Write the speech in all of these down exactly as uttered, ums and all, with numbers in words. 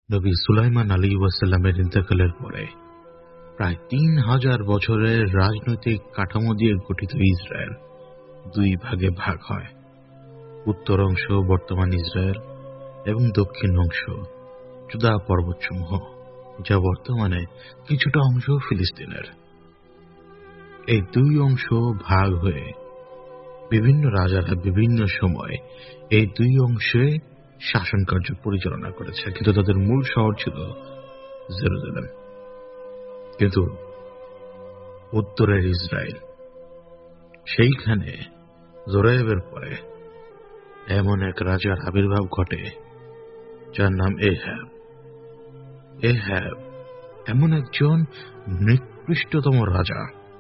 নবী সুলাইমান আলাইহিসসালামের ইন্তেকালের পরে প্রায় তিন হাজার বছরের রাজনৈতিক কাঠামো দিয়ে গঠিত ইসরায়েল দুই ভাগে ভাগ হয়। উত্তর অংশ বর্তমান ইসরায়েল এবং দক্ষিণ অংশ জুদা পর্বতসমূহ, যা বর্তমানে কিছুটা অংশ ফিলিস্তিনের। এই দুই অংশ ভাগ হয়ে বিভিন্ন রাজারা বিভিন্ন সময় এই দুই অংশে শাসন কার্য পরিচালনা করেছে, কিন্তু তাদের মূল শহর ছিল জেরুজালেম। কিন্তু উত্তরের ইসরায়েল, সেইখানে জোরায়েবের পরে এমন এক রাজার আবির্ভাব ঘটে যার নাম এহাব। এহাব এমন একজন নিকৃষ্টতম রাজা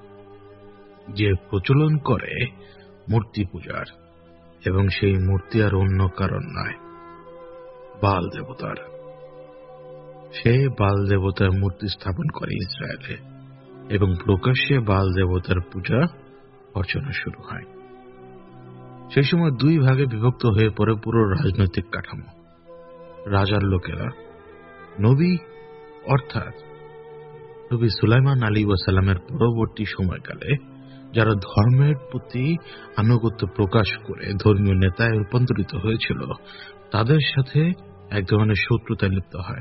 যে প্রচলন করে মূর্তি পূজার, এবং সেই মূর্তি আর অন্য কারণ নয়, বাল দেবতার। সে বাল দেবতার মূর্তি স্থাপন করে ইসরায়েলে, এবং প্রকাশ্যে বাল দেবতার পূজা অর্চনা শুরু হয়। সেই সময় দুই ভাগে বিভক্ত হয়ে পড়ে পুরো রাজনৈতিক কাঠামো। রাজার লোকেরা নবী অর্থাৎ নবী সুলাইমান আলাইহিসসালামের পরবর্তী সময়কালে যারা ধর্মের প্রতি আনুগত্য প্রকাশ করে ধর্মীয় নেতায় রূপান্তরিত হয়েছিল, তাদের সাথে এক ধরনের শত্রুতায় লিপ্ত হয়।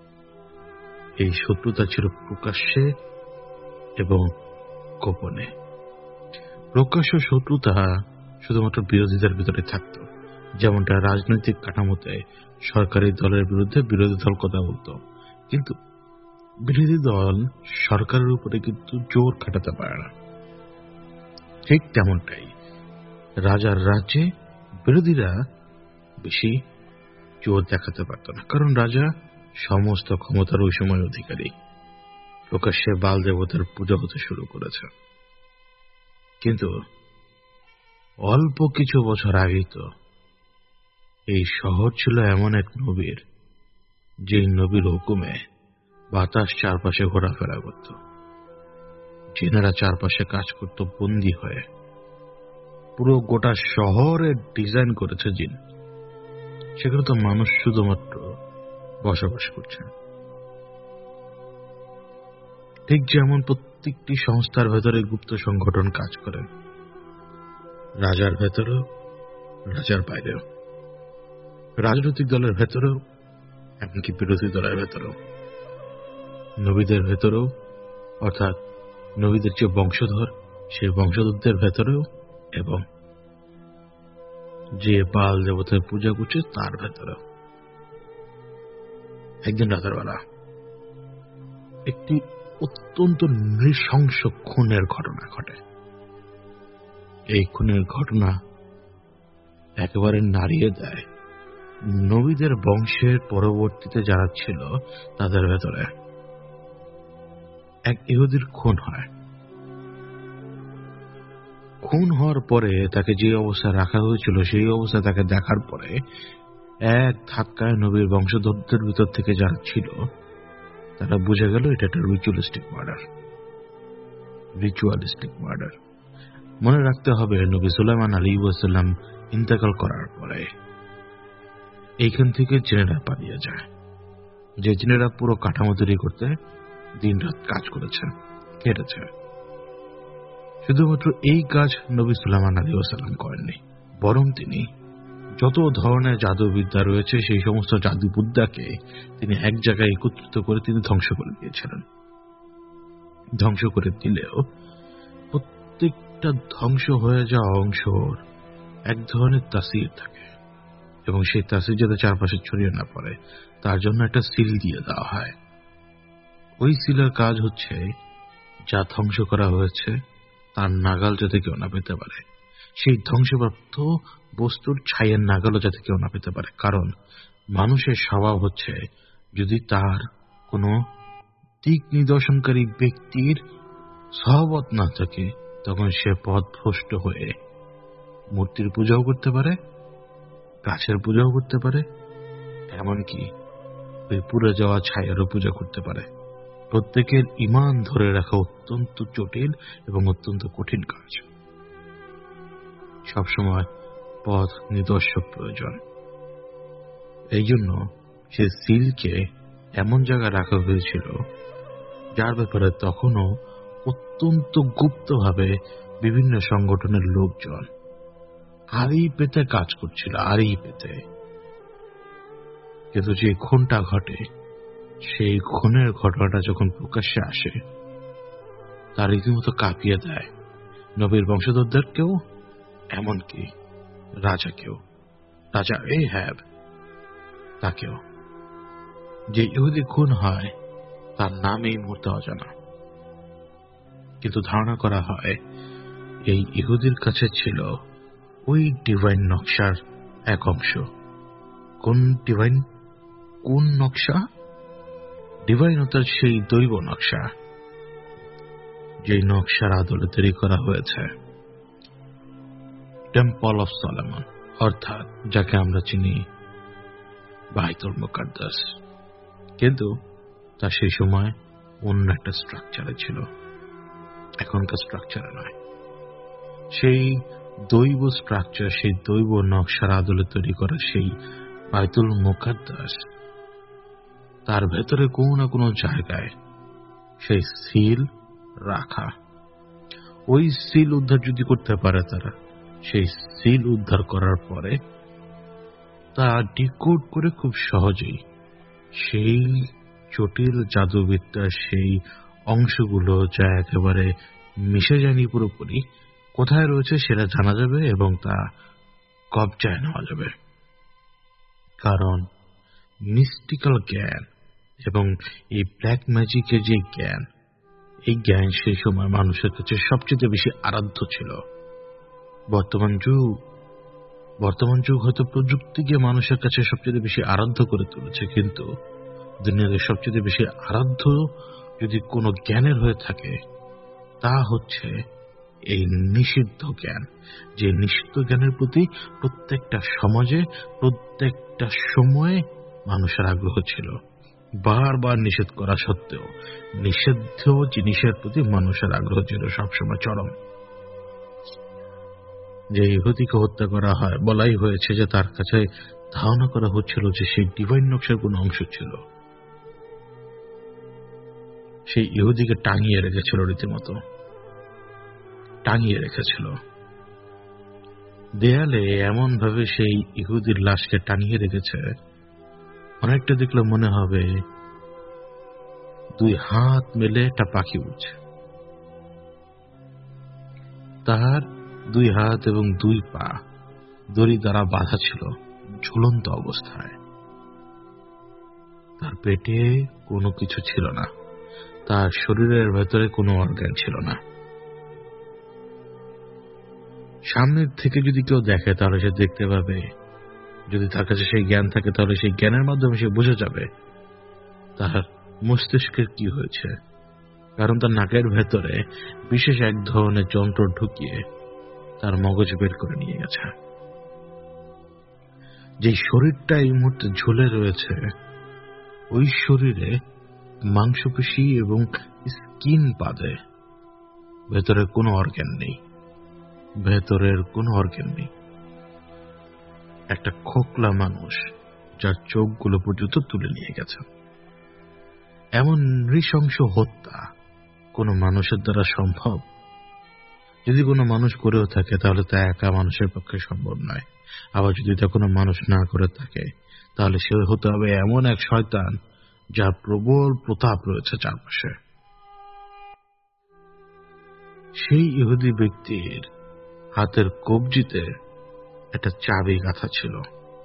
এই শত্রুতা ছিল প্রকাশ্যে এবং গোপনে। প্রকাশ্য শত্রুতা শুধুমাত্র বিরোধীদের ভিতরে থাকত, যেমনটা রাজনৈতিক কাঠামোতে সরকারি দলের বিরুদ্ধে বিরোধী দল কথা বলত, কিন্তু বিরোধী দল সরকারের উপরে কিন্তু জোর খাটাতে পারে না। ঠিক তেমনটাই রাজার রাজ্যে বিরোধীরা বেশি জোর দেখাতে পারত না, কারণ রাজা সমস্ত ক্ষমতার ওই সময় অধিকারী। প্রকাশ্যে বাল দেবতার পূজা হতে শুরু করেছে। কিন্তু অল্প কিছু বছর আগেই তো এই শহর ছিল এমন এক নবীর, যে নবীর হুকুমে বাতাস চারপাশে ঘোরাফেরা করত, জেনারা চারপাশে কাজ করত বন্দী হয়ে। পুরো গোটা শহরের ডিজাইন করেছে জিন, সেখানে তো মানুষ শুধুমাত্র বসবাস করছে। ঠিক যেমন প্রত্যেকটি সংস্থার ভেতরে গুপ্ত সংগঠন কাজ করে, রাজার ভেতরেও রাজার বাইরেও, রাজনৈতিক দলের ভেতরেও, এমনকি বিরোধী দলের ভেতরেও, নবীদের ভেতরেও অর্থাৎ নবীদের যে বংশধর সেই বংশধরদের ভেতরেও, এবং যে বাল দেবতার পূজা করছে তার ভেতরেও। একদিন রাতের বেলা একটি অত্যন্ত নৃশংস খুনের ঘটনা ঘটে। এই খুনের ঘটনা একেবারে নাড়িয়ে দেয় নবীদের বংশের পরবর্তীতে যারা ছিল তাদের ভেতরে। এক ইহুদির খুন হয়। খুন হওয়ার পরে তাকে যে অবস্থায় রাখা হয়েছিল সেই অবস্থায় তাকে দেখার পরে এক ধাক্কায় নবীর বংশধরদের ভিতর থেকে যারা ছিল তারা বুঝে গেল এটা একটা রিচুয়ালিস্টিক মার্ডার। রিচুয়ালিস্টিক মার্ডার মনে রাখতে হবে, নবী সুলাইমান আলাইহিসসালাম ইন্তেকাল করার পরে এইখান থেকে জিনেরা পালিয়ে যায়, যে জিনেরা পুরো কাঠামো তৈরি করতে দিন রাত কাজ করেছে, কেটেছে। শুধুমাত্র এই কাজ নবী সুলাইমান আলাইহিসসালাম করেননি, বরং তিনি যত ধরনের জাদুবিদ্যা রয়েছে সেই সমস্ত জাদুবিদ্যাকে তিনি এক জায়গায় একত্রিত করে তিনি ধ্বংস করে দিয়েছিলেন। ধ্বংস করে দিলেও প্রত্যেকটা ধ্বংস হয়ে যাওয়া অংশর এক ধরনের তাসির থাকে, এবং সেই তাসির যাতে চারপাশে ছড়িয়ে না পড়ে তার জন্য একটা সিল দিয়ে দেওয়া হয়। ওই সিলের কাজ হচ্ছে যা ধ্বংস করা হয়েছে তার নাগাল যাতে কেউ না পেতে পারে, সেই ধ্বংসপ্রাপ্ত বস্তুর ছাইয়ের নাগালও যাতে কেউ না পেতে পারে। কারণ মানুষের স্বভাব হচ্ছে, যদি তার কোনো দিক নিদর্শনকারী ব্যক্তির সহবত না থাকে তখন সে পথভ্রষ্ট হয়ে মূর্তির পূজাও করতে পারে, গাছের পূজাও করতে পারে, এমনকি ওই পুড়ে যাওয়া ছায়ারও পূজা করতে পারে। প্রত্যেকের ঈমান ধরে রাখা অত্যন্ত জটিল এবং অত্যন্ত কঠিন কাজ। সবসময় পথ নিদর্শক প্রয়োজন। এই জন্য সে সিলকে এমন জায়গায় রাখা হয়েছিল যার ব্যাপারে তখনও অত্যন্ত গুপ্তভাবে বিভিন্ন সংগঠনের লোকজন আড়ি পেতে কাজ করছিল, আড়ি পেতে। কিন্তু যে খুনটা ঘটে, সেই খুনের ঘটনাটা যখন প্রকাশ্যে আসে, তার রীতিমতো কাঁপিয়ে দেয় নবীর বংশধরদেরকেও, এমনকি রাজাকেও, রাজা এহাব তাকেও। যে ইহুদি খুন হয় তার নাম এই মুহূর্তে অজানা, কিন্তু ধারণা করা হয় এই ইহুদির কাছে ছিল ওই ডিভাইন নকশার এক অংশ। কোন ডিভাইন কোন নকশা? ডিভাইনতার সেই দৈব নকশা, যে নকশার আদলে তৈরি করা হয়েছে টেম্পল অফ সলোমন, অর্থাৎ যাকে আমরা চিনি বাইতুল মুকাদ্দাস। কিন্তু তা সেই সময় অন্য একটা স্ট্রাকচারে ছিল, এখনকার স্ট্রাকচারে নয়। সেই দৈব স্ট্রাকচার, সেই দৈব নকশার আদলে তৈরি করা সেই বাইতুল মুকাদ্দাস, তার ভেতরে কোনো না কোনো জায়গায় সেই সিল রাখা। ওই সিল উদ্ধার যদি করতে পারে তারা, সেই সিল উদ্ধার করার পরে তা ডিকোড করে খুব সহজেই সেই জটিল জাদুবিদ্যার সেই অংশগুলো, যা একেবারে মিশে যায়নি পুরোপুরি, কোথায় রয়েছে সেটা জানা যাবে এবং তা কবজায় নেওয়া যাবে। কারণ মিস্টিক্যাল জ্ঞান এবং এই ব্ল্যাক ম্যাজিকের যে জ্ঞান, এই জ্ঞান সেই সময় মানুষের কাছে সবচেয়ে বেশি আরাধ্য ছিল। বর্তমান যুগ বর্তমান যুগ হয়তো প্রযুক্তিকে মানুষের কাছে সবচেয়ে বেশি আরাধ্য করে তুলেছে, কিন্তু দুনিয়াতে সবচেয়ে বেশি আরাধ্য যদি কোনো জ্ঞানের হয়ে থাকে, তা হচ্ছে এই নিষিদ্ধ জ্ঞান। যে নিষিদ্ধ জ্ঞানের প্রতি প্রত্যেকটা সমাজে, প্রত্যেকটা সময়ে মানুষের আগ্রহ ছিল। বারবার নিষেধ করা সত্ত্বেও নিষিদ্ধ জিনিসের প্রতি মানুষের আগ্রহ ছিল সবসময় চরম। যে ইহুদিকে হত্যা করা হয়, বলাই হয়েছে যে তার কাছে ধারণা করা হচ্ছিল যে সেই ডিভাইন নকশার কোন অংশ ছিল। সেই ইহুদিকে টাঙিয়ে রেখেছিল, রীতিমতো টাঙিয়ে রেখেছিল দেয়ালে। এমন ভাবে সেই ইহুদির লাশকে টাঙিয়ে রেখেছে, অনেকটা দেখলে মনে হবে দুই হাত মেলে একটা পাখি উঠছে। তার দুই হাত এবং দুই পা দড়ি দ্বারা বাঁধা ছিল ঝুলন্ত অবস্থায়। তার পেটে কোনো কিছু ছিল না, তার শরীরের ভেতরে কোনো অর্গান ছিল না। সামনের থেকে যদি কেউ দেখে তাহলে সে দেখতে পাবে, যদি তার কাছে সেই জ্ঞান থাকে তাহলে সেই জ্ঞানের মাধ্যমে সে বুঝে যাবে তার মস্তিষ্কের কি হয়েছে। কারণ তার নাকের ভেতরে বিশেষ এক ধরনের যন্ত্র ঢুকিয়ে তার মগজ বের করে নিয়ে গেছে। যে শরীরটা এই মুহূর্তে ঝুলে রয়েছে, ওই শরীরে মাংসপেশি এবং স্কিন বাদে ভেতরের কোনো অর্গান নেই, ভেতরের কোনো অর্গান নেই। একটা খোকলা মানুষ যার চোখগুলো পর্যন্ত তুলে নিয়ে গেছে। এমন নৃশংস হত্যা কোনো মানুষের দ্বারা সম্ভব? যদি কোনো মানুষ করেও থাকে তাহলে তা একা মানুষের পক্ষে সম্ভব নয়। আবার যদি তা কোনো মানুষ না করে থাকে তাহলে সে হতে হবে এমন এক শয়তান যার প্রবল প্রতাপ রয়েছে চারপাশে। সেই ইহুদি ব্যক্তির হাতের কবজিতে একটা চাবি গাঁথা ছিল।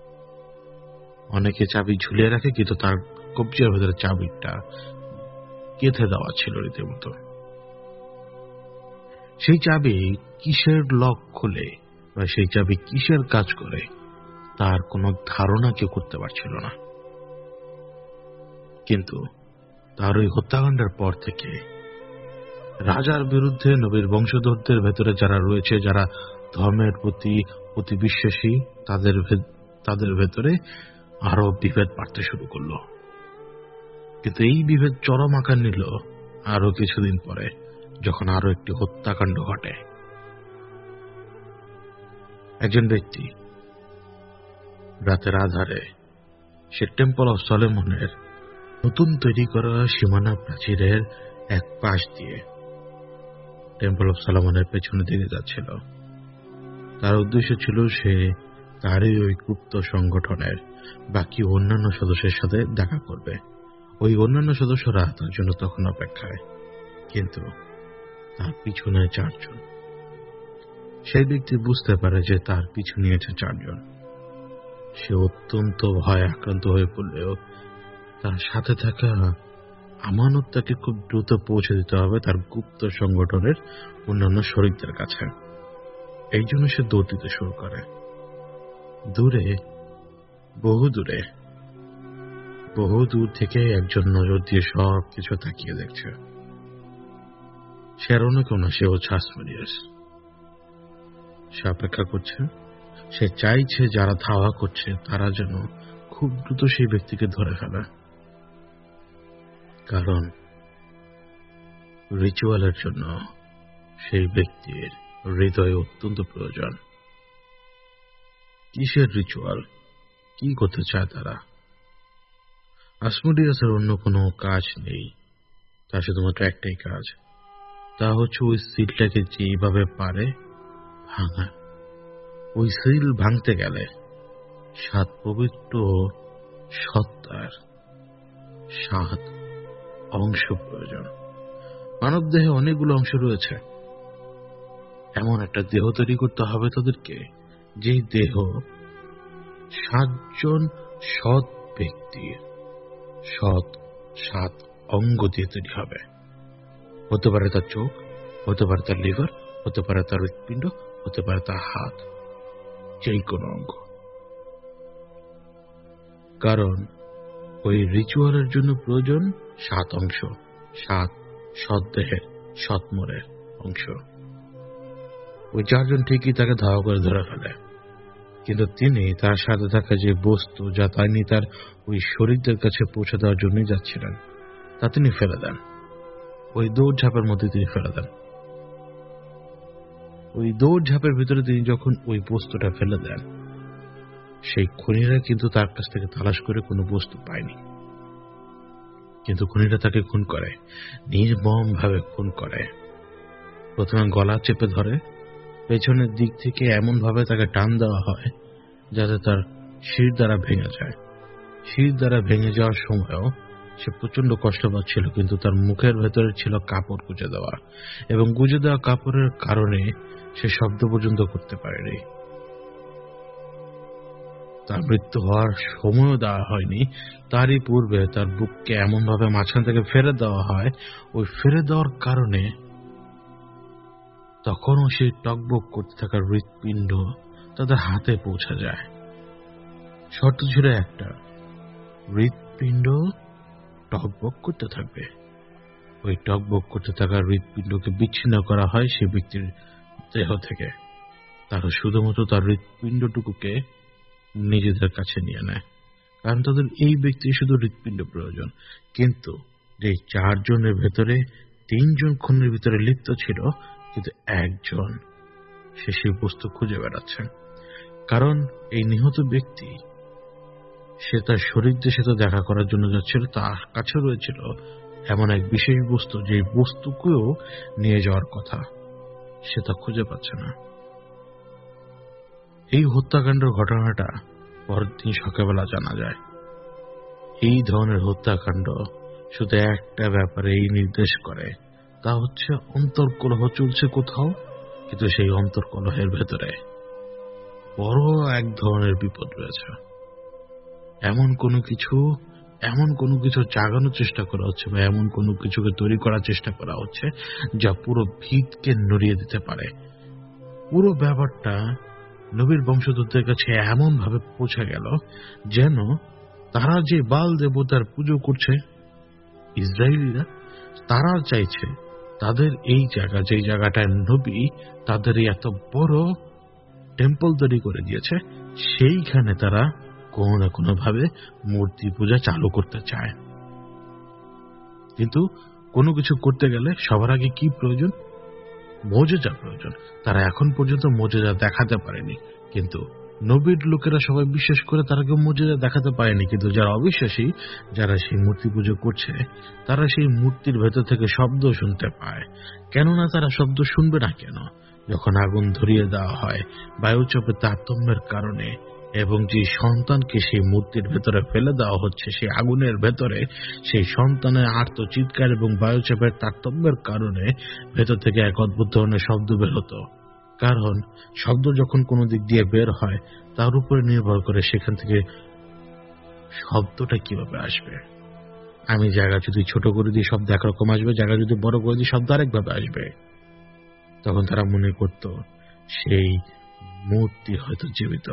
অনেকে চাবি ঝুলিয়ে রাখে, কিন্তু তার কবজির ভেতরে চাবিটা গেঁথে দেওয়া ছিল রীতিমতো। সেই চাবি কিসের লক খোলে বা সেই চাবি কিসের কাজ করে তার কোনো ধারণা কেউ করতে পারছিল না। কিন্তু তার ওই হত্যাকাণ্ডের পর থেকে রাজার বিরুদ্ধে নবীর বংশধরদের ভেতরে যারা রয়েছে, যারা ধর্মের প্রতি অতি বিশ্বাসী, তাদের তাদের ভেতরে আরো বিভেদ বাড়তে শুরু করলো। কিন্তু এই বিভেদ চরম আকার নিল আরো কিছুদিন পরে, যখন আরো একটি হত্যাকাণ্ড ঘটে। একজন ব্যক্তি রাতের আধারে সে টেম্পল অফ সলোমনের নতুন তৈরি করা সীমানা প্রাচীরের এক পাশ দিয়ে টেম্পল অফ সলোমনের পেছনের দিকে যাচ্ছিল। তার উদ্দেশ্য ছিল সে তারই ওই গুপ্ত সংগঠনের বাকি অন্যান্য সদস্যের সাথে দেখা করবে। ওই অন্যান্য সদস্যরা তার জন্য তখন অপেক্ষায়, কিন্তু তার পিছনে চারজন। সেই ব্যক্তি বুঝতে পারে যে তার পিছু নিয়েছে চারজন। সে অত্যন্ত ভয় আক্রান্ত হয়ে পড়লেও তার সাথে থাকা আমানত তাকে খুব দ্রুত পৌঁছে দিতে হবে তার গুপ্ত সংগঠনের অন্যান্য শরীরদের কাছে। এই জন্য সে দৌড় দিতে শুরু করে। দূরে, বহু দূরে, বহু দূর থেকে একজন নজর দিয়ে সব কিছু তাকিয়ে দেখছে। সে আর অন্য কেউ না, সে হচ্ছে আসমোডিয়াস। সে অপেক্ষা করছে। সে চাইছে যারা ধাওয়া করছে তারা যেন খুব দ্রুত সেই ব্যক্তিকে ধরে ফেলে, কারণ রিচুয়ালের জন্য সেই ব্যক্তির হৃদয় অত্যন্ত প্রয়োজন। কিসের রিচুয়াল? কি করতে চায় তারা? আসমোডিয়াসের অন্য কোনো কাজ নেই, তার শুধুমাত্র একটাই কাজ, তা হচ্ছে ওই সিলটাকে যেভাবে পারে ভাঙা। ওই সিল ভাঙতে গেলে সাত পবিত্র সত্তার সাত অংশ প্রয়োজন। মানব দেহে অনেকগুলো অংশ রয়েছে। এমন একটা দেহ তৈরি করতে হবে তাদেরকে, যে দেহ সাতজন সৎ ব্যক্তির সৎ সাত অঙ্গ দিয়ে তৈরি হবে। হতে পারে তার চোখ, হতে পারে তার লিভার, হতে পারে তার হৃৎপিণ্ড, হতে পারে তার হাত, যেই কোনো অঙ্গ। কারণ ওই রিচুয়ালের জন্য প্রয়োজন সাত অংশ, সাত সৎ দেহের সৎ মনের অংশ। ওই চারজন ঠিকই তাকে ধাওয়া করে ধরে ফেলে, কিন্তু তিনি তার সাথে থাকা যে বস্তু যা তিনি তার ওই শরীরদের কাছে পৌঁছে দেওয়ার জন্যই যাচ্ছিলেন তা তিনি ফেলে দেন। ওই দৌড়ঝাঁপের মধ্যে তিনি ফেলে দেন। ওই দৌড়ঝাঁপের ভিতরে তিনি যখন ওই বস্তুটা ফেলে দেন, সেই খুনিরা কিন্তু তার কাছ থেকে তালাশ করে কোনো বস্তু পায়নি, কিন্তু খুনিরা তাকে খুন করে, নির্মম ভাবে খুন করে। প্রথমে গলা চেপে ধরে, পেছনের দিক থেকে এমন ভাবে তাকে টান দেওয়া হয় যাতে তার শির দ্বারা ভেঙে যায়। শির দ্বারা ভেঙে যাওয়ার সময়ও সে প্রচন্ড কষ্ট পাচ্ছিল, কিন্তু তার মুখের ভেতরে ছিল কাপড় গুঁজে দেওয়া, এবং গুঁজে দেওয়া কাপড়ের কারণে সে শব্দ পর্যন্ত করতে পারেনি। তার মৃত্যু হওয়ার সময়ও দেওয়া হয়নি, তারই পূর্বে তার বুককে এমন ভাবে মাঝখান থেকে ফেলে দেওয়া হয়। ওই ফেলে দেওয়ার কারণে তখনও সেই টকবক করতে থাকা হৃৎপিণ্ড তাদের হাতে পৌঁছে যায়। শর্ত ছিল একটা, হৃৎপিণ্ড টকবক করতে থাকবে। ওই টকবক করতে থাকা হৃৎপিণ্ডকে বিচ্ছিন্ন করা হয় সে ব্যক্তির দেহ থেকে। তারা শুধুমাত্র তার হৃৎপিণ্ডটুকুকে নিজেদের কাছে নিয়ে নেয়, কারণ তাদের এই ব্যক্তির শুধু হৃৎপিণ্ড প্রয়োজন। কিন্তু যে চারজনের ভেতরে তিনজন খুনের ভিতরে লিপ্ত ছিল, কিন্তু একজন সে সেই বস্তু খুঁজে বেড়াচ্ছে। কারণ এই নিহত ব্যক্তি সে তার শরীরদের সাথে দেখা করার জন্য যাচ্ছিল, তার কাছে রয়েছিল এমন এক বিশেষ বস্তু, যে বস্তুকেও নিয়ে যাওয়ার কথা, সে তা খুঁজে পাচ্ছে না। এই হত্যাকাণ্ডের ঘটনাটা পরের দিন সকালবেলা জানা যায়। এই ধরনের হত্যাকাণ্ড শুধু একটা ব্যাপারে এই নির্দেশ করে, তা হচ্ছে অন্তর্কলহ চলছে কোথাও, কিন্তু সেই অন্তর্কলহের ভেতরে বড় এক ধরনের বিপদ রয়েছে। এমন কোনো কিছু এমন কোনো কিছু জাগানোর চেষ্টা করা হচ্ছে, বা এমন কোনো কিছুকে তৈরি করার চেষ্টা করা হচ্ছে যা পুরো ভিতকে নড়িয়ে দিতে পারে। পুরো ব্যাপারটা নবীর বংশধরদের কাছে এমন ভাবে পৌঁছে গেল যেন তারা যে বাল দেবতার পুজো করছে ইসরায়েলিরা, তারা চাইছে তাদের এই জায়গা, যে জায়গাটায় নবী তাদের এত বড় টেম্পল তৈরি করে দিয়েছে, সেইখানে তারা কোনো না কোনো ভাবে মূর্তি পূজা চালু করতে চায়। কিন্তু কোনো কিছু করতে গেলে সবার আগে কি প্রয়োজন? মোজেজা প্রয়োজন। তারা এখন পর্যন্ত মোজেজা দেখাতে পারেনি, কিন্তু নবীর লোকেরা সবাই বিশ্বাস করে, তারা কেউ মুজিজা দেখাতে পারেনি। কিন্তু যারা অবিশ্বাসী, যারা সেই মূর্তি পুজো করছে, তারা সেই মূর্তির ভেতর থেকে শব্দ শুনতে পায়। কেননা তারা শব্দ শুনবে না কেন? যখন আগুন ধরিয়ে দেওয়া হয় বায়ুচাপের তারতম্যের কারণে, এবং যে সন্তানকে সেই মূর্তির ভেতরে ফেলে দেওয়া হচ্ছে সেই আগুনের ভেতরে, সেই সন্তানের আর্ত চিৎকার এবং বায়ুচাপের তারতম্যের কারণে ভেতর থেকে এক অদ্ভুত ধরনের শব্দ বের হতো। কারণ শব্দ যখন কোনো দিক দিয়ে বের হয়, তার উপরে নির্ভর করে সেখান থেকে শব্দটা কিভাবে আসবে। আমি জায়গা যদি ছোট করে দিই, শব্দ একরকম আসবে, জায়গা যদি বড় করে দিই, শব্দ আরেকভাবে আসবে। তখন তারা মনে করত সেই মূর্তি হয়তো জীবিত।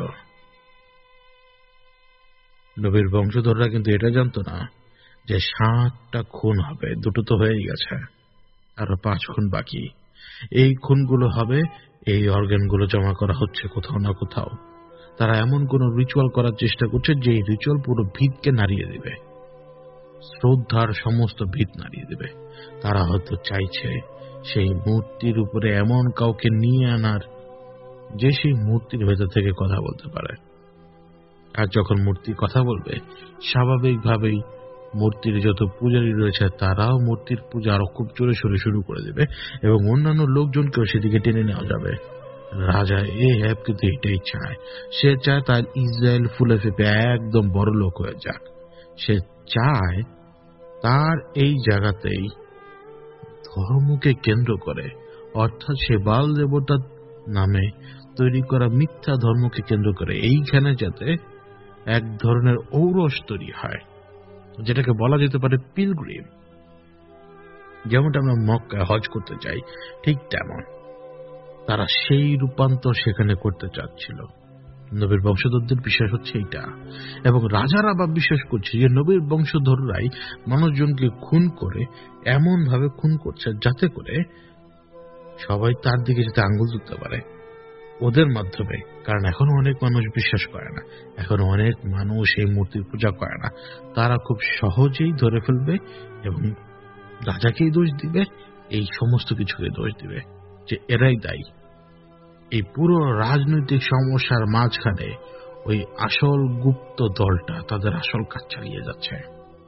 নবীর বংশধররা কিন্তু এটা জানতো না যে সাতটা খুন হবে, দুটো তো হয়েই গেছে, আরো পাঁচ খুন বাকি। এই খুনগুলো হবে, এই অর্গানগুলো জমা করা হচ্ছে কোথাও না কোথাও। তারা এমন কোন রিচুয়াল করার চেষ্টা করছে যে রিচুয়াল পুরো ভিতকে নাড়িয়ে দেবে, শ্রদ্ধার সমস্ত ভিত নাড়িয়ে দেবে। তারা হয়তো চাইছে সেই মূর্তির উপরে এমন কাউকে নিয়ে আনার যে সেই মূর্তির ভেতর থেকে কথা বলতে পারে। আর যখন মূর্তি কথা বলবে, স্বাভাবিকভাবেই মূর্তির যত পূজারী রয়েছে তারাও মূর্তির পূজা আরো খুব জোরে সোরে শুরু করে দেবে, এবং অন্যান্য লোকজনকেও সেদিকে টেনে নেওয়া যাবে। রাজা এহাব কিন্তু এটাই চায়। সে চায় তার ইসরায়েল ফুলে ফেপে একদম বড় লোক হয়ে যাক। সে চায় তার এই জায়গাতেই ধর্মকে কেন্দ্র করে, অর্থাৎ সে বাল দেবতার নামে তৈরি করা মিথ্যা ধর্মকে কেন্দ্র করে এইখানে যাতে এক ধরনের ঔরস তৈরি হয়, যেটাকে বলা যেতে পারে পিলগ্রিম। যেমনটা আমরা মক্কায় হজ করতে যাই, ঠিক তেমন তারা সেই রূপান্তর সেখানে করতে চাচ্ছিল। নবীর বংশধরদের বিশ্বাস হচ্ছে এটা, এবং রাজারা বা বিশ্বাস করছে যে নবীর বংশধররাই মানুষজনকে খুন করে এমন ভাবে খুন করছে যাতে করে সবাই তার দিকে যাতে আঙ্গুল তুলতে পারে ওদের মাধ্যমে। কারণ এখনো অনেক মানুষ বিশ্বাস করে না, এখনো অনেক মানুষ এই মূর্তির পূজা করে না। তারা খুব সহজেই ধরে ফেলবে এবং রাজাকেই দোষ দিবে, এই সমস্ত কিছুকে দোষ দিবে যে এরাই দায়ী। এই পুরো রাজনৈতিক সমস্যার মাঝখানে ওই আসল গুপ্ত দলটা তাদের আসল কাজ চালিয়ে যাচ্ছে,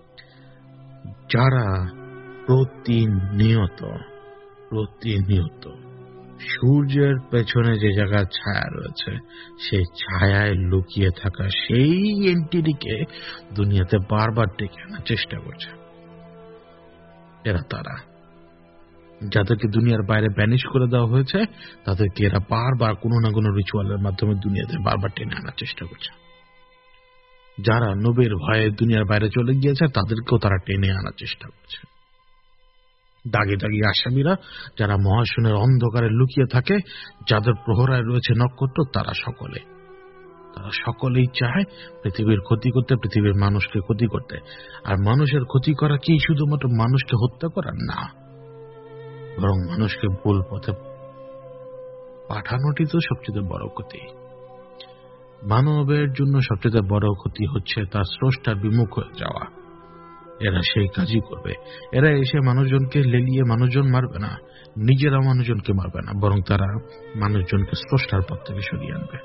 যারা প্রতিনিয়ত প্রতিনিয়ত সূর্যের পেছনে যে জায়গায় ছায়া রয়েছে, সেই ছায়ায় লুকিয়ে থাকা সেই এন্টিটিকে দুনিয়াতে বারবার ডেকে আনার চেষ্টা করছে। এরা তারা যাদেরকে দুনিয়ার বাইরে ব্যানিশ করে দেওয়া হয়েছে, তাদেরকে এরা বারবার কোনো না কোনো রিচুয়ালের মাধ্যমে দুনিয়াতে বারবার টেনে আনার চেষ্টা করছে। যারা নবীর ভয়ে দুনিয়ার বাইরে চলে গিয়েছে, তাদেরকেও তারা টেনে আনার চেষ্টা করছে। দাগে দাগে আসামিরা যারা মহাশূন্যের অন্ধকারে লুকিয়ে থাকে, যাদের প্রহরায় রয়েছে নক্ষত্র, তারা সকলে তারা সকলেই চায় পৃথিবীর ক্ষতি করতে, পৃথিবীর মানুষকে ক্ষতি করতে। আর মানুষের ক্ষতি করা কি শুধুমাত্র মানুষকে হত্যা করা না, বরং মানুষকে ভুল পথে পাঠানোটি তো সবচেয়ে বড় ক্ষতি। মানবের জন্য সবচেয়ে বড় ক্ষতি হচ্ছে তার স্রষ্টার বিমুখ হয়ে যাওয়া। এরা সেই কাজই করবে। এরা এসে মানুষজনকে লেলিয়ে মানুষজন মারবে না, নিজেরা মানুষজনকে মারবে না, বরং তারা মানুষজনকে স্রষ্টার পথ থেকে সরিয়ে আনবে।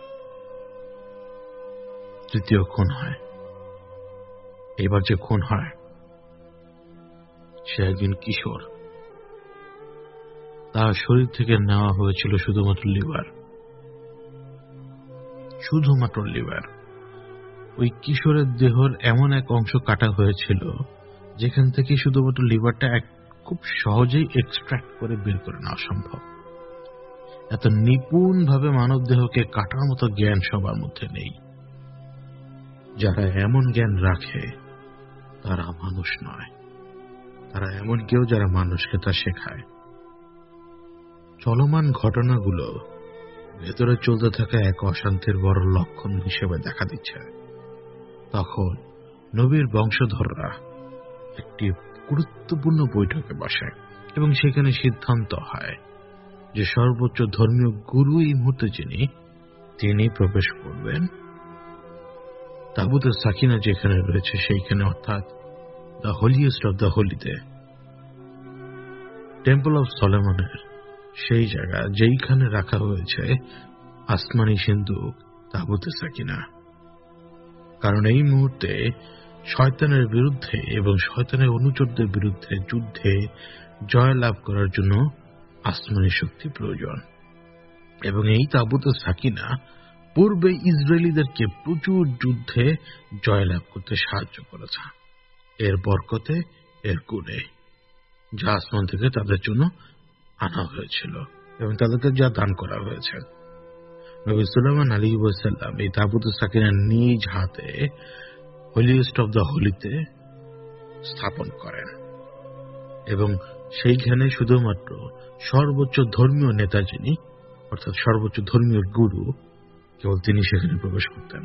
তৃতীয় খুন হয়। এবার যে খুন হয় সে একজন কিশোর। তার শরীর থেকে নেওয়া হয়েছিল শুধুমাত্র লিভার, শুধুমাত্র লিভার। ওই কিশোরের দেহর এমন এক অংশ কাটা হয়েছিল যেখান থেকে শুধুমাত্র লিভারটা এক খুব সহজেই এক্সট্রাক্ট করে বের করে নেওয়া সম্ভব। এত নিপুণ ভাবে মানব দেহকে কাটার মতো জ্ঞান সবার মধ্যে নেই। যারা এমন জ্ঞান রাখে তারা মানুষ নয়, তারা এমন কেউ যারা মানুষকে তা শেখায়। চলমান ঘটনাগুলো ভেতরে চলতে থাকা এক অশান্তির বড় লক্ষণ হিসেবে দেখা দিচ্ছে। তখন নবীর বংশধররা একটি গুরুত্বপূর্ণ বৈঠকে বসে এবং সেখানে সিদ্ধান্ত হয় যে সর্বোচ্চ ধর্মীয় গুরু এই মুহূর্তে যিনি, তিনি প্রবেশ করবেন তাবুতে সাকিনা যেখানে রয়েছে সেইখানে, অর্থাৎ দ্য হোলিয়েস্ট অব দ্য হোলিতে, টেম্পল অফ সলোমনের সেই জায়গা যেইখানে রাখা হয়েছে আসমানি সিন্ধুক, তাবুতে সাকিনা। কারণ এই মুহূর্তে শয়তানের বিরুদ্ধে এবং শয়তানের অনুচরদের বিরুদ্ধে যুদ্ধে জয় লাভ করার জন্য আসমানি শক্তি প্রয়োজন। এবং এই তাবুতে সাকিনা পূর্বে ইসরায়েলিদেরকে প্রচুর যুদ্ধে জয়লাভ করতে সাহায্য করেছে, এর বরকতে, এর গুণে, যা আসমান থেকে তাদের জন্য আনা হয়েছিল এবং তাদেরকে যা দান করা হয়েছে। নবী সুলাইমান আলাইহিস সালাম এই তাবুতে সাকিনা নিজ হাতে হলিয়েস্ট অব দ্য হোলিতে স্থাপন করেন এবং সেইখানে শুধুমাত্র সর্বোচ্চ ধর্মীয় নেতা যিনি, অর্থাৎ সর্বোচ্চ ধর্মীয় গুরু, কেবল তিনি সেখানে প্রবেশ করতেন।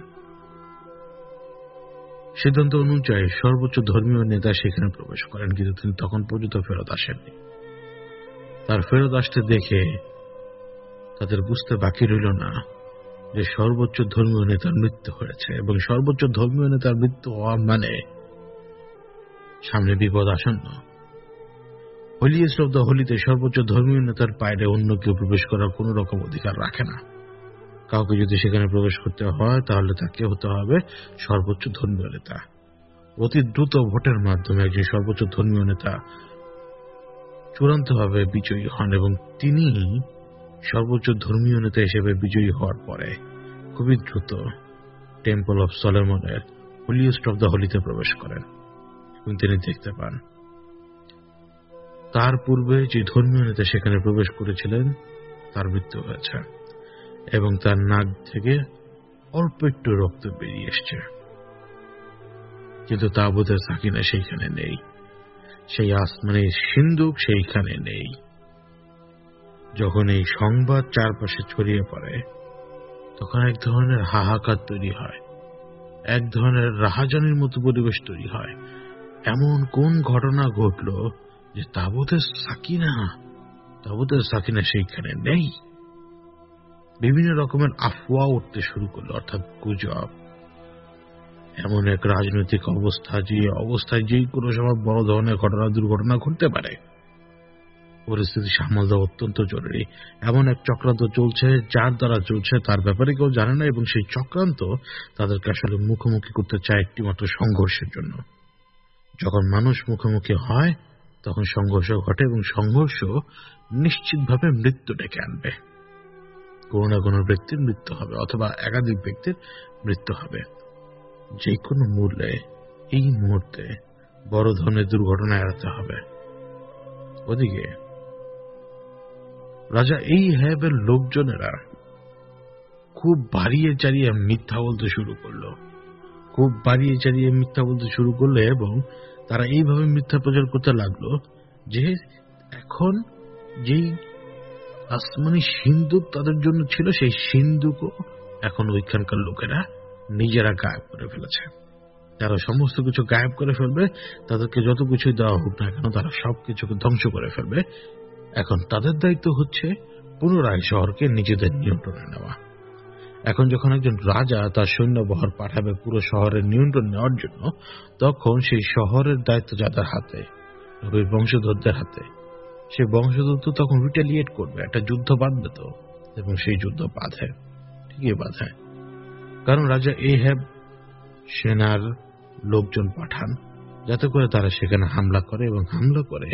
সিদ্ধান্ত অনুযায়ী সর্বোচ্চ ধর্মীয় নেতা সেখানে প্রবেশ করেন, কিন্তু তিনি তখন পর্যন্ত ফেরত আসেননি। তার ফেরত আসতে দেখে তাদের বুঝতে বাকি রইল না যে সর্বোচ্চ ধর্মীয় নেতার মৃত্যু হয়েছে, এবং সর্বোচ্চ ধর্মীয় নেতার মৃত্যু হওয়া মানে সামনে বিপদ আসন্ন। হলিয়েস্ট অব দ্য হোলিতে সর্বোচ্চ ধর্মীয় নেতার বাইরে অন্য কেউ প্রবেশ করার কোন রকম অধিকার রাখে না। কাউকে যদি সেখানে প্রবেশ করতে হয় তাহলে তাকে হতে হবে সর্বোচ্চ ধর্মীয় নেতা। অতি দ্রুত ভোটের মাধ্যমে একজন সর্বোচ্চ ধর্মীয় নেতা চূড়ান্তভাবে বিজয়ী হন এবং তিনি সর্বোচ্চ ধর্মীয় নেতা হিসেবে বিজয়ী হওয়ার পরে খুবই দ্রুত টেম্পল অফ সলোমনের হলিয়েস্ট অব দ্য হোলিতে প্রবেশ করেন এবং তিনি দেখতে পান তার পূর্বে যে ধর্মীয় নেতা সেখানে প্রবেশ করেছিলেন তার মৃত্যু হয়েছে এবং তার নাক থেকে অল্প একটু রক্ত বেরিয়ে এসছে, কিন্তু তাবুতে সাকিনা সেইখানে নেই। সেই আসমানের সিন্দুক সেইখানে নেই। যখন এই সংবাদ চারপাশে ছড়িয়ে পড়ে তখন এক ধরনের হাহাকার তৈরি হয়, এক ধরনের রাহাজানির মতো পরিবেশ তৈরি হয়। এমন কোন ঘটনা ঘটল যে তাবুতে সাকিনা তাবুতে সাকিনা সেইখানে নেই? বিভিন্ন রকমের আফওয়া উঠতে শুরু করলো, অর্থাৎ গুজব। এমন এক রাজনৈতিক অবস্থা যে অবস্থায় যেই কোনো সময় বড় ধরনের ঘটনা দুর্ঘটনা ঘটতে পারে। পরিস্থিতি সামাল দেওয়া অত্যন্ত জরুরি। এমন এক চক্রান্ত চলছে যার দ্বারা চলছে তার ব্যাপারে কেউ জানে না, এবং সেই চক্রান্ত তাদেরকে আসলে মুখোমুখি করতে চায় একটি মাত্র সংঘর্ষের জন্য। যখন মানুষ মুখোমুখি হয় তখন সংঘর্ষ ঘটে এবং সংঘর্ষ নিশ্চিতভাবে মৃত্যু ডেকে আনবে। কোনো না কোনো ব্যক্তির মৃত্যু হবে অথবা একাধিক ব্যক্তির মৃত্যু হবে। যে কোনো মূল্যে এই মুহূর্তে বড় ধরনের দুর্ঘটনা এড়াতে হবে। ওদিকে রাজা এই হ্যাবের লোকজনেরা খুব বাড়িয়ে চাড়িয়ে মিথ্যা বলতে শুরু করলো খুব বাড়িয়ে চাড়িয়ে মিথ্যা বলতে শুরু করলো এবং তারা এইভাবে মিথ্যা প্রচার করতে লাগলো যে এখন যেই আসমানি সিন্দুক তাদের জন্য ছিল সেই সিন্দুকও এখন ওইখানকার লোকেরা নিজেরা গায়েব করে ফেলেছে। তারা সমস্ত কিছু গায়েব করে ফেলবে, তাদেরকে যত কিছুই দেওয়া হোক না কেন তারা সবকিছুকে ধ্বংস করে ফেলবে। এখন তাদের দায়িত্ব হচ্ছে পুনরায় শহরকে নিজেদের নিয়ন্ত্রণে নেওয়া। এখন যখন একজন রাজা তার সৈন্যবহর পাঠাবে পুরো শহরের নিয়ন্ত্রণ নেওয়ার জন্য, তখন সেই শহরের দায়িত্ব যাদের হাতে, নবীর বংশধরদের হাতে, সেই বংশধর তো তখন রিটেলিয়েট করবে, একটা যুদ্ধ বাঁধবে তো, এবং সেই যুদ্ধ বাঁধে, ঠিকই বাঁধে। কারণ রাজা এহেব সেনার লোকজন পাঠান যাতে করে তারা সেখানে হামলা করে এবং হামলা করে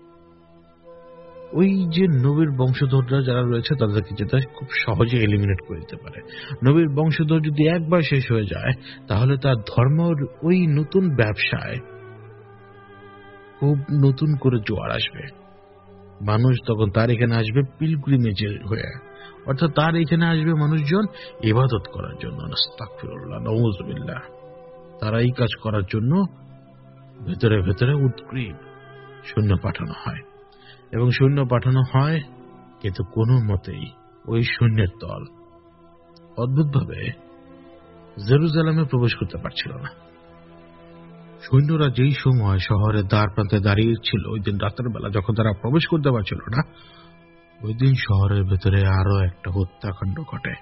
ওই যে নবীর বংশধররা যারা রয়েছে তাদেরকে যেটা খুব সহজে এলিমিনেট করে দিতে পারে। নবীর বংশধর যদি একবার শেষ হয়ে যায় তাহলে তার ধর্মের ওই নতুন ব্যবসায় খুব নতুন করে জোয়ার আসবে। মানুষ তখন তার এখানে আসবে পিলগ্রিমেজ হয়ে, অর্থাৎ তার এখানে আসবে মানুষজন ইবাদত করার জন্য। আস্তাগফিরুল্লাহ, নাউযুবিল্লাহ। তারা এই কাজ করার জন্য ভেতরে ভেতরে উদ্গ্রীব সৈন্য পাঠানো হয় এবং সৈন্য পাঠানো হয় কিন্তু কোনো মতেই ওই সৈন্যের দল অদ্ভুতভাবে জেরুজালেমে প্রবেশ করতে পারছিল না। সৈন্যরা যেই সময় শহরের দ্বার প্রান্তে দাঁড়িয়ে ছিল ওই দিন রাতের বেলা, যখন তারা প্রবেশ করতে পারছিল না, ওই দিন শহরের ভেতরে আরো একটা হত্যাকাণ্ড ঘটে।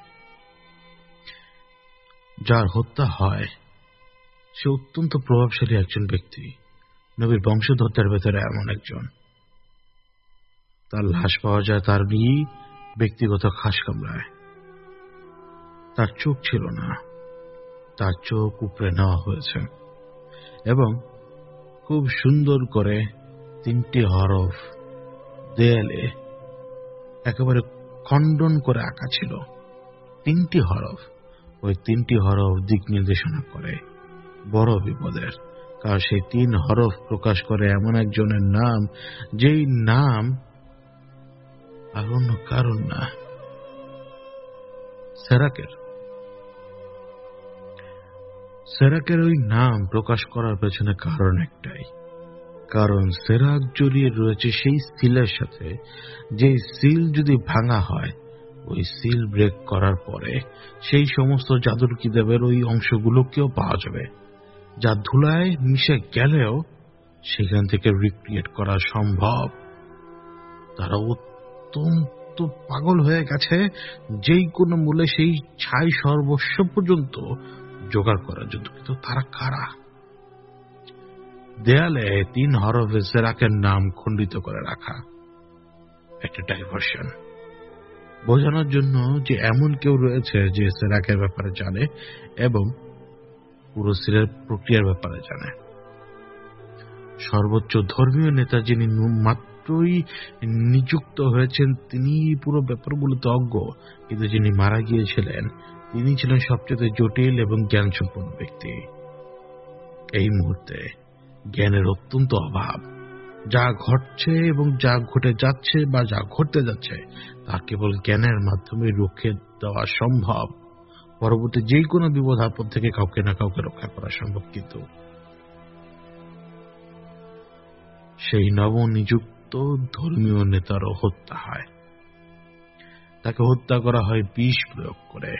যার হত্যা হয় সে অত্যন্ত প্রভাবশালী একজন ব্যক্তি, নবীর বংশধরদের ভেতরে এমন একজন। তার লাশ পাওয়া যায় তার ব্যক্তিগত খাস কামরায়। তার চোখ ছিল না, তার চোখ উপরে নেওয়া হয়েছে এবং খুব সুন্দর করে তিনটি হরফ দেয়ালে একেবারে খণ্ডন করে আঁকা ছিল। তিনটি হরফ, ওই তিনটি হরফ দিক নির্দেশনা করে বড় বিপদের, কারণ সেই তিন হরফ প্রকাশ করে এমন একজনের নাম, যেই নাম আর অন্য কারণ না, সেরাকের। সেরাকের ওই নাম প্রকাশ করার পেছনে কারণ একটাই, কারণ সেরাক জড়িয়ে রয়েছে সেই সিলের সাথে, যে সিল যদি ভাঙা হয়, ওই সিল ব্রেক করার পরে সেই সমস্ত জাদুর কিতাবের ওই অংশগুলোকেও পাওয়া যাবে, যা ধুলায় মিশে গেলেও সেখান থেকে রিক্রিয়েট করা সম্ভব। তারা অত্যন্ত পাগল হয়ে গেছে যেই কোনো মূল্যে সেই ছাই সর্বস্ব পর্যন্ত জোগাড় করার জন্য। কিন্তু তারা কারা? দেয়ালে তিন হরফে সেরাকের নাম খণ্ডিত করে রাখা একটা ডাইভার্সন, বোঝানোর জন্য যে এমন কেউ রয়েছে যে সেরাকের ব্যাপারে জানে এবং পুরো সিলের প্রক্রিয়ার ব্যাপারে জানে। সর্বোচ্চ ধর্মীয় নেতা যিনি মাত্রই নিযুক্ত হয়েছেন, তিনি পুরো ব্যাপারগুলোতে অজ্ঞ, কিন্তু যিনি মারা গিয়েছিলেন তিনি ছিলেন সবচেয়ে জটিল এবং জ্ঞান সম্পন্ন ব্যক্তি। এই মুহূর্তে জ্ঞানের অত্যন্ত অভাব। যা ঘটছে এবং যা ঘটে যাচ্ছে বা যা ঘটতে যাচ্ছে তা কেবল জ্ঞানের মাধ্যমে রুখে দেওয়া সম্ভব। পরবর্তী যে কোনো বিপদ আপদ থেকে কাউকে না কাউকে রক্ষা করা সম্ভব, কিন্তু সেই নবনিযুক্ত ধর্মীয় নেতারও হত্যা হয়। তাকে হত্যা করা হয় বিষ প্রয়োগ করে।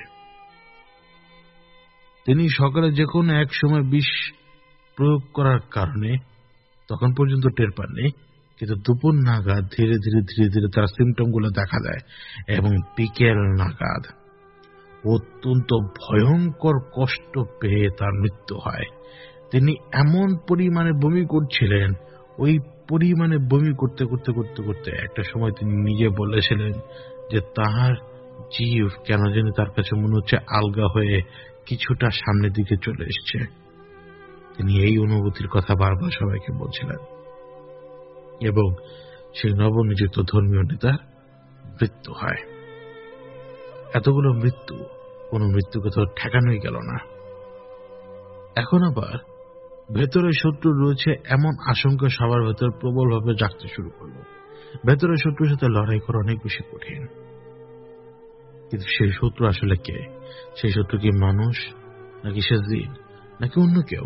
তিনি সকালে যে কোনো এক সময় বিষ প্রয়োগ করার কারণে তখন পর্যন্ত টের পাননি, কিন্তু দুপুর নাগাদ ধীরে ধীরে ধীরে ধীরে তার সিমটম গুলো দেখা দেয় এবং বিকেল নাগাদ অত্যন্ত ভয়ঙ্কর কষ্ট পেয়ে তার মৃত্যু হয়। তিনি এমন পরিমাণে বমি করছিলেন, ওই পরিমাণে বমি করতে করতে করতে করতে একটা সময় তিনি নিজে বলেছিলেন যে তাহার জীব কেন জানি তার কাছে মনে হচ্ছে আলগা হয়ে কিছুটা সামনের দিকে চলে এসছে। তিনি এই অনুভূতির কথা বারবার সবাইকে বলছিলেন এবং সেই নবনিযুক্ত ধর্মীয় নেতার মৃত্যু হয়। এতগুলো মৃত্যু, কোন মৃত্যুকে তো ঠেকানোই গেল না। এখন আবার ভেতরে শত্রু রয়েছে এমন আশঙ্কা সবার ভেতর প্রবলভাবে জাগতে শুরু করলো। ভেতরে শত্রুর সাথে লড়াই করা অনেক বেশি কঠিন, কিন্তু সেই শত্রু আসলে কে? সেই শত্রু কি মানুষ, নাকি সে জিন, নাকি অন্য কেউ?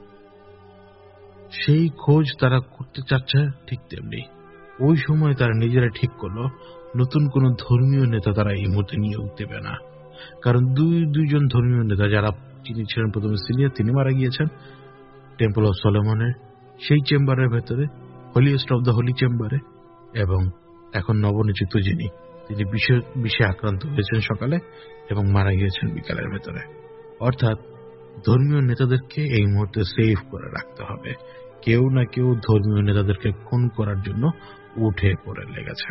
সেই খোঁজ তারা করতে চাচ্ছে। ঠিক তেমনি ওই সময় তারা নিজেরা ঠিক করলো নতুন কোন ধর্মীয় নেতা তারা এই মুহূর্তে নিয়োগ দেবে না, কারণ দুই দুইজন ধর্মীয় নেতা যারা যিনি ছিলেন প্রথমে সিনিয়র, তিনি মারা গিয়েছেন টেম্পল অফ সলোমনের সেই চেম্বারের ভেতরে, হলিয়েস্ট অফ দ্য হোলি চেম্বারে, এবং এখন নবনিযুক্ত যিনি, তিনি বিষে বিষে আক্রান্ত হয়েছেন সকালে এবং মারা গিয়েছেন বিকালের ভেতরে। অর্থাৎ ধর্মীয় নেতাদেরকে এই মুহূর্তে সেভ করে রাখতে হবে। কেউ না কেউ ধর্মীয় নেতাদেরকে খুন করার জন্য উঠে পড়ে লেগেছে।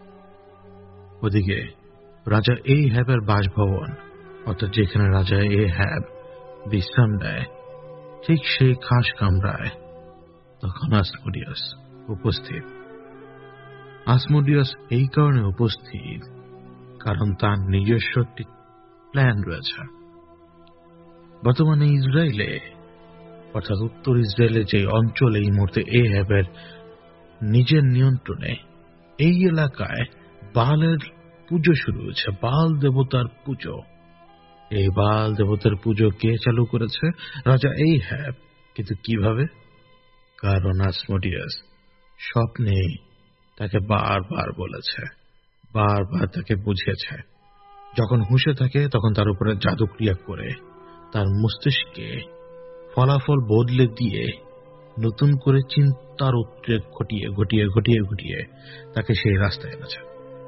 ওদিকে রাজা এই হ্যাবের বাসভবন, অর্থাৎ যেখানে রাজা এ হ্যাব বিশ্রাম দেয়, ঠিক সেই খাস কামরায় তখন আসমোডিয়াস উপস্থিত। আসমোডিয়াস এই কারণে উপস্থিত কারণ তার নিজস্ব একটি প্ল্যান রয়েছে। বর্তমানে ইসরায়েলে, অর্থাৎ উত্তর ইসরায়েলের যে অঞ্চল এই মুহূর্তে এ হ্যাবের নিজের নিয়ন্ত্রণে, এই এলাকায় বালের পুজো শুরু হয়েছে, বাল দেবতার পুজো। এই বাল দেবতার পুজো কে চালু করেছে? রাজা এই হ্যাব। কিন্তু কিভাবে? কারণ আসমোডিয়াস স্বপ্নে তাকে বারবার বলেছে, বারবার তাকে বুঝিয়েছে, যখন হুঁশে থাকে তখন তার উপরে জাদুক্রিয়া করে তার মস্তিষ্কে ফলাফল বদলে দিয়ে নতুন করে চিন্তার উদ্রেক ঘটিয়ে ঘটিয়ে ঘটিয়ে ঘটিয়ে তাকে সেই রাস্তায় এনেছে।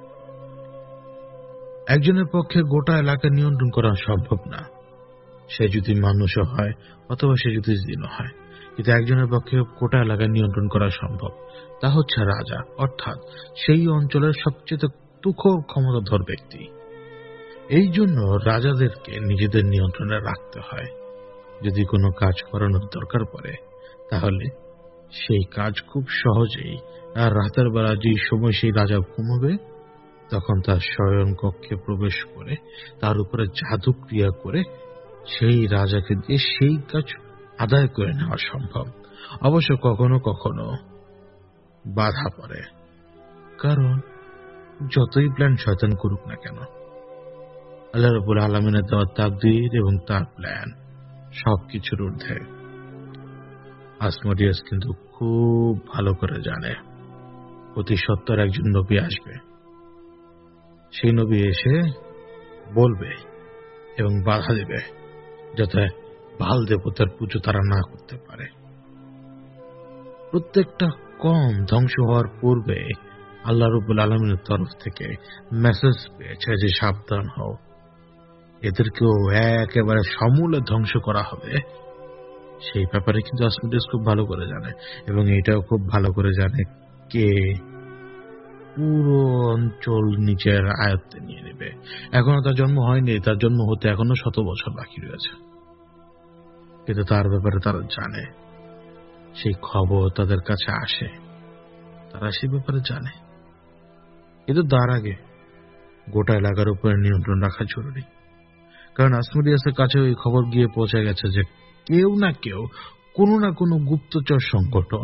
একজনের পক্ষে গোটা এলাকা নিয়ন্ত্রণ করা সম্ভব না, সে যদি মানুষও হয় অথবা সে যদি জিনও হয়, কিন্তু একজনের পক্ষে গোটা এলাকা নিয়ন্ত্রণ করা সম্ভব। তা হচ্ছে রাজা, অর্থাৎ সেই অঞ্চলের সবচেয়ে তুখোর ক্ষমতাধর ব্যক্তি। এই জন্য রাজাদেরকে নিজেদের নিয়ন্ত্রণে রাখতে হয়। যদি কোনো কাজ করানোর দরকার পড়ে তাহলে সেই কাজ খুব সহজেই, আর রাতের বেলা যে সময় সেই রাজা ঘুমাবে তখন তার শয়ন কক্ষে প্রবেশ করে তার উপরে জাদু ক্রিয়া করে সেই রাজাকে দিয়ে সেই কাজ আদায় করে নেওয়া সম্ভব। অবশ্য কখনো কখনো বাধা পড়ে, কারণ যতই প্ল্যান শয়তান করুক না কেন, আল্লাহ রাব্বুল আলামিনের দেওয়া তাকদীর এবং তার প্ল্যান সবকিছুর ঊর্ধ্বে। আসমোডিয়াস কিন্তু খুব ভালো করে জানে অতি সত্বর একজন নবী আসবে। সেই নবী এসে বলবে এবং বাধা দেবে যাতে বাল দেবতার পুজো তারা না করতে পারে। প্রত্যেকটা কম ধ্বংস হওয়ার পূর্বে আল্লাহ রাব্বুল আলামিনের তরফ থেকে মেসেজ পেয়েছে যে সাবধান হও, এদেরকেও একেবারে সমূলে ধ্বংস করা হবে। সেই ব্যাপারে কিন্তু আসমোডিয়াস খুব ভালো করে জানে, এবং এটাও খুব ভালো করে জানে কে পুরো অঞ্চল নিজের আয়ত্তে নিয়ে নেবে। এখনো তার জন্ম হয়নি, তার জন্ম হতে এখনো শত বছর বাকি রয়েছে, কিন্তু তার ব্যাপারে তারা জানে, সেই খবর তাদের কাছে আসে, তারা সেই ব্যাপারে জানে। কিন্তু তার আগে গোটা এলাকার উপরে নিয়ন্ত্রণ রাখা জরুরি, কারণ আসমোডিয়াসের কাছে ওই খবর গিয়ে পৌঁছে গেছে যে কেউ না কেউ, কোনো না কোনো গুপ্তচর সংগঠন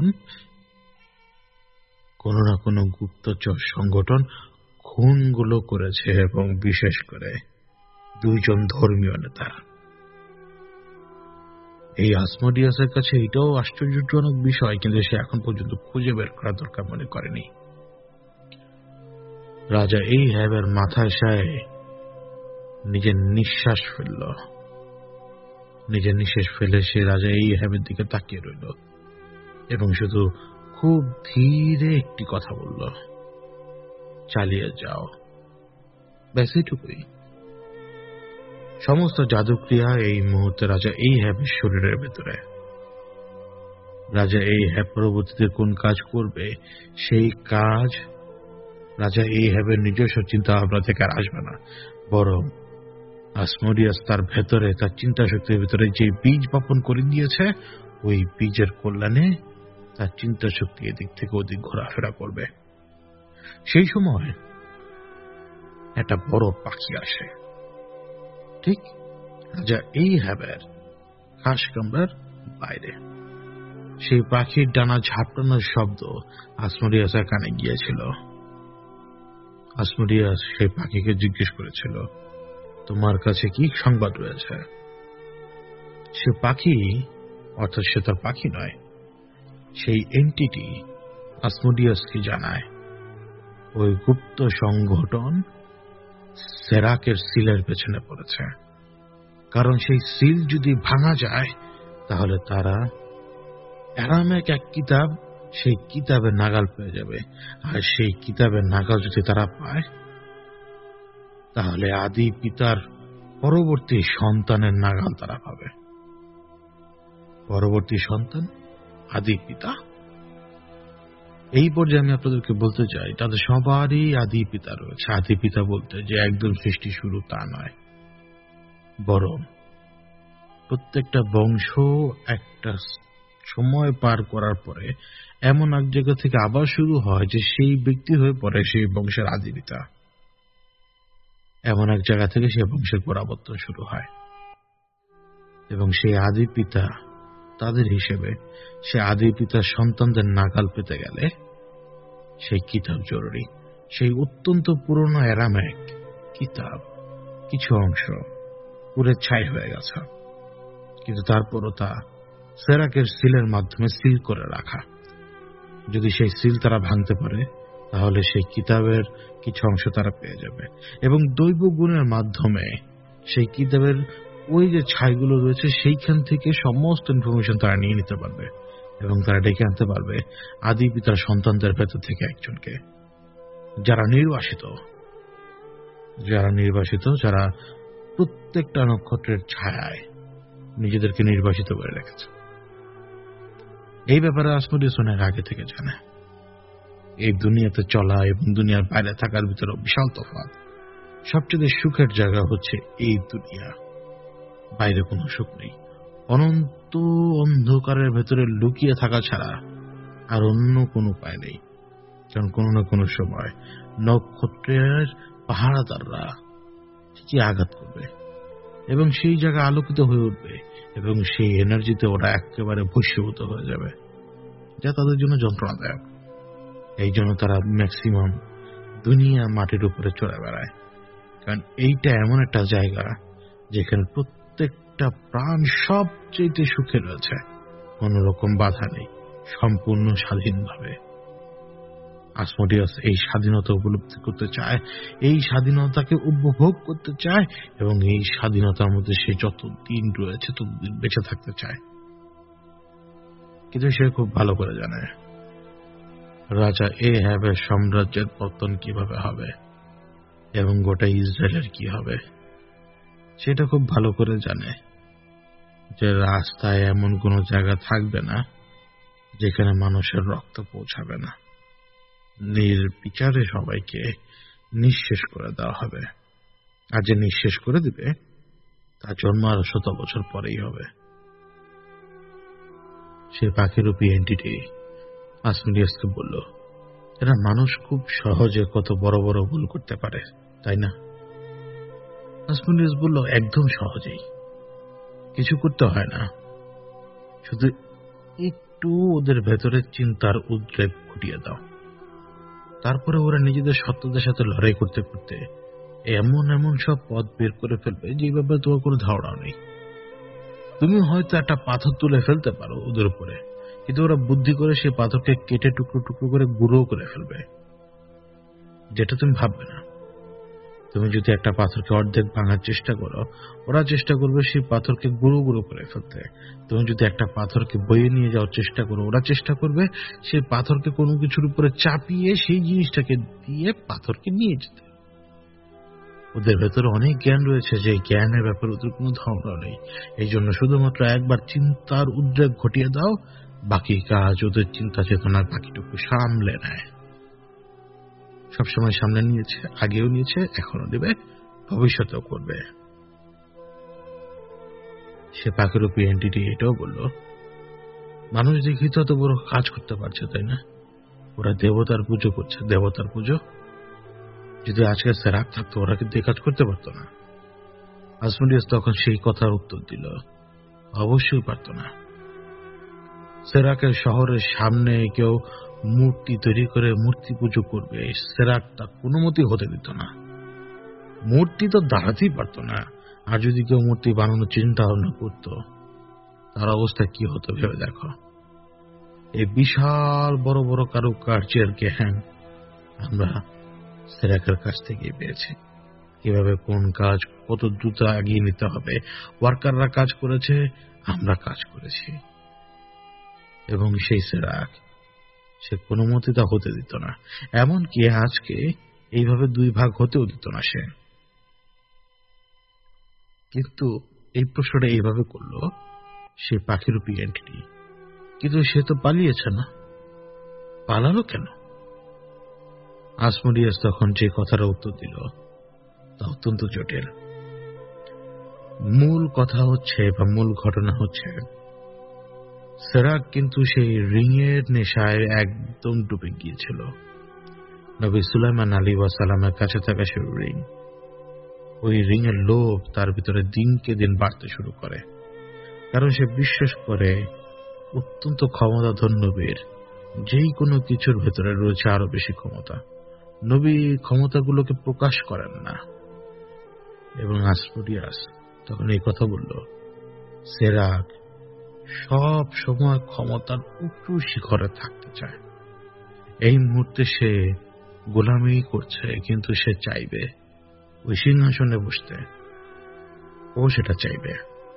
কোনো না কোনো গুপ্তচর সংগঠন খুনগুলো করেছে, এবং বিশেষ করে দুইজন ধর্মীয় নেতা। এই আসমোডিয়াসের কাছে এটাও আশ্চর্যজনক বিষয়, কিন্তু সে এখন পর্যন্ত খুঁজে বের করা দরকার মনে করেনি। রাজা এই হ্যাবের মাথায় সায় নিজের নিঃশ্বাস ফেলল। নিজের নিঃশ্বাস ফেলে সে রাজা এই হ্যাবের দিকে তাকিয়ে রইল এবং শুধু খুব ধীরে একটি কথা বলল, চালিয়ে যাও। ব্যাস এটুকুই। সমস্ত জাদুক্রিয়া এই মুহূর্তে রাজা এই হ্যাবের শরীরের ভেতরে। রাজা এই হ্যাব পরবর্তীতে কোন কাজ করবে সেই কাজ রাজা এই হ্যাবের নিজস্ব চিন্তা ভাবনা থেকে আর আসবে না, বরং আসমোডিয়াস তার ভেতরে, তার চিন্তা শক্তির ভেতরে যে বীজ বপন করে দিয়েছে, ওই বীজের কল্যাণে তার চিন্তা শক্তি এদিক থেকে ওদিক ঘোরাফেরা করবে। সেই সময় একটা বড় পাখি আসে, ঠিক রাজা এই হ্যাবের খাস কামরার বাইরে। সেই পাখির ডানা ঝাপটানোর শব্দ আসমোডিয়াসের কানে গিয়েছিল। আসমোডিয়াস সেই পাখিকে জিজ্ঞেস করেছিল, তোমার কাছে কি সংবাদ রয়েছে? সে পাখি, অর্থাৎ সে তার পাখি নয়, সেই এন্টিটি আসমোডিয়াসকে জানায় ওই গুপ্ত সংগঠন সেরাকের সিলের পেছনে পড়েছে, কারণ সেই সিল যদি ভাঙা যায় তাহলে তারা অ্যারামিক এক কিতাব, সেই কিতাবের নাগাল পেয়ে যাবে, আর সেই কিতাবের নাগাল যদি তারা পায় তাহলে আদি পিতার পরবর্তী সন্তানের নাগাল তারা পাবে। পরবর্তী সন্তান আদি পিতা। এই পর্যায়ে আমি আপনাদেরকে বলতে চাই, তাদের সবারই আদি পিতা রয়েছে। আদি পিতা বলতে যে একদম সৃষ্টি শুরু তা নয়, বরং প্রত্যেকটা বংশ একটা সময় পার করার পরে এমন এক জায়গা থেকে আবার শুরু হয় যে সেই ব্যক্তি হয়ে পড়ে সেই বংশের আদি পিতা। এমন এক জায়গা থেকে সেই বংশের পরাবর্তন শুরু হয়, এবং সেই আদি পিতা তাদের হিসেবে সে আদি পিতার সন্তানদের নাগাল পেতে গেলে সেই কিতাব জরুরি। সেই অত্যন্ত পুরনো অ্যারামিক কিতাব কিছু অংশ পুরে ছাই হয়ে গেছে, কিন্তু তারপরও তা সেরাকের সিলের মাধ্যমে সিল করে রাখা। যদি সেই সিল তারা ভাঙতে পারে তাহলে সেই কিতাবের কিছু অংশ তারা পেয়ে যাবে, এবং দৈব গুণের মাধ্যমে সেই কিতাবের ওই যে ছাইগুলো রয়েছে সেইখান থেকে সমস্ত ইনফরমেশন তারা নিয়ে নিতে পারবে, এবং তারা ডেকে আনতে পারবে আদি পিতার সন্তানদের ভেতর থেকে একজনকে, যারা নির্বাসিত, যারা নির্বাসিত যারা প্রত্যেকটা নক্ষত্রের ছায়ায় নিজেদেরকে নির্বাসিত করে রেখেছে। এই ব্যাপারে আসমোডিয়াস অনেক আগে থেকে জানে। এই দুনিয়াতে চলা এবং দুনিয়ার বাইরে থাকার ভিতরে বিশাল তফাৎ। সবচেয়ে সুখের জায়গা হচ্ছে এই দুনিয়া, বাইরে কোনো সুখ নেই। অনন্ত অন্ধকারের ভেতরে লুকিয়ে থাকা ছাড়া আর অন্য কোনো উপায় নেই। কারণ কোনো না কোনো সময় নক্ষত্রের পাহারাদাররা ঠিকই আঘাত করবে এবং সেই জায়গা আলোকিত হয়ে উঠবে এবং সেই এনার্জিতে ওরা একেবারে ভস্মীভূত হয়ে যাবে, যা তাদের জন্য যন্ত্রণাদায়ক। এই জন্য তারা ম্যাক্সিমাম দুনিয়া মাটির উপরে চড়ে বেড়ায়। কারণ এইটা এমন একটা জায়গা যেখানে প্রত্যেকটা প্রাণ সবচেয়ে সুখে রয়েছে, কোনো রকম বাধা নেই, সম্পূর্ণ স্বাধীনভাবে। আসমোডিয়াস এই স্বাধীনতা উপলব্ধি করতে চায়, এই স্বাধীনতাকে উপভোগ করতে চায় এবং এই স্বাধীনতার মধ্যে সে যত দিন রয়েছে ততদিন বেঁচে থাকতে চায়। কিন্তু সে খুব ভালো করে জানে রাজা এহাবের সাম্রাজ্যের পতন কিভাবে হবে এবং গোটা ইসরায়েলের কি হবে। সেটা খুব ভালো করে জানে যে রাস্তায় এমন কোনো জায়গা থাকবে না যেখানে মানুষের রক্ত পৌঁছাবে না। নির্বিচারে সবাইকে নিঃশেষ করে দেওয়া হবে, আর যে নিঃশেষ করে দিবে তার জন্ম আরো শত বছর পরেই হবে। সে পাখিরূপী এন্টিটি আসমিডিয়াসকে বলল, এরা মানুষ খুব সহজে কত বড় বড় ভুল করতে পারে, তাই না? আসমিডিয়াস বলল, একদম সহজেই, কিছু করতে হয় না, শুধু একটু ওদের ভেতরে চিন্তার উদ্রেক ঘটিয়ে দাও। তারপরে ওরা নিজেদের সত্যতার সাথে লড়াই করতে করতে এমন এমন সব পথ বের করে ফেলবে যে ব্যাপারে তোমার কোনো ধারণা নেই। তুমি হয়তো একটা পাথর তুলে ফেলতে পারো ওদের উপরে, কিন্তু ওরা বুদ্ধি করে সেই পাথরকে কেটে টুকরো টুকরো করে গুঁড়ো করে ফেলবে, যেটা তুমি ভাববে না। তুমি যদি একটা পাথরকে অর্ধেক ভাঙার চেষ্টা করো, ওরা চেষ্টা করবে সেই পাথরকে গুঁড়ো গুঁড়ো করে ফেলতে। তুমি যদি একটা পাথরকে বয়ে নিয়ে যাওয়ার চেষ্টা করো, ওরা চেষ্টা করবে সেই পাথরকে কোনো কিছুর উপরে চাপিয়ে সেই জিনিসটাকে দিয়ে পাথরকে নিয়ে যেতে। ওদের ভেতরে অনেক জ্ঞান রয়েছে, যে জ্ঞানের ব্যাপারে ওদের কোনো ধারণা নেই। এই জন্য শুধুমাত্র একবার চিন্তার উদ্রেক ঘটিয়ে দাও, বাকি কাজ ওদের চিন্তা চেতনা বাকিটুকু সামলে নেয়। সবসময় সামনে নিয়েছে, আগেও নিয়েছে, এখনো দেবে, ভবিষ্যতেও করবে। সে পাখিরূপী এন্টিটি এটাও বলল, মানুষ দেখি তো এত বড় কাজ করতে পারছে, তাই না? ওরা দেবতার পুজো করছে, দেবতার পুজো। যদি আজকে সেরাক থাকতো ওরা কিন্তু কাজ করতে পারতো না। আসমিডিয়াস তখন সেই কথার উত্তর দিল, অবশ্যই পারতো না। সেরাকের শহরের সামনে কেউ মূর্তি তৈরি করে মূর্তি পুজো করবে, সেরাক তা কোনো মতে হতে দিত না। মূর্তি তো দাঁড়াতেই পারতো না। আর যদি কেউ মূর্তি বানানোর চিন্তা ভাবনা করতো, তার অবস্থা কি হতো ভেবে দেখো। এই বিশাল বড় বড় কারুকার্যের জ্ঞান আমরা সেরাকের কাছ থেকে পেয়েছি। কিভাবে কোন কাজ কত দ্রুত এগিয়ে নিতে হবে, ওয়ার্কাররা কাজ করেছে, আমরা কাজ করেছি। এবং সেই সেরাক সে কোনো মতে তা হতে দিত না, এমনকি আজকে এইভাবে দুই ভাগ হতেও দিত না সে। কিন্তু এই প্রশ্নটা এইভাবে করলো সে পাখিরূপী এন্টিটি, কিন্তু সে তো পালিয়েছে না, পালালো কেন? আসমিডিয়াস তখন যে কথাটা উত্তর দিল তা অত্যন্ত জটিল। মূল কথা হচ্ছে বা মূল ঘটনা হচ্ছে, সেরাক কিন্তু সেই রিংয়ের নেশায় একদম ডুবে গিয়েছিল। নবী সুলাইমান আলাইহিস সালামের কাছে থাকা সেই রিং, ওই রিং এর লোভ তার ভিতরে দিনকে দিন বাড়তে শুরু করে। কারণ সে বিশ্বাস করে অত্যন্ত ক্ষমতাধর নবীর যেই কোনো কিছুর ভেতরে রয়েছে আরো বেশি ক্ষমতা। নবী ক্ষমতাগুলোকে প্রকাশ করেন না। এবং আসমিডিয়াস তখন এই কথা বলল, সেরাক সব সময় ক্ষমতার উঁচু শিখরে থাকতে চায়। এই মুহূর্তে সে গোলামি করছে, কিন্তু সে চাইবে ওই সিংহাসনে বসতে, ও সেটা চাইবে।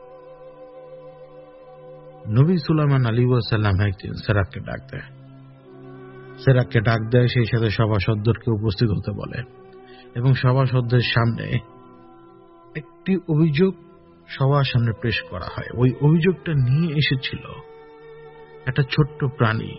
নবী সুলাইমান আলাইহিস সালাম একদিন সেরাককে ডাক দেয়। সেরাককে ডাক দেয় সেই সাথে সভাসদদেরকে উপস্থিত হতে বলে এবং সভাসদদের সামনে একটি অভিযোগ সবার সামনে পেশ করা হয়। ওই অভিযোগটা নিয়ে এসেছিল একটা ছোট্ট প্রাণী।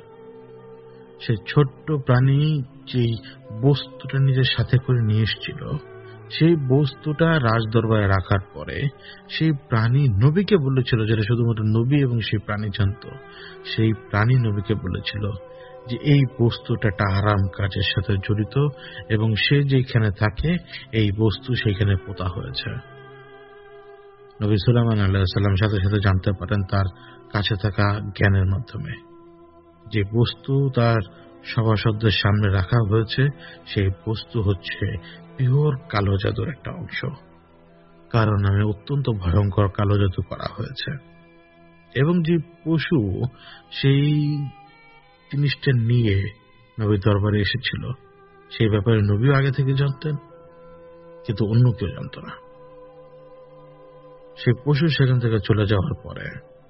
সেই ছোট্ট প্রাণী যেই বস্তুটা নিজের সাথে করে নিয়ে এসেছিল, সেই বস্তুটা রাজদরবারে রাখার পরে সেই প্রাণী নবীকে বলেছিল, যেটা শুধুমাত্র নবী এবং সেই প্রাণী জানত, সেই প্রাণী নবীকে বলেছিল যে এই বস্তুটা একটা আরাম কাজের সাথে জড়িত এবং সে যেখানে থাকে এই বস্তু সেখানে পোতা হয়েছে। নবী সুলাইমান আলাইহিস সালাম সাথে সাথে জানতে পারেন তার কাছে থাকা জ্ঞানের মাধ্যমে যে বস্তু তার সভাসদদের সামনে রাখা হয়েছে সেই বস্তু হচ্ছে পিওর কালো জাদুর একটা অংশ। কারণ নামে অত্যন্ত ভয়ঙ্কর কালো জাদু করা হয়েছে এবং যে পশু সেই জিনিসটা নিয়ে নবীর দরবারে এসেছিল সেই ব্যাপারে নবীও আগে থেকে জানতেন, কিন্তু অন্য কেউ জানত না। সেই পশু সেখান থেকে চলে যাওয়ার পরে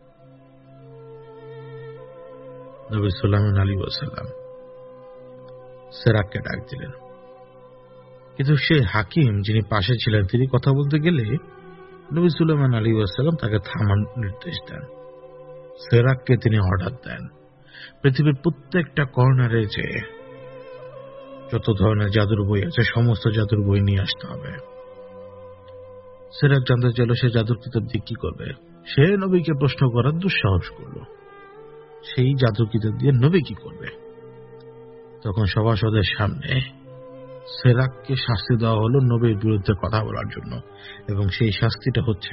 নবী সুলাইমান আলাইহিস ওয়াসাল্লাম সেরাককে ডাক দিলেন, কিন্তু সেই হাকিম যিনি পাশে ছিলেন তিনি কথা বলতে গেলে নবী সুলাইমান আলাইহিস ওয়াসাল্লাম তাকে থামার নির্দেশ দেন। সেরাককে তিনি অর্ডার দেন পৃথিবীর প্রত্যেকটা কর্নারে যে যত ধরনের জাদুর বই আছে সমস্ত জাদুর বই নিয়ে আসতে হবে। সেরাক জানতে চাইল সে জাদুর কিতাব দিয়ে কি করবে। সে নবীকে প্রশ্ন করার দুঃসাহস করল, সেই জাদুর কিতাব দিয়ে নবী কি করবে। তখন সভাসদের সামনে সেরাককে শাস্তি দেওয়া হলো নবীর বিরুদ্ধে কথা বলার জন্য, এবং সেই শাস্তিটা হচ্ছে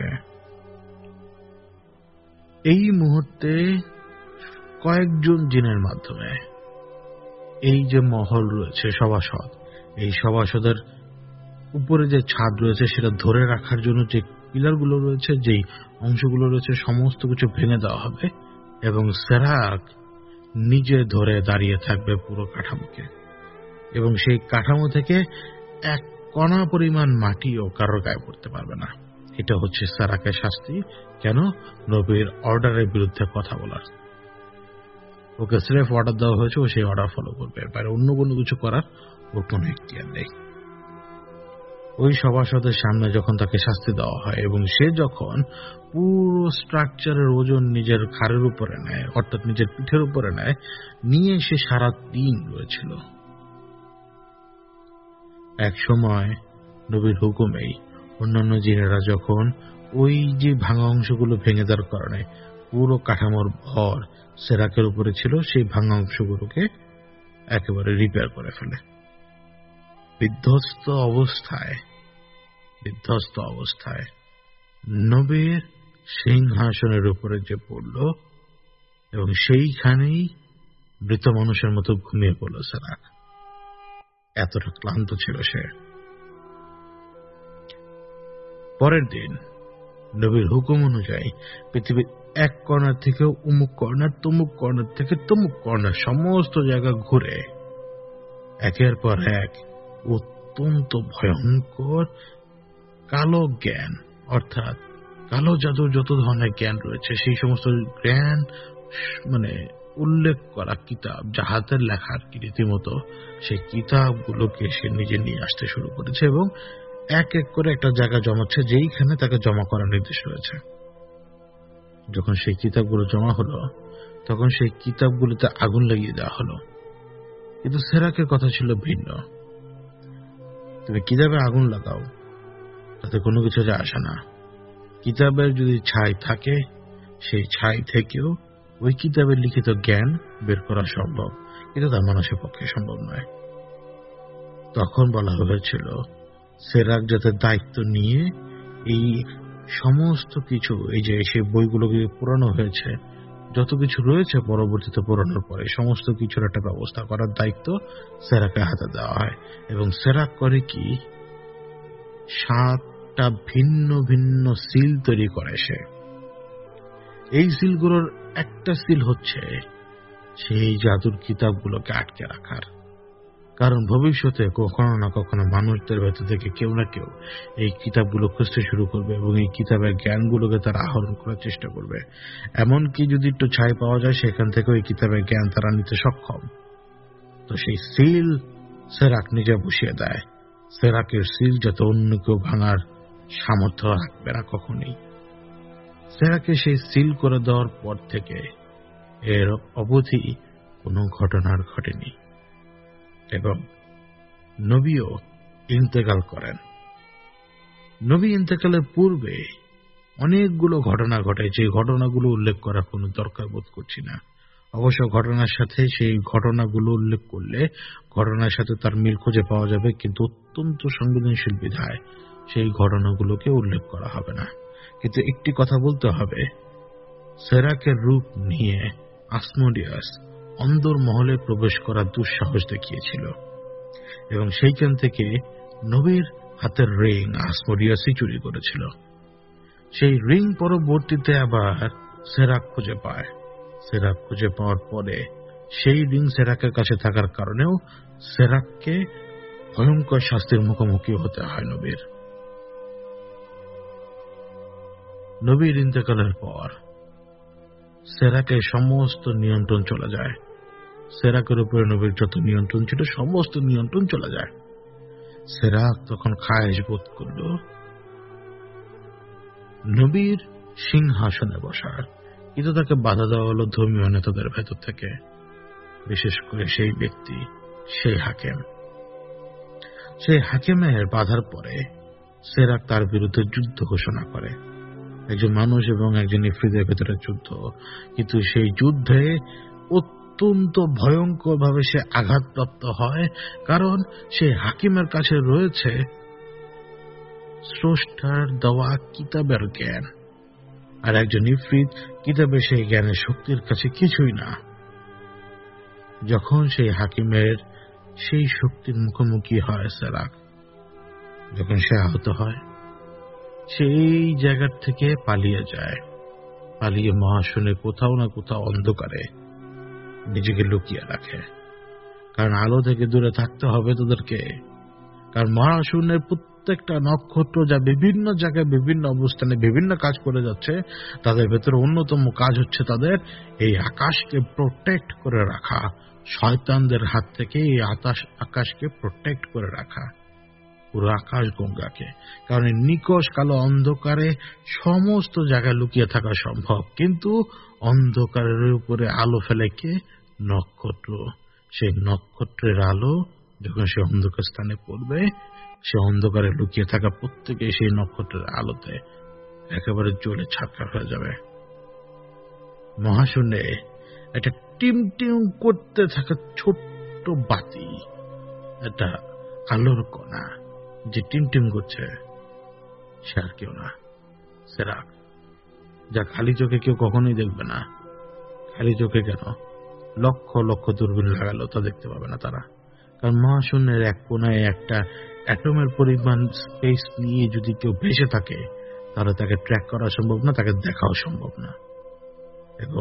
এই মুহূর্তে কয়েকজন জিনের মাধ্যমে এই যে মহল রয়েছে সভাসদ, এই সভাসদের উপরে যে ছাদ রয়েছে সেটা ধরে রাখার জন্য যে পিলারগুলো রয়েছে, যেই অংশগুলো রয়েছে সমস্ত কিছু ভেঙে দেওয়া হবে এবং সেরাক নিজে ধরে দাঁড়িয়ে থাকবে পুরো কাঠামোকে, এবং সেই কাঠামো থেকে এক কণা পরিমাণ মাটিও কারোর গায়ে পড়তে পারবে না। এটা হচ্ছে সেরাকের শাস্তি। কেন? নবীর অর্ডারের বিরুদ্ধে কথা বলার। ওকে স্রেফ অর্ডার দেওয়া হয়েছে, ও সেই অর্ডার ফলো করবে, বাইরে অন্য কোনো কিছু করার ওর কোনো ইখতিয়ার নেই। ওই সভাসদের সামনে যখন তাকে শাস্তি দেওয়া হয় এবং সে যখন পুরো স্ট্রাকচারের ওজন নিজের ঘাড়ের উপরে নেয়, অর্থাৎ নিজের পিঠের উপরে নেয়, নিয়ে সে সারা দিন রয়েছিল। এক সময় নবীর হুকুমেই অন্যান্য জিনেরা যখন ওই যে ভাঙা অংশগুলো ভেঙে দেওয়ার কারণে পুরো কাঠামোর ভর সেরাকের উপরে ছিল, সেই ভাঙা অংশগুলোকে একেবারে রিপেয়ার করে ফেলে। বিধ্বস্ত অবস্থায় বিধ্বস্ত অবস্থায় নবীর সিংহাসনের উপরে যে পড়ল এবং সেইখানেই মৃত মানুষের মতো ঘুমিয়ে পড়ল সেরাক। এতটা ক্লান্ত ছিল সে। পরের দিন নবীর হুকুম অনুযায়ী পৃথিবীর এক কর্নার থেকে উমুক কর্নার, তমুক কর্নার থেকে তমুক কর্নার সমস্ত জায়গা ঘুরে একের পর এক অত্যন্ত ভয়ঙ্কর কালো জ্ঞান, অর্থাৎ কালো জাদুর যত ধরনের জ্ঞান রয়েছে সেই সমস্ত জ্ঞান মানে উল্লেখ করা কিতাব, যাহাতের লেখার কি রীতিমতো সেই কিতাবগুলোকে সে নিজে নিয়ে আসতে শুরু করেছে এবং এক এক করে একটা জায়গা জমাচ্ছে যেইখানে তাকে জমা করার নির্দেশ রয়েছে। যখন সেই কিতাবগুলো জমা হলো তখন সেই কিতাবগুলোতে আগুন লাগিয়ে দেওয়া হলো। কিন্তু সেরাকের কথা ছিল ভিন্ন। তুমি কিতাবে আগুন লাগাও, তাতে কোনো কিছু যায় আসে না। কিতাবের যদি ছাই থাকে সেই ছাই থেকেও ওই কিতাবের লিখিত জ্ঞান বের করা সম্ভব, কিন্তু তার মানুষের পক্ষে সম্ভব নয়। তখন বলা হয়েছিল সেরাক যাতে দায়িত্ব নিয়ে এই সমস্ত কিছু, এই যে সেই বইগুলোকে পুরানো হয়েছে, যত কিছু রয়েছে পরবর্তীতে পুরানোর পরে সমস্ত কিছুর একটা ব্যবস্থা করার দায়িত্ব সেরাকের হাতে দেওয়া হয়। এবং সেরাক করে কি, সাতটা ভিন্ন ভিন্ন সিল তৈরি করে সে। এই সিলগুলোর একটা সিল হচ্ছে সেই জাদুর কিতাবগুলোকে আটকে রাখার, কারণ ভবিষ্যতে কখনো না কখনো মানুষদের ভেতর থেকে কেউ না কেউ এই কিতাবগুলো খুঁজতে শুরু করবে এবং এই কিতাবের জ্ঞানগুলোকে তারা আহরণ করার চেষ্টা করবে। এমনকি যদি একটু ছাই পাওয়া যায় সেখান থেকে ওই কিতাবের জ্ঞান তারা নিতে সক্ষম। তো সেই সিল সেরাক নিজে বসিয়ে দেয়। সেরাকের সিল যাতে অন্য কেউ ভাঙার সামর্থ্য রাখবে না কখনই। সেরাকে সেই সিল করে দেওয়ার পর থেকে এর অবধি কোনো ঘটনার ঘটেনি এবং নবীও ইন্তেকাল করেন। নবী ইন্তেকালের পূর্বে অনেকগুলো ঘটনা ঘটে, যে ঘটনাগুলো উল্লেখ করার কোনো দরকার বোধ করছি না। অবশ্য ঘটনার সাথে সেই ঘটনাগুলো উল্লেখ করলে ঘটনার সাথে তার মিল খুঁজে পাওয়া যাবে, কিন্তু অত্যন্ত সংবেদনশীল বিধায় সেই ঘটনাগুলোকে উল্লেখ করা হবে না। কিন্তু একটি কথা বলতে হবে, সেরাকের রূপ নিয়ে আসমোডিয়াস অন্দর মহলে প্রবেশ করার দুঃসাহস দেখিয়েছিল এবং সেইখান থেকে নবীর হাতের রিং আসমোডিয়াসই চুরি করেছিল। সেই রিং পরবর্তীতে আবার সেরাক খুঁজে পায়। সেরাক খুঁজে পাওয়ার পরে সেই রিং সেরাকের কাছে থাকার কারণেও সেরাককে ভয়ঙ্কর শাস্তির মুখোমুখি হতে হয় নবীর। নবীর ইন্তেকালের পর সেরাকের সমস্ত নিয়ন্ত্রণ চলে যায়। সেরাকের উপরে নবীর যত নিয়ন্ত্রণ ছিল সমস্ত নিয়ন্ত্রণ চলে যায়। সেরাক তখন খায়েশ বোধ করল নবীর সিংহাসনে বসার, কিন্তু তাকে বাধা দেওয়া হলো ধর্মীয় নেতাদের ভেতর থেকে, বিশেষ করে সেই ব্যক্তি, সেই হাকিম। সেই হাকিমের বাধার পরে সেরাক তার বিরুদ্ধে যুদ্ধ ঘোষণা করে, একজন মানুষ এবং একজন ইফরিতের ভেতরে যুদ্ধ। কিন্তু সেই যুদ্ধে অত্যন্ত ভয়ঙ্কর ভাবে সে আঘাতপ্রাপ্ত হয়, কারণ সেই হাকিমের কাছে রয়েছে স্রষ্টার দেওয়া কিতাবের জ্ঞান, আর একজন ইফরিত কিতাবের সেই জ্ঞানের শক্তির কাছে কিছুই না। যখন সেই হাকিমের সেই শক্তির মুখোমুখি হয় সেরাক, যখন সে আহত হয়, সেই জায়গার থেকে পালিয়ে যায়, পালিয়ে মহাশূন্যে কোথাও না কোথাও অন্ধকারে নিজেকে লুকিয়ে রাখে। কারণ আলো থেকে দূরে থাকতে হবে তাদেরকে, কারণ মহাশূন্যের প্রত্যেকটা নক্ষত্র যা বিভিন্ন জায়গায় বিভিন্ন অবস্থানে বিভিন্ন কাজ করে যাচ্ছে, তাদের ভেতরে অন্যতম কাজ হচ্ছে তাদের এই আকাশকে প্রোটেক্ট করে রাখা, শয়তানদের হাত থেকে এই আকাশ আকাশকে প্রোটেক্ট করে রাখা, পুরো আকাশ গঙ্গাকে। কারণ নিকষ কালো অন্ধকারে সমস্ত জায়গায় লুকিয়ে থাকা সম্ভব, কিন্তু অন্ধকারের উপরে আলো ফেলে কে? নক্ষত্র। সেই নক্ষত্রের আলো যখন সে অন্ধকার স্থানে পড়বে, সে অন্ধকারে লুকিয়ে থাকা প্রত্যেকে সেই নক্ষত্রের আলোতে একেবারে জ্বলে ছারখার হয়ে যাবে। মহাশূন্যে একটা টিম টিম করতে থাকা ছোট্ট বাতি, একটা আলোর কণা যে টিম টিম করছে, সে আর কেউ না, সেরাক, যা খালি চোখে কেউ কখনোই দেখবে না। খালি চোখে কেন, লক্ষ লক্ষ দূরবীন লাগালো তা দেখতে পাবে না তারা। কারণ মহাশূন্যের এক কোনায় একটা অ্যাটমের পরিমাণ স্পেস নিয়ে যদি কেউ ভেসে থাকে, তাহলে তাকে ট্র্যাক করা সম্ভব না, তাকে দেখাও সম্ভব না। এবং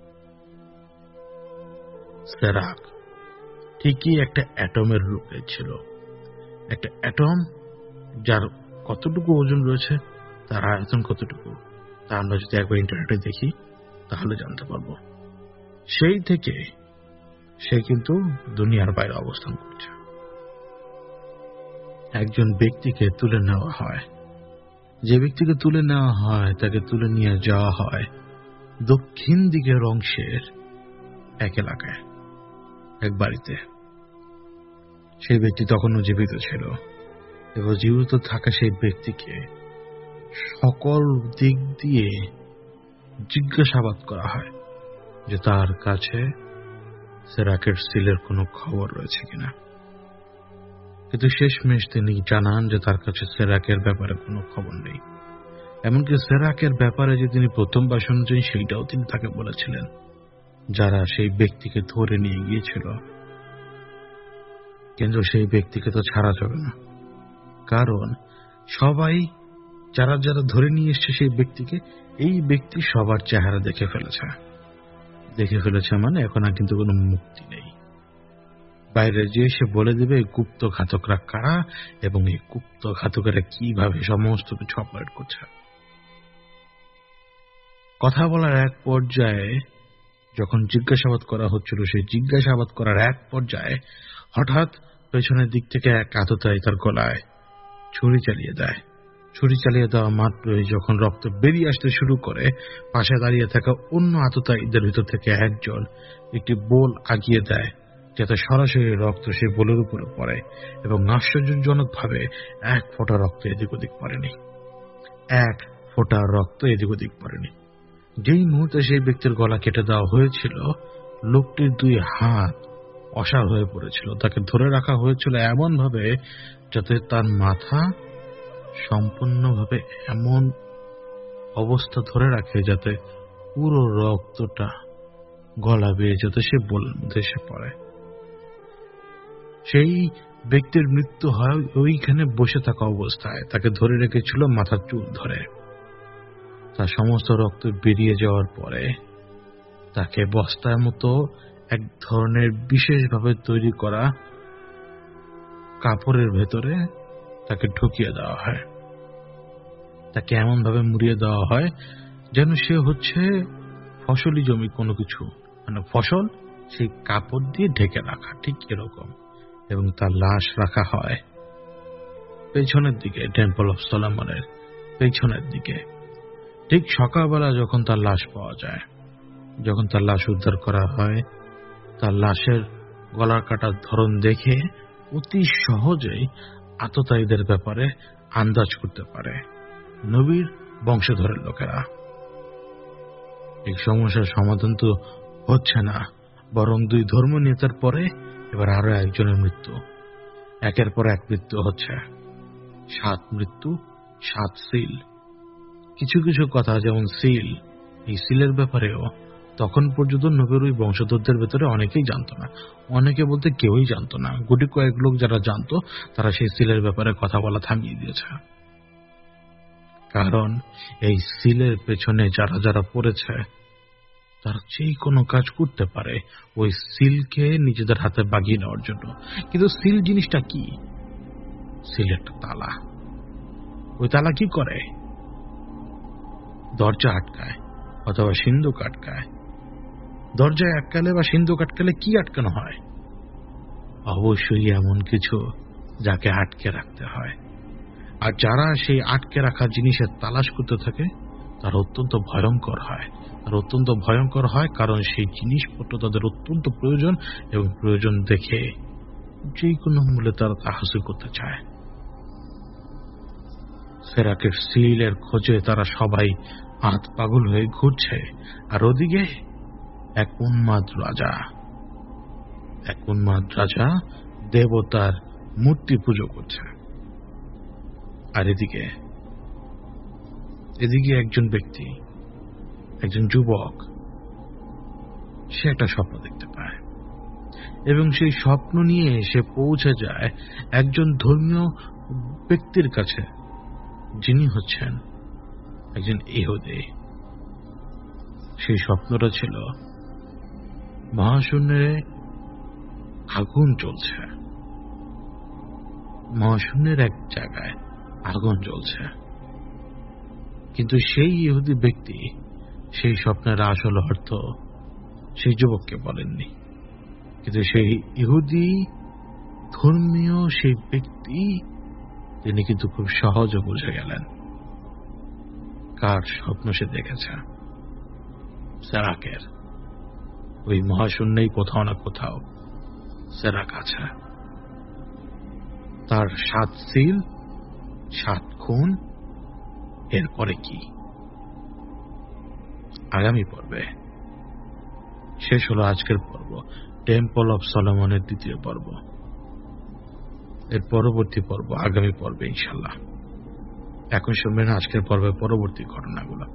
সেরাক ঠিকই একটা অ্যাটমের রূপে ছিল, একটা অ্যাটম যার কতটুকু ওজন রয়েছে, তার আয়তন কতটুকু, তা আমরা যদি একবার ইন্টারনেটে দেখি তাহলে জানতে পারবো। সেই থেকে সে কিন্তু দুনিয়ার বাইরে অবস্থান করছে। একজন ব্যক্তিকে তুলে নেওয়া হয়, যে ব্যক্তিকে তুলে নেওয়া হয় তাকে তুলে নিয়ে যাওয়া হয় দক্ষিণ দিকের অংশের এক এলাকায়, এক বাড়িতে। সেই ব্যক্তি তখনও জীবিত ছিল এবং জীবিত থাকা সেই ব্যক্তিকে সকল দিক দিয়ে জিজ্ঞাসাবাদ করা হয় যে তার কাছে সেরাকের সিলের কোনো খবর রয়েছে কিনা। কিন্তু শেষমেশ তিনি জানান যে তার কাছে সেরাকের ব্যাপারে কোনো খবর নেই। এমনকি সেরাকের ব্যাপারে যে তিনি প্রথমবার শুনছেন সেইটাও তিনি তাকে বলেছিলেন, যারা সেই ব্যক্তিকে ধরে নিয়ে গিয়েছিল। কিন্তু সেই ব্যক্তিকে তো ছাড়া যাবে না, কারণ সবাই যারা যারা ধরে নিয়ে এসছে সেই ব্যক্তিকে, এই ব্যক্তি সবার চেহারা দেখে ফেলেছে। দেখে ফেলেছে মানে এখন আর কিন্তু কোনো মুক্তি নেই। বাইরে যে সে বলে দেবে এই গুপ্ত ঘাতকরা কারা এবং এই গুপ্ত ঘাতকেরা কিভাবে সমস্ত কিছু অপারেট করছে। কথা বলার এক পর্যায়ে যখন জিজ্ঞাসাবাদ করা হচ্ছিল, সেই জিজ্ঞাসাবাদ করার এক পর্যায়ে হঠাৎ পেছনের দিক থেকে এক আততায়ী তার গলায় ছুরি চালিয়ে দেয়। ছুরি চালিয়ে দেওয়া মাত্রই যখন রক্ত বেরিয়ে আসতে শুরু করে, পাশে দাঁড়িয়ে থাকা অন্য আততায়ীদের ভিতর থেকে একজন একটি বোল আগিয়ে দেয় যাতে সরাসরি রক্ত সেই বোলের উপরে পড়ে, এবং আশ্চর্যজনকভাবে এক ফোঁটা রক্ত এদিক ওদিক পড়েনি। এক ফোঁটা রক্ত এদিক ওদিক পড়েনি। যেই মুহূর্তে সেই ব্যক্তির গলা কেটে দেওয়া হয়েছিল, লোকটির দুই হাত অসাড় হয়ে পড়েছিল। তাকে ধরে রাখা হয়েছিল এমন ভাবে যাতে তার মাথা সম্পূর্ণভাবে এমন অবস্থা ধরে রাখে যাতে পুরো রক্তটা গলা বেয়ে যাতে সে বোলের মধ্যে এসে পড়ে। সেই ব্যক্তির মৃত্যু হয় ওইখানে বসে থাকা অবস্থায়। তাকে ধরে রেখেছিল মাথার চুল ধরে। তার সমস্ত রক্ত বেরিয়ে যাওয়ার পরে তাকে বস্তার মতো এক ধরনের বিশেষভাবে তৈরি করা কাপড়ের ভেতরে তাকে ঢুকিয়ে দেওয়া হয়। তাকে এমন ভাবে মুড়িয়ে দেওয়া হয় যেন সে হচ্ছে ফসলি জমি কোনো কিছু, মানে ফসল সেই কাপড় দিয়ে ঢেকে রাখা, ঠিক এরকম। এবং তার লাশ রাখা হয় পেছনের দিকে, টেম্পল অফ সলোমনের পেছনের দিকে। ঠিক সকালবেলা যখন তার লাশ পাওয়া যায়, যখন তার লাশ উদ্ধার করা হয়, তার লাশের গলার কাটার ধরন দেখে অতি সহজেই আততায়ীদের ব্যাপারে আন্দাজ করতে পারে নবীর বংশধরের লোকেরা। এই সমস্যার সমাধান তো হচ্ছে না, বরং দুই ধর্ম নেতার পরে এবার আরো একজনের মৃত্যু। একের পর এক মৃত্যু হচ্ছে। সাত মৃত্যু, সাত সিল। কিছু কিছু কথা যেমন সিল, এই সিলের ব্যাপারেও তখন পর্যন্ত নবীর ওই বংশধরদের ভেতরে অনেকেই জানতো না। অনেকে বলতে কেউই জানতো না। গুটি কয়েক লোক যারা জানতো তারা সেই সিলের ব্যাপারে কথা বলা থামিয়ে দিয়েছে। কারণ এই সিলের পেছনে যারা যারা পড়েছে তারা যে কোনো কাজ করতে পারে ওই সিলকে নিজেদের হাতে বাগিয়ে নেওয়ার জন্য। কিন্তু সিল জিনিসটা কি? সিল একটা তালা। ওই তালা কি করে? দরজা আটকায় অথবা সিন্ধুক আটকায়। দরজায় আটকালে বা সিন্ধুক আটকালে কি আটকানো হয়? অবশ্যই এমন কিছু যাকে আটকে রাখতে হয়। আর যারা সেই আটকে রাখা জিনিসের তালাশ করতে থাকে তারা অত্যন্ত ভয়ঙ্কর হয়। আর অত্যন্ত ভয়ঙ্কর হয় কারণ সেই জিনিসপত্র তাদের অত্যন্ত প্রয়োজন, এবং প্রয়োজন দেখে যে কোনো মূল্যে তারা তা হাসিল করতে চায়। সেরাকের সিলের খোঁজে তারা সবাই হাত পাগল হয়ে ঘুরছে। আর ওদিকে এক উন্মাদ রাজা, এক উন্মাদ রাজা দেবতার মূর্তি পুজো করছে। আর এদিকে এদিকে একজন ব্যক্তি, একজন যুবক, সে একটা স্বপ্ন দেখতে পায়, এবং সেই স্বপ্ন নিয়ে সে পৌঁছে যায় একজন ধর্মীয় ব্যক্তির কাছে, যিনি হচ্ছেন একজন ইহুদি। সেই স্বপ্নটা ছিল মহাশূন্যে আগুন জ্বলছে, মহাশূন্যের এক জায়গায় আগুন জ্বলছে। কিন্তু সেই ইহুদি ব্যক্তি সেই স্বপ্নের আসল অর্থ সেই যুবককে বলেননি। কিন্তু সেই ইহুদি ধর্মীয় সেই ব্যক্তি তিনি কিন্তু খুব সহজে বুঝে গেলেন কার স্বপ্ন সে দেখেছে। সেরাকের। ওই মহাশূন্যেই কোথাও না কোথাও সেরাক আছে। তার সাত সিল, সাত খুন। এরপরে কি? আগামী পর্বে। শেষ হলো আজকের পর্ব, টেম্পল অফ সলোমনের দ্বিতীয় পর্ব। এর পরবর্তী পর্ব আগামী পর্বে ইনশাল্লাহ। এখন শুনবেন আজকের পর্বের পরবর্তী ঘটনাগুলো।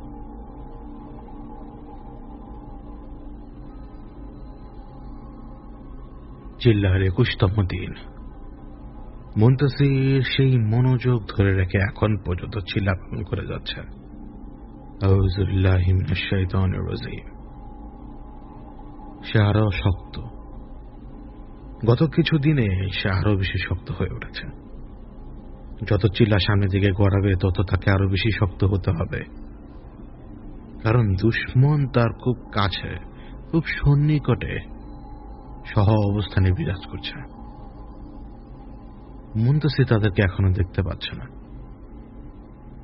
চিল্লার একুশতম দিন। মুনতাসির সেই মনোযোগ ধরে রেখে এখন পর্যন্ত চিল্লা পালন করে যাচ্ছে। আউযু বিল্লাহি মিনাশ শাইতানির রাজিম। সে আরো শক্ত। গত কিছু দিনে সে আরো বেশি শক্ত হয়ে উঠেছে। যত চিল্লা সামনের দিকে গড়াবে তত তাকে আরো বেশি শক্ত হতে হবে, কারণ দুশমন তার খুব কাছে, খুব সন্নিকটে সহ অবস্থানে বিরাজ করছে। মুনতাসির তাদেরকে এখনো দেখতে পাচ্ছে না।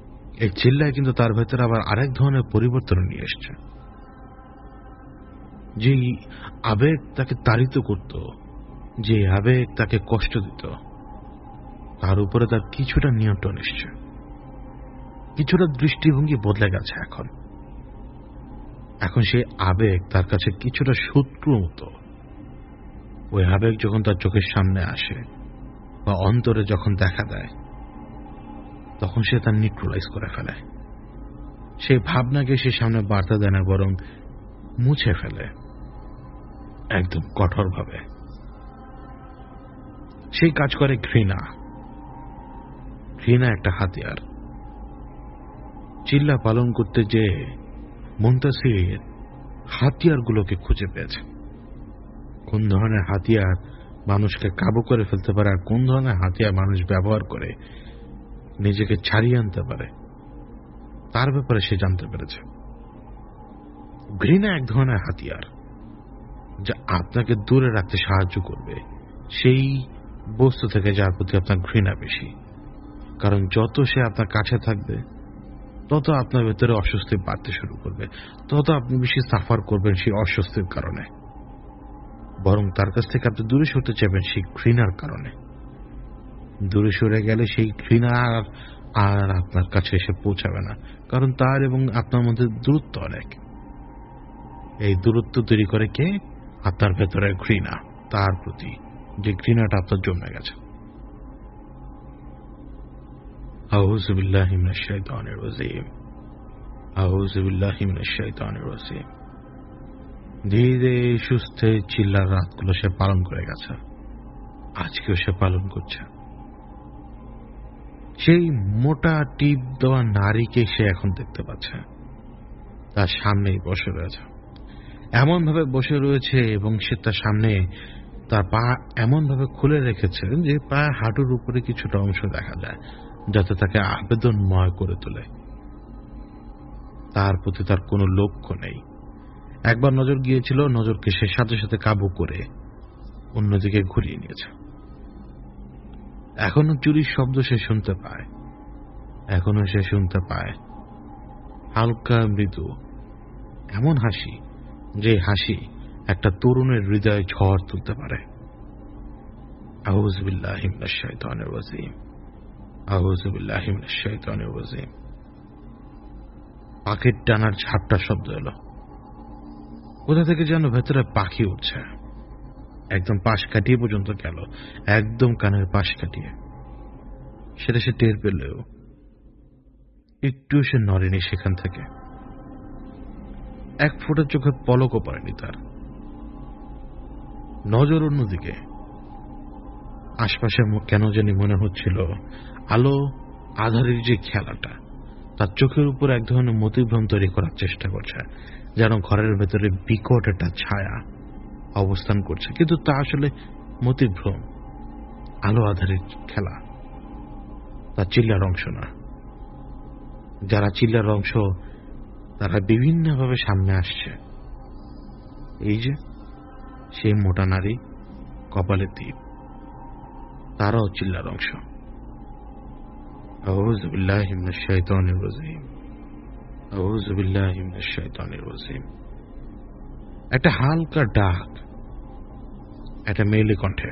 এই চিল্লায় কিন্তু তার ভেতরে আবার আরেক ধরনের পরিবর্তন নিয়ে এসছে। যে আবেগ তাকে তাড়িত করত, যে আবেগ তাকে কষ্ট দিত, তার উপরে তার কিছুটা নিয়ন্ত্রণ এসছে, কিছুটা দৃষ্টিভঙ্গি বদলে গেছে। এখন এখন সেই আবেগ তার কাছে কিছুটা শত্রু মতো। ওই আবেগ যখন তার চোখের সামনে আসে বা অন্তরে যখন দেখা দেয়, তখন সে তার নিউট্রালাইজ করে ফেলে। সেই ভাবনাকে সে সামনে বার্তা দেয় না, বরং মুছে ফেলে একদম কঠোরভাবে। সেই কাজ করে ঘৃণা। ঘৃণা একটা হাতিয়ার। চিল্লা পালন করতে যে মুনতাসির হাতিয়ারগুলোকে খুঁজে পেয়েছে। কোন ধরনের হাতিয়ার মানুষকে কাবু করে ফেলতে পারে আর কোন ধরনের হাতিয়ার মানুষ ব্যবহার করে নিজেকে ছাড়িয়ে আনতে পারে, তার ব্যাপারে সে জানতে পেরেছে। ঘৃণা এক ধরনের হাতিয়ার যা আপনাকে দূরে রাখতে সাহায্য করবে সেই বস্তু থেকে যার প্রতি আপনার ঘৃণা বেশি। কারণ যত সে আপনার কাছে থাকবে, তত আপনার ভেতরে অস্বস্তি বাড়তে শুরু করবে, তত আপনি বেশি সাফার করবেন সেই অস্বস্তির কারণে। বরং তার কাছ থেকে আপনি দূরে সরতে চাইবেন সেই ঘৃণার কারণে। দূরে সরে গেলে সেই ঘৃণা আর আর আপনার কাছে এসে পৌঁছাবে না, কারণ তার এবং আপনার মধ্যে দূরত্ব অনেক। এই দূরত্ব তৈরি করে কে? আপনার ভেতরে ঘৃণা, তার প্রতি যে ঘৃণাটা আপনার জমে গেছে। আউযু বিল্লাহি মিনাশ শাইতানির রাজিম। আউযু বিল্লাহি মিনাশ শাইতানির রাজিম। ধীরে সুস্থে চিল্লার রাতগুলো সে পালন করে গেছে, আজকেও সে পালন করছে। সেই মোটা টিপ দেওয়া নারীকে সে এখন দেখতে পাচ্ছে, তার সামনেই বসে রয়েছে। এমন ভাবে বসে রয়েছে এবং সে তার সামনে তার পা এমন ভাবে খুলে রেখেছে যে পা হাঁটুর উপরে কিছুটা অংশ দেখা যায়, যাতে তাকে আবেদনময় করে তোলে। তার প্রতি তার কোনো লক্ষ্য নেই। একবার নজর গিয়েছিল, নজরকে সে সাথে সাথে কাবু করে অন্যদিকে ঘুরিয়ে নিয়েছে। এখনো চুরির শব্দ সে শুনতে পায়, এখনো সে শুনতে পায় হালকা মৃদু এমন হাসি, যে হাসি একটা তরুণের হৃদয়ে ঝড় তুলতে পারে। আউযু বিল্লাহি মিনাশ শাইতানির রাজিম। আউযু বিল্লাহি মিনাশ শাইতানির রাজিম। পাখির টানার ঝাপটা শব্দ এলো। কোথা থেকে যেন ভেতরে পাখি উঠছে, একদম পাশ কাটিয়ে পর্যন্ত গেল, একদম কানের পাশ কাটিয়ে। সেটা সে টের পেলেও একটু সে নড়েনি সেখান থেকে। এক ফোঁটা চোখে পলকও পড়েনি তার। নজর অন্যদিকে। আশপাশে কেন জানি মনে হচ্ছিল আলো আধারের যে খেলাটা তার চোখের উপর এক ধরনের মতিভ্রম তৈরি করার চেষ্টা করছে, যেন ঘরের ভেতরে বিকট একটা ছায়া অবস্থান করছে, কিন্তু তা আসলে মতিভ্রম, আলো আধারের খেলা, তার চিল্লার অংশ না। যারা চিল্লার অংশ তারা বিভিন্নভাবে সামনে আসছে। এই যে সেই মোটা নারী, কপালে তীর, তারাও চিল্লার অংশ। আউযু বিল্লাহি মিনাশ শাইতানির রাজিম। আউযু বিল্লাহি মিনাশ শাইতানির রাজিম। একটা হালকা ডাক, একটা মেয়েলি কণ্ঠে।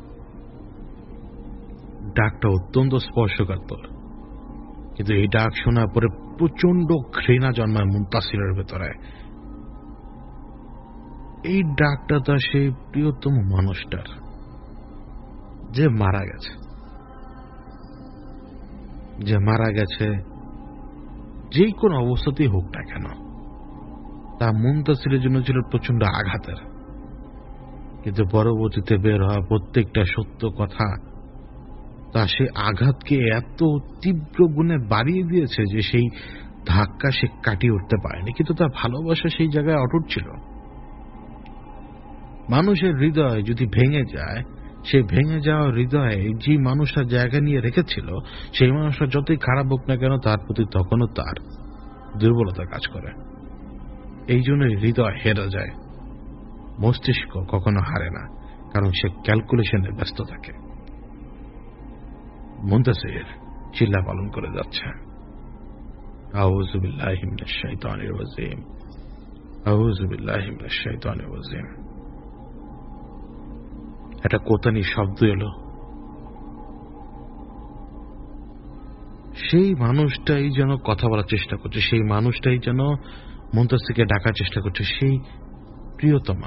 ডাকটা অত্যন্ত স্পর্শকাতর, কিন্তু এই ডাক শোনার পরে প্রচন্ড ঘৃণা জন্মায় মুনতাসিরের ভেতরে। এই ডাকটা তার সেই প্রিয়তম মানুষটার, যে মারা গেছে, যে মারা গেছে যে কোনো অবস্থাতেই হোক না কেন, তা মুনতাসিরের জন্য ছিল প্রচন্ড আঘাতের। কিন্তু পরবর্তীতে বের হওয়া প্রত্যেকটা সত্য কথা তা সে আঘাতকে এত তীব্র গুণে বাড়িয়ে দিয়েছে যে সেই ধাক্কা সে কাটিয়ে উঠতে পারেনি, কিন্তু তার ভালোবাসা সেই জায়গায় অটুট ছিল। মানুষের হৃদয় যদি ভেঙে যায়, সেই ভেঙে যাওয়া হৃদয়ে যে মানুষটা জায়গা নিয়ে রেখেছিল, সেই মানুষটা যতই খারাপ হোক না কেন, তার প্রতি তখনও তার দুর্বলতা কাজ করে। এই জন্যই হৃদয় হেরে যায়, মস্তিষ্ক কখনো হারে না, কারণ সে ক্যালকুলেশনে ব্যস্ত থাকে। মুনতাসির চিল্লা পালন করে যাচ্ছে, আউযু বিল্লাহি মিনাশ শাইতানির রাজিম। আউযু বিল্লাহি মিনাশ শাইতানির রাজিম। একটা কোতানি শব্দ এলো। সেই মানুষটাই যেন কথা বলার চেষ্টা করছে, সেই মানুষটাই যেন মুনতাসিরকে ডাকার চেষ্টা করছে, সেই প্রিয়তমা।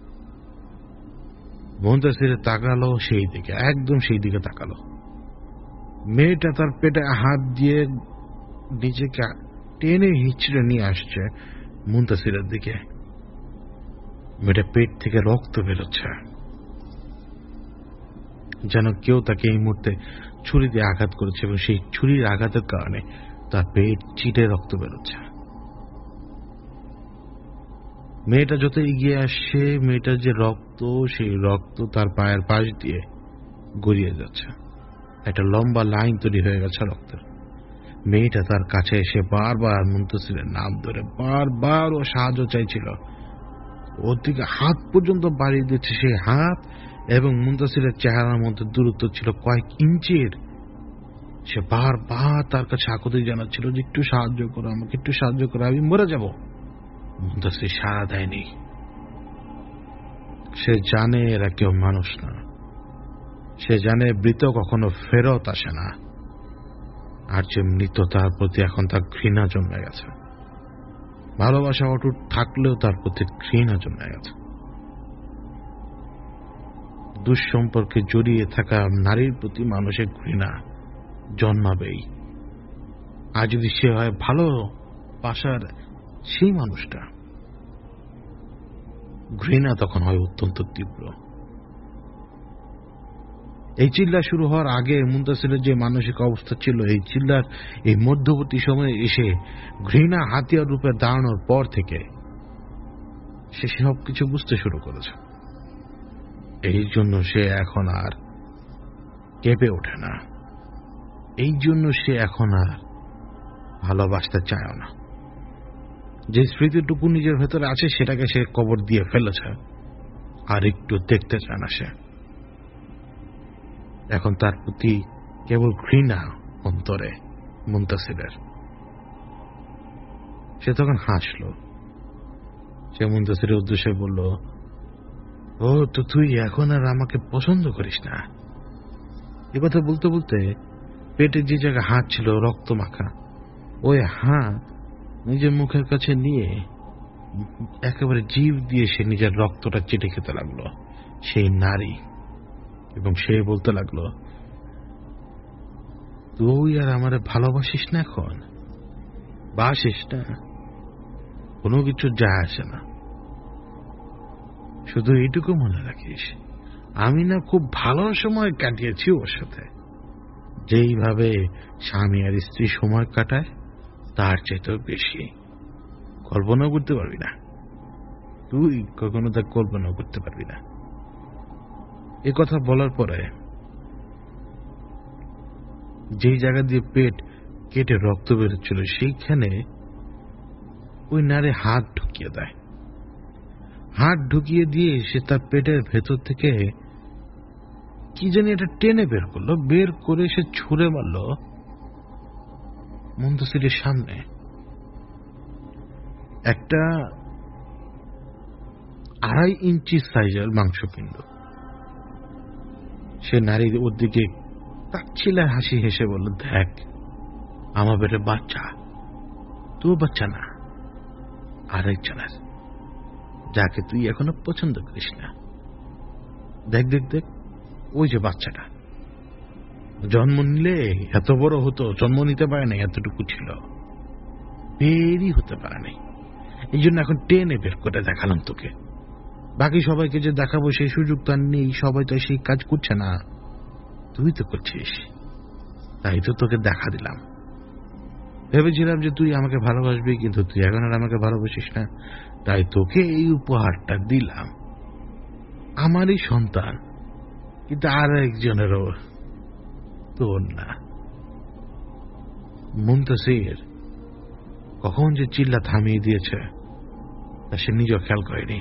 মুনতাসির তাকালো সেই দিকে, একদম সেই দিকে তাকালো। মেয়েটা তার পেটে হাত দিয়ে নিজেকে টেনে হিঁচড়ে নিয়ে আসছে মুনতাসিরের দিকে। মেয়েটা পেট থেকে রক্ত বেরোচ্ছে, যেন কেউ তাকে এই মুহূর্তে ছুরি দিয়ে আঘাত করেছে এবং সেই ছুরির আঘাতের কারণে তার পেট চিটে রক্ত বেরোচ্ছে। মেয়েটা যত এগিয়ে আসছে, মেয়েটার যে রক্ত, সেই রক্ত তার পায়ের পাশ দিয়ে গড়িয়ে যাচ্ছে। একটা লম্বা লাইন তৈরি হয়ে গেছে রক্তের। মেয়েটা তার কাছে এসে বারবার মুনতাসিরের নাম ধরে বারবার ও সাহায্য চাইছিল। ওর দিকে হাত পর্যন্ত বাড়িয়ে দিচ্ছে সেই হাত, এবং মুনতাসিরের চেহারার মধ্যে দূরত্ব ছিল কয়েক ইঞ্চির। সে বারবার তার কাছে আকুতি জানাচ্ছিল যে একটু সাহায্য করো, আমাকে একটু সাহায্য করো, আমি মরে যাব। মুনতাসির সাড়া দেয়নি। সে জানে এরা কেউ মানুষ না। সে জানে মৃত কখনো ফেরত আসে না, আর যে মৃত তার প্রতি এখন তার ঘৃণা জন্মে গেছে। ভালোবাসা অটুট থাকলেও তার প্রতি ঘৃণা জন্মে গেছে। দুঃসম্পর্কে জড়িয়ে থাকা নারীর প্রতি মানুষের ঘৃণা জন্মাবেই। আর যদি সে হয় ভালোবাসার সেই মানুষটা, ঘৃণা তখন হয় অত্যন্ত তীব্র। এই চিল্লা শুরু হওয়ার আগে মুনতাসিরের যে মানসিক অবস্থা ছিল, এই চিল্লার এই মধ্যবর্তী সময়ে এসে ঘৃণা হাতিয়ার রূপে দাঁড়ানোর পর থেকে সে সব কিছু বুঝতে শুরু করেছে। এই জন্য সে এখন আর কেঁপে ওঠে না। এই জন্য সে এখন আর ভালোবাসতে চায় না। যে স্মৃতিটুকু নিজের ভেতরে আছে সেটাকে সে কবর দিয়ে ফেলেছে, আর একটু দেখতে চায় না সে। এখন তার প্রতি কেবল ঘৃণা অন্তরে মুনতাসিরের। সে তখন হাসল। সে মুনতাসিরের উদ্দেশ্যে বলল, ও তো তুই এখন আর আমাকে পছন্দ করিস না। এ কথা বলতে বলতে পেটে যে জায়গায় হাত ছিল রক্ত মাখা, ওই হাত নিজের মুখের কাছে নিয়ে একেবারে জিভ দিয়ে সে নিজের রক্তটা চেটে খেতে লাগলো সেই নারী। এবং সে বলতে লাগলো, তুই আর আমারে ভালোবাসিস না, এখন বাসিস না, কোনো কিছু যায় আসে না। শুধু এইটুকু মনে রাখিস, আমি না খুব ভালো সময় কাটিয়েছি ওর সাথে। যেইভাবে স্বামী আর স্ত্রী সময় কাটায় তার চেয়েও বেশি। কল্পনাও করতে পারবি না, তুই কখনো তা কল্পনাও করতে পারবি না। এ কথা বলার পরে যেই জায়গা দিয়ে পেট কেটে রক্ত বেরোচ্ছিল সেইখানে ওই নারী হাত ঢুকিয়ে দেয়। হাত ঢুকিয়ে দিয়ে সে তার পেটের ভেতর থেকে কি জানি এটা টেনে বের করলো। বের করে সে ছুঁড়ে মারল মুনতাসিরের সামনে। একটা আড়াই ইঞ্চি সাইজের মাংসপিণ্ড। সে নারী ওর দিকে তাচ্ছিল্যের হাসি হেসে বলল, দেখ আমার পেটে বাচ্চা, তুই বাচ্চা না, আরেকজনের, যাকে তুই এখনো পছন্দ করিস না। দেখ দেখ দেখ ওই যে বাচ্চাটা জন্ম নিলে এত বড় হতো, জন্ম নিতে পারে না, এতটুকু ছিল, বেরই হতে পারে নাই। এই জন্য এখন টেনে বের করে দেখালাম তোকে। বাকি সবাইকে যে দেখাবো সেই সুযোগ তো আর নেই, সবাই তো সেই কাজ করছে না, তুই তো করছিস, তাই তো তোকে দেখা দিলাম। ভেবেছিলাম যে তুই আমাকে ভালোবাসবি, কিন্তু তুই এখন আর আমাকে ভালোবাসিস না, তাই তোকে এই উপহারটা দিলাম। আমারই সন্তান, কিন্তু আর একজনেরও, তোর না। মুনতাসির কখন যে চিল্লা থামিয়ে দিয়েছে তা সে নিজেও খেয়াল করেনি।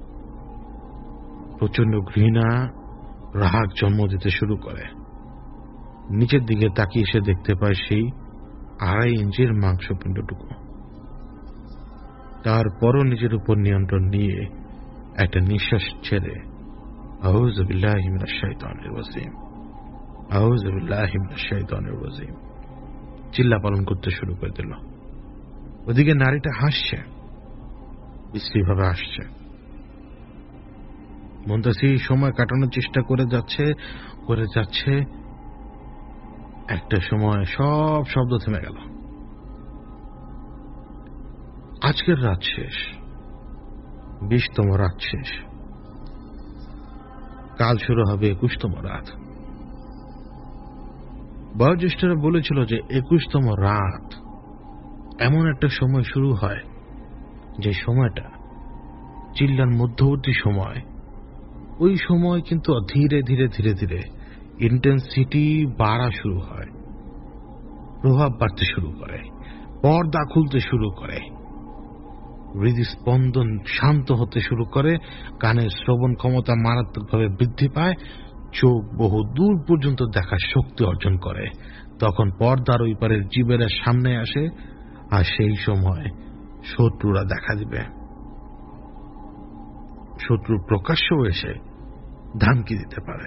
প্রচন্ড ঘৃণা রাগ জন্ম দিতে শুরু করে। নিচের দিকে তাকিয়ে সে দেখতে পায় সেই আড়াই ইঞ্চির মাংসপিণ্ডটুকু। তারপরও নিজের উপর নিয়ন্ত্রণ নিয়ে একটা নিঃশ্বাস ছেড়ে আউযু বিল্লাহি মিনাশ শাইতানির রাজিম, আউযু বিল্লাহি মিনাশ শাইতানির রাজিম চিল্লা পালন করতে শুরু করে দিল। ওদিকে নারীটা হাসছে, বিশ্রীভাবে হাসছে। মুনতাসির সময় কাটানোর চেষ্টা করে যাচ্ছে করে যাচ্ছে একটা সময় সব শব্দ থেমে গেল। আজকের রাত শেষ, বিশতম রাত শেষ। কাল শুরু হবে একুশতম রাত। বয়োজ্যেষ্ঠরা বলেছিল যে একুশতম রাত এমন একটা সময় শুরু হয় যে সময়টা চিল্লার মধ্যবর্তী সময়। ওই সময় কিন্তু ধীরে ধীরে ধীরে ধীরে ইন্টেন্সিটি বাড়া শুরু হয়, প্রভাব বাড়তে শুরু করে, পর্দা খুলতে শুরু করে, হৃদস্পন্দন শান্ত হতে শুরু করে, কানের শ্রবণ ক্ষমতা মারাত্মকভাবে বৃদ্ধি পায়, চোখ বহু দূর পর্যন্ত দেখার শক্তি অর্জন করে। তখন পর্দার ওই পারের জীবেরা সামনে আসে, আর সেই সময় শত্রুরা দেখা দিবে। শত্রু প্রকাশ্যও এসে ধামকি দিতে পারে।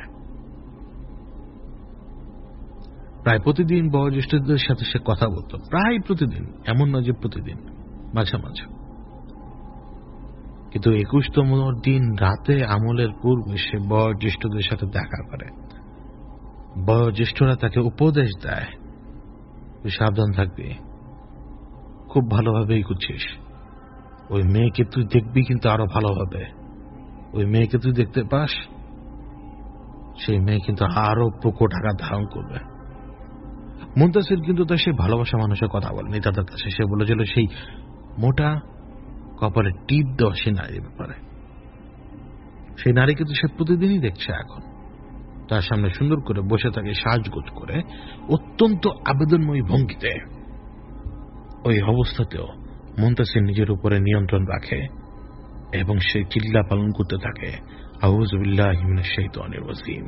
প্রায় প্রতিদিন বয়োজ্যেষ্ঠদের সাথে সে কথা বলতো, প্রায় প্রতিদিন, এমন নয় যে প্রতিদিন, মাঝে মাঝে। কিন্তু একুশতম দিন রাতে আমলের পূর্বে সে বয়োজ্যেষ্ঠদের সাথে দেখা করে। বয়োজ্যেষ্ঠরা তাকে উপদেশ দেয়, তুই সাবধান থাকবি, খুব ভালোভাবেই করছিস, ওই মেয়েকে তুই দেখবি কিন্তু আরো ভালোভাবে, ওই মেয়েকে তুই দেখতে পাস, সেই মেয়ে কিন্তু আরো প্রকট আকার ধারণ করবে। মুনতাসির কিন্তু তার সেই ভালোবাসা মানুষের কথা বলেনি তাদের কাছে। সে বলেছিল সেই মোটা কপালে টিপ দেওয়া সেই নারীর ব্যাপারে। সেই নারী কিন্তু সে প্রতিদিনই দেখছে এখন। তার সামনে সুন্দর করে বসে থাকে সাজগোজ করে, অত্যন্ত আবেদনময়ী ভঙ্গিতে। ওই অবস্থাতেও মুনতাসির নিজের উপরে নিয়ন্ত্রণ রাখে এবং সে চিল্লা পালন করতে থাকে, আউযু বিল্লাহি মিনাশ শাইতানির রাজিম।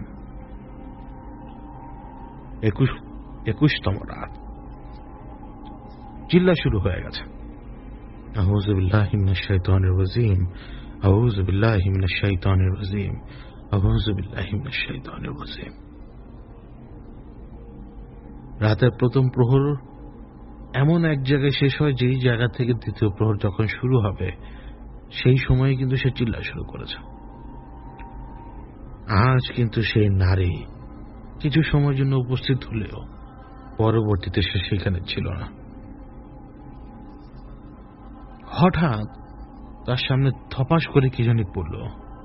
একুশ একুশতম রাত, চিল্লা শুরু হয়ে গেছে, আউযু বিল্লাহি মিনাশ শাইতানির রাজিম, আউযু বিল্লাহি মিনাশ শাইতানির রাজিম, আউযু বিল্লাহি মিনাশ শাইতানির রাজিম। রাতের প্রথম প্রহর এমন এক জায়গায় শেষ হয় যেই জায়গা থেকে দ্বিতীয় প্রহর যখন শুরু হবে সেই সময়ে কিন্তু সে চিল্লা শুরু করেছে। আজ কিন্তু সেই নারী কিছু সময়ের জন্য উপস্থিত হলেও পরবর্তীতে সে সেখানে ছিল না। হঠাৎ তার সামনে থপাস করে কি জানি পড়ল।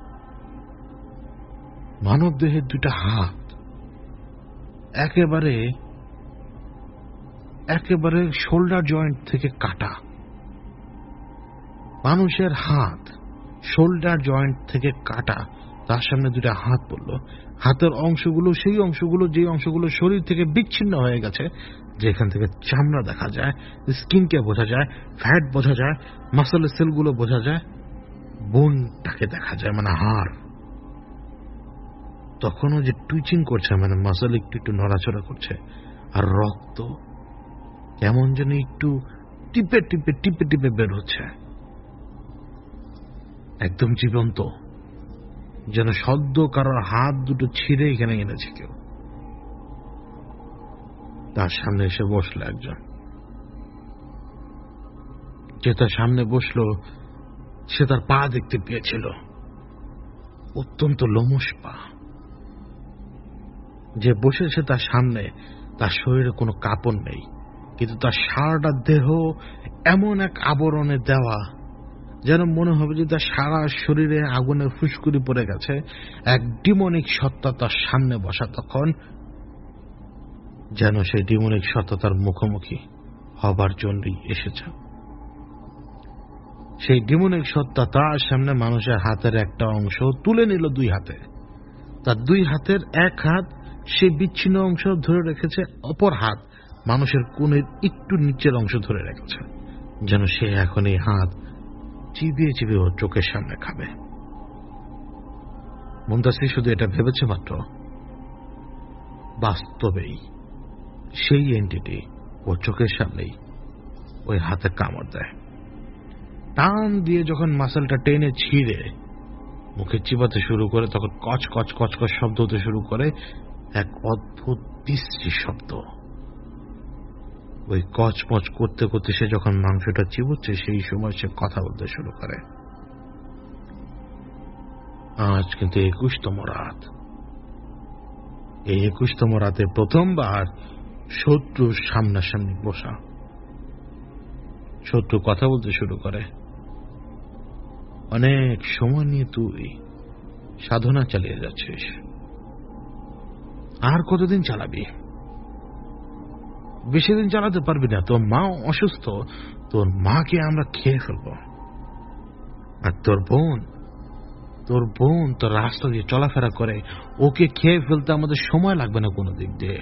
মানব দেহের দুটা হাত একেবারে একেবারে শোল্ডার জয়েন্ট থেকে কাটা। মানুষের হাত শোল্ডার জয়েন্ট থেকে কাটা, তার সামনে দুটা হাত পড়ল। হাতের অংশগুলো সেই অংশগুলো যে অংশগুলো শরীর থেকে বিচ্ছিন্ন হয়ে গেছে, যেখান থেকে চামড়া দেখা যায়, স্কিনকে বোঝা যায়, ফ্যাট বোঝা যায়, মাসলের সেলগুলো বোঝা যায়, বোনটাকে দেখা যায়, মানে হাড়। তখনও যে টুইচিং করছে, মানে মাসল একটু একটু নড়াচড়া করছে, আর রক্ত কেমন যেন একটু টিপে টিপে টিপে টিপে বের হচ্ছে, একদম জীবন্ত, যেন সদ্য কারোর হাত দুটো ছিঁড়ে এখানে এনেছে কেউ। তার সামনে এসে বসলো একজন। যে তার সামনে বসলো সে তার পা দেখতে পেয়েছিল, অত্যন্ত লোমশ পা। যে বসেছে তার সামনে তার শরীরে কোনো কাপড় নেই, কিন্তু তার সারাটা দেহ এমন এক আবরণে দেওয়া যেন মনে হবে যে তার সারা শরীরে আগুনের ফুসকুড়ি পড়ে গেছে। এক ডিমনিক সত্তা তার সামনে বসা, তখন যেন সেই ডিমনিক সত্তা তার মুখোমুখি হবার জন্যই এসেছে। সেই ডিমনিক সত্তা তার সামনে মানুষের হাতের একটা অংশ তুলে নিল দুই হাতে। তার দুই হাতের এক হাত সে বিচ্ছিন্ন অংশ ধরে রেখেছে, অপর হাত মানুষের কোণের একটু নিচের অংশ ধরে রেখেছে, যেন সে এখন এই হাত চিবিয়ে চিবিয়ে ওর চোখের সামনে খাবে। মুনতাসির শুধু এটা ভেবেছে মাত্র, বাস্তবেই সেই এন্টিটি ওর চোখের সামনেই ওই হাতে কামড় দেয়। টান দিয়ে যখন মাসেলটা টেনে ছিঁড়ে মুখে চিবাতে শুরু করে, তখন কচ কচ কচ কচ শব্দ হতে শুরু করে, এক অদ্ভুত বিশ্রী শব্দ। ওই কচমচ করতে করতে সে যখন মাংসটা চিবুচ্ছে, সেই সময় সে কথা বলতে শুরু করে। আজ কিন্তু একুশতম রাত। এই একুশতম রাতে প্রথমবার শত্রুর সামনাসামনি বসা। শত্রু কথা বলতে শুরু করে, অনেক সময় নিয়ে তুই সাধনা চালিয়ে যাচ্ছিস, আর কতদিন চালাবি? বেশি দিন চালাতে পারবি না। তোর মা অসুস্থ, তোর মাকে আমরা খেয়ে ফেলব। আর তোর বোন তোর বোন তোর রাস্তা দিয়ে চলাফেরা করে, ওকে খেয়ে ফেলতে আমাদের সময় লাগবে না কোনো দিক দিয়ে।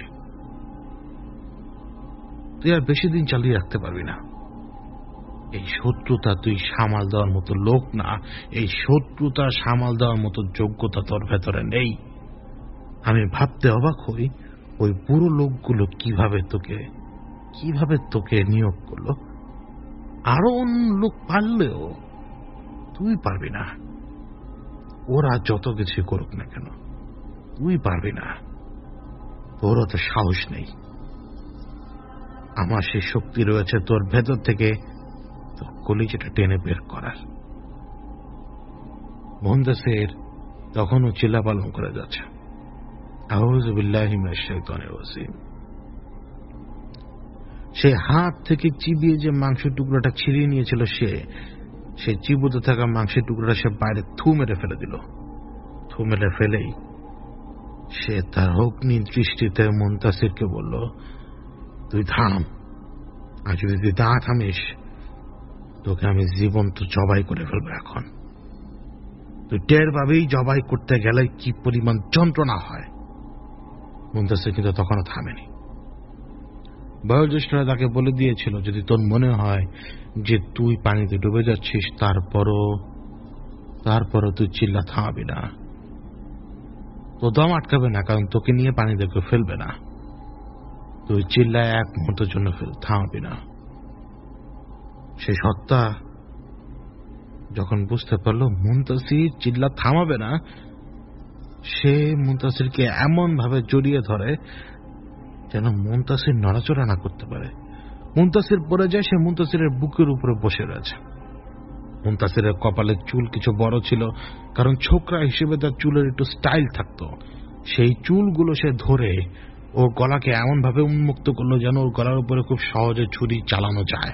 তুই আর বেশি দিন চালিয়ে রাখতে পারবি না। এই শত্রুতা তুই সামাল দেওয়ার মতো লোক না। এই শত্রুতা সামাল দেওয়ার মতো যোগ্যতা তোর ভেতরে নেই। আমি ভাবতে অবাক হই, ওই বুড়ো লোকগুলো কিভাবে তোকে কিভাবে তোকে নিয়োগ করলো। আরো অন্য লোক পারলেও তুই পারবি না। ওরা যত কিছু করুক না কেন, তুই পারবি না। তোর অত সাহস নেই। আমার সেই শক্তি রয়েছে তোর ভেতর থেকে তোর কলিজাটা টেনে বের করার। মুনতাসির তখনও চিল্লাপালন করে যাচ্ছে, আউযু বিল্লাহি মিনাশ শাইতানির রাজিম। সে হাত থেকে চিবিয়ে যে মাংসের টুকরোটা ছিঁড়িয়ে নিয়েছিল, সে সে চিবুতে থাকা মাংসের টুকরোটা সে বাইরে থু মেরে ফেলে দিল। থু মেরে ফেলেই সে তার অগ্নি দৃষ্টিতে মুনতাসিরকে বলল, তুই থাম, আর যদি তুই না থামিস তোকে আমি জীবন্ত জবাই করে ফেলবো। এখন তুই টের পাবেই জবাই করতে গেলে কি পরিমাণ যন্ত্রণা হয়। মুনতাসির কিন্তু তখনও থামেনি। বয়োজ্যেষ্ঠরা তাকে বলে দিয়েছিল, যদি তোর মনে হয় যে তুই পানিতে ডুবে যাচ্ছিস, তারপরও তারপরও তুই চিল্লা থামাবি না। তো দম আটকাবে না, কারণ তোকে নিয়ে পানিতে কেউ ফেলবে না। তুই চিল্লায় এক মুহূর্তের জন্য থামাবি না। সে সত্তা যখন বুঝতে পারল মুনতাসির চিল্লা থামাবে না, সে মুনতাসিরকে এমন ভাবে জড়িয়ে ধরে যেন মুনতাসির নড়াচড়া না করতে পারে। মুনতাসির পড়ে যায়, সে মুনতাসিরের বুকের উপরে বসে রয়েছে। মুনতাসিরের কপালের চুল কিছু বড় ছিল, কারণ ছোকরা হিসেবে তার চুলের একটু স্টাইল থাকতো। সেই চুলগুলো সে ধরে ও গলাকে এমন ভাবে উন্মুক্ত করলো যেন ওর গলার উপরে খুব সহজে ছুরি চালানো যায়।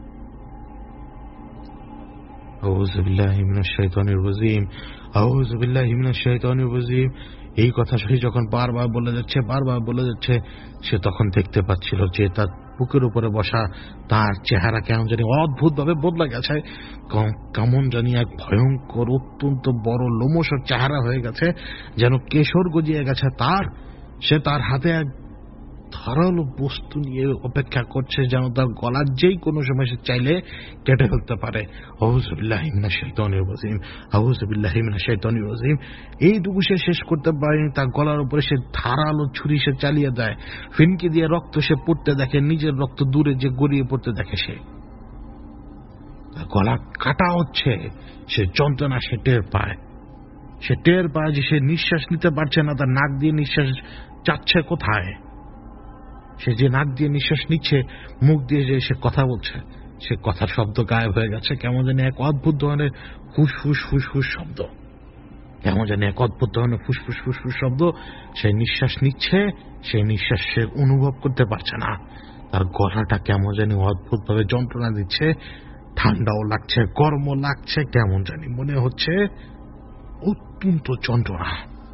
আউযু বিল্লাহি মিনাশ শাইতানির রাজিম, আউযু বিল্লাহি মিনাশ শাইতানির রাজিম। এই কথা সে যখন বারবার বলে যাচ্ছে বারবার বলে যাচ্ছে সে তখন দেখতে পাচ্ছিল যে তার বুকের উপরে বসা তার চেহারা কেমন জানি অদ্ভুত ভাবে বদলে গেছে। কেমন জানি এক ভয়ঙ্কর অত্যন্ত বড় লোমশ চেহারা হয়ে গেছে, যেন কেশর গজিয়ে গেছে তার। সে তার হাতে এক ধারালো বস্তু নিয়ে অপেক্ষা করছে, যেন তার গলার যেই কোনো সময় সে চাইলে কেটে ফেলতে পারে। আউযু বিল্লাহি মিনাশ শাইতানির রাজিম, আউযু বিল্লাহি মিনাশ শাইতানির রাজিম। এইটুকু সে শেষ করতে পারেনি, তার গলার উপরে সে ধারালো ছুরি সে চালিয়ে দেয়। ফিনকি দিয়ে রক্ত সে পড়তে দেখে, নিজের রক্ত দূরে যে গড়িয়ে পড়তে দেখে। সে তার গলা কাটা হচ্ছে, সে যন্ত্রণা সে টের পায়। সে টের পায় যে সে নিঃশ্বাস নিতে পারছে না, তার নাক দিয়ে নিঃশ্বাস যাচ্ছে কোথায়। সে যে নাক দিয়ে নিঃশ্বাস নিচ্ছে, মুখ দিয়ে যে সে কথা বলছে, সে কথার শব্দ গায়েব হয়ে গেছে। কেমন জানি এক অদ্ভুত ধরনের ফুসফুস ফুসফুস শব্দ, কেমন জানি এক অদ্ভুত ধরনের ফুসফুস ফুসফুস শব্দ। সে নিঃশ্বাস নিচ্ছে, সেই নিঃশ্বাস সে অনুভব করতে পারছে না। তার গলাটা কেমন জানি অদ্ভুত ভাবে যন্ত্রণা দিচ্ছে, ঠান্ডাও লাগছে, গরমও লাগছে, কেমন জানি মনে হচ্ছে অত্যন্ত যন্ত্রণা।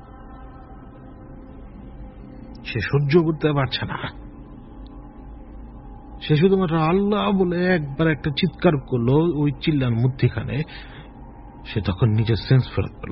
সে সহ্য করতে পারছে না। সে শুধুমাত্র আল্লাহ বলে একবার একটা চিৎকার করলো, ওই চিল্লার মধ্যখানে সে তখন নিজের সেন্স ফেরত পেল।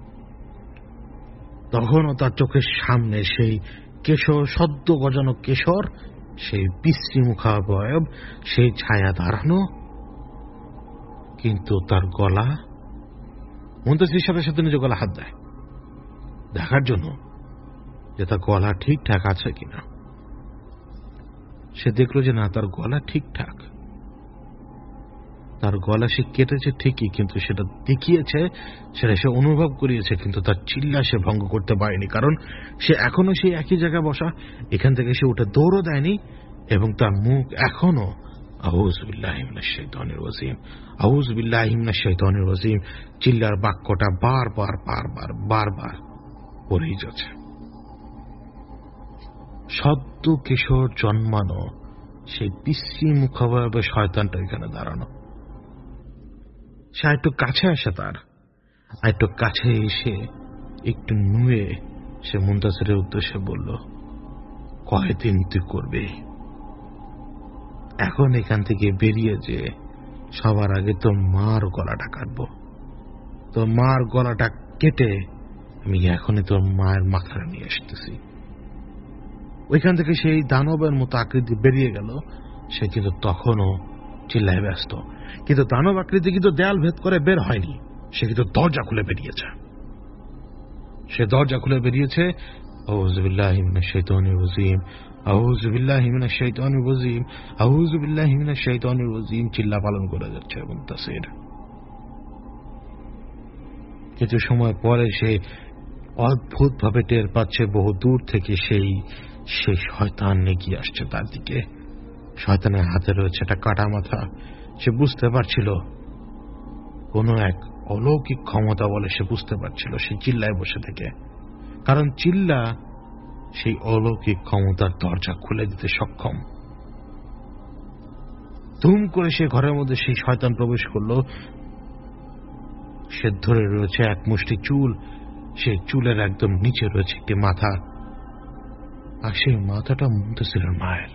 তখনও তার চোখের সামনে সেই কেশর, সদ্য গজানো কেশর, সেই বিশ্রী মুখাবয়ব, সেই ছায়া দাঁড়ানো, কিন্তু তার গলা। মুনতাসির সাথে সাথে নিজের গলা হাত দেয় দেখার জন্য যে তার গলা ঠিকঠাক আছে কিনা। সে দেখলো যে না, তার গলা ঠিকঠাক। তার গলা সে কেটেছে ঠিকই, কিন্তু সেটা দেখিয়েছে, সেটা সে অনুভব করিয়েছে, কিন্তু তার চিল্লা সে ভঙ্গ করতে পারেনি, কারণ সে এখনো সেই একই জায়গায় বসা। এখান থেকে সে উঠে দৌড়ও দেয়নি, এবং তার মুখ এখনো আউযু বিল্লাহি মিনাশ শাইতানির রাজিম, আউযু বিল্লাহি মিনাশ শাইতানির রাজিম চিল্লার বাক্যটা বারবার বারবার বারবার পড়েই যাচ্ছে। সদ্য কিশোর জন্মানো সেই বিশ্রী মুখাবয়বে শয়তানটা এখানে দাঁড়ানো। সে একটু কাছে আসে, তার একটু কাছে এসে একটু নুয়ে সে মুনতাসিরের উদ্দেশ্যে বলল, কয়দিন তুই করবে? এখন এখান থেকে বেরিয়ে যে সবার আগে তোর মার গলাটা কাটবো, তোর মার গলাটা কেটে আমি এখনই তোর মায়ের মাথাটা নিয়ে আসতেছি। ওইখান থেকে সেই দানবের মতো আকৃতি বেরিয়ে গেল। সে কিন্তু তখনও চিল্লায় ব্যস্ত, কিন্তু দানব আকৃতি কিন্তু দেয়াল ভেদ করে বের হয়নি, সে কিন্তু দরজা খুলে বেরিয়েছে। সে দরজা খুলে বেরিয়েছে। আউযু বিল্লাহি মিনাশ শাইতানির রাজিম, আউযু বিল্লাহি মিনাশ শাইতানির রাজিম, আউযু বিল্লাহি মিনাশ শাইতানির রাজিম চিল্লা পালন করে যাচ্ছে মুনতাসির। কিছু সময় পরে সে অদ্ভুত ভাবে টের পাচ্ছে বহু দূর থেকে সেই সেই শয়তান এগিয়ে আসছে তার দিকে। শয়তানের হাতে রয়েছে একটা কাটা মাথা। সে বুঝতে পারছিল কোন এক অলৌকিক ক্ষমতা বলে, সে বুঝতে পারছিল সে চিল্লায় বসে থেকে, কারণ চিল্লা সেই অলৌকিক ক্ষমতার দরজা খুলে দিতে সক্ষম। ধুম করে সে ঘরের মধ্যে সেই শয়তান প্রবেশ করল। সে ধরে রয়েছে এক মুষ্টি চুল, সেই চুলের একদম নিচে রয়েছে একটি মাথা, আর সেই মাথাটা মুনতাসিরের মায়ের।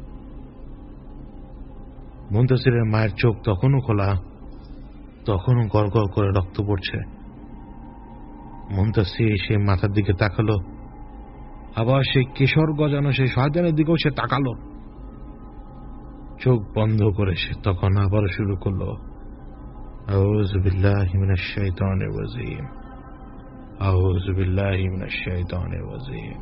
মুনতাসিরের মায়ের চোখ তখনও খোলা, তখনও গড় গড় করে রক্ত পড়ছে। মুনতাসির সেই মাথার দিকে তাকালো, আবার সেই কিশোর গজানো সেই শয়তানের দিকেও সে তাকালো। চোখ বন্ধ করে সে তখন আবার শুরু করলো, আউযু বিল্লাহি মিনাশ শাইতানির রাজিম, আউযু বিল্লাহি মিনাশ শাইতানির রাজিম।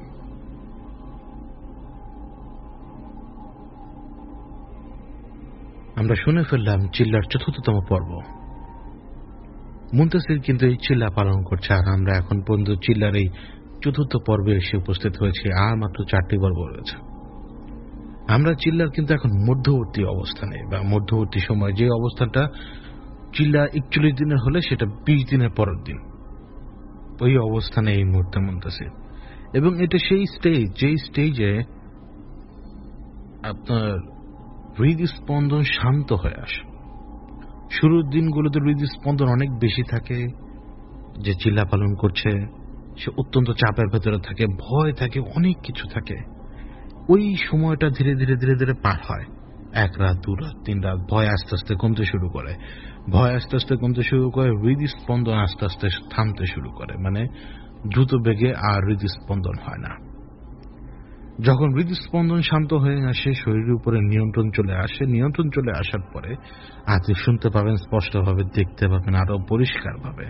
আমরা শুনে ফেললাম চিল্লার চতুর্থতম পর্ব। মুনতাসির কিন্তু এই চিল্লা পালন করছে, আর আমরা এখন পর্যন্ত চিল্লার এই চতুর্থ পর্বে এসে উপস্থিত হয়েছি। আর মাত্র চারটি পর্ব রয়েছে। আমরা চিল্লার কিন্তু এখন মধ্যবর্তী অবস্থানে, বা মধ্যবর্তী সময়, যে অবস্থানটা চিল্লা একচল্লিশ দিনের হলে সেটা বিশ দিনের পরের দিন, ওই অবস্থানে এই মুহূর্তে মুনতাসির। এবং এটা সেই স্টেজ, যেই স্টেজে আপনার হৃদস্পন্দন শান্ত হয়ে আসে। শুরুর দিনগুলোতে হৃদস্পন্দন অনেক বেশি থাকে, যে চিল্লা পালন করছে সে অত্যন্ত চাপের ভেতরে থাকে, ভয় থাকে, অনেক কিছু থাকে। ওই সময়টা ধীরে ধীরে ধীরে ধীরে পার হয়। এক রাত, দু রাত, তিন রাত, ভয় আস্তে আস্তে কমতে শুরু করে, ভয় আস্তে আস্তে কমতে শুরু করে, হৃদস্পন্দন আস্তে আস্তে থামতে শুরু করে, মানে দ্রুত বেগে আর হৃদস্পন্দন হয় না। যখন হৃদস্পন্দন শান্ত হয়ে আসে, শরীরের উপরে নিয়ন্ত্রণ চলে আসে, নিয়ন্ত্রণ চলে আসার পরে আপনি শুনতে পাবেন স্পষ্টভাবে, দেখতে পাবেন আরো পরিষ্কারভাবে।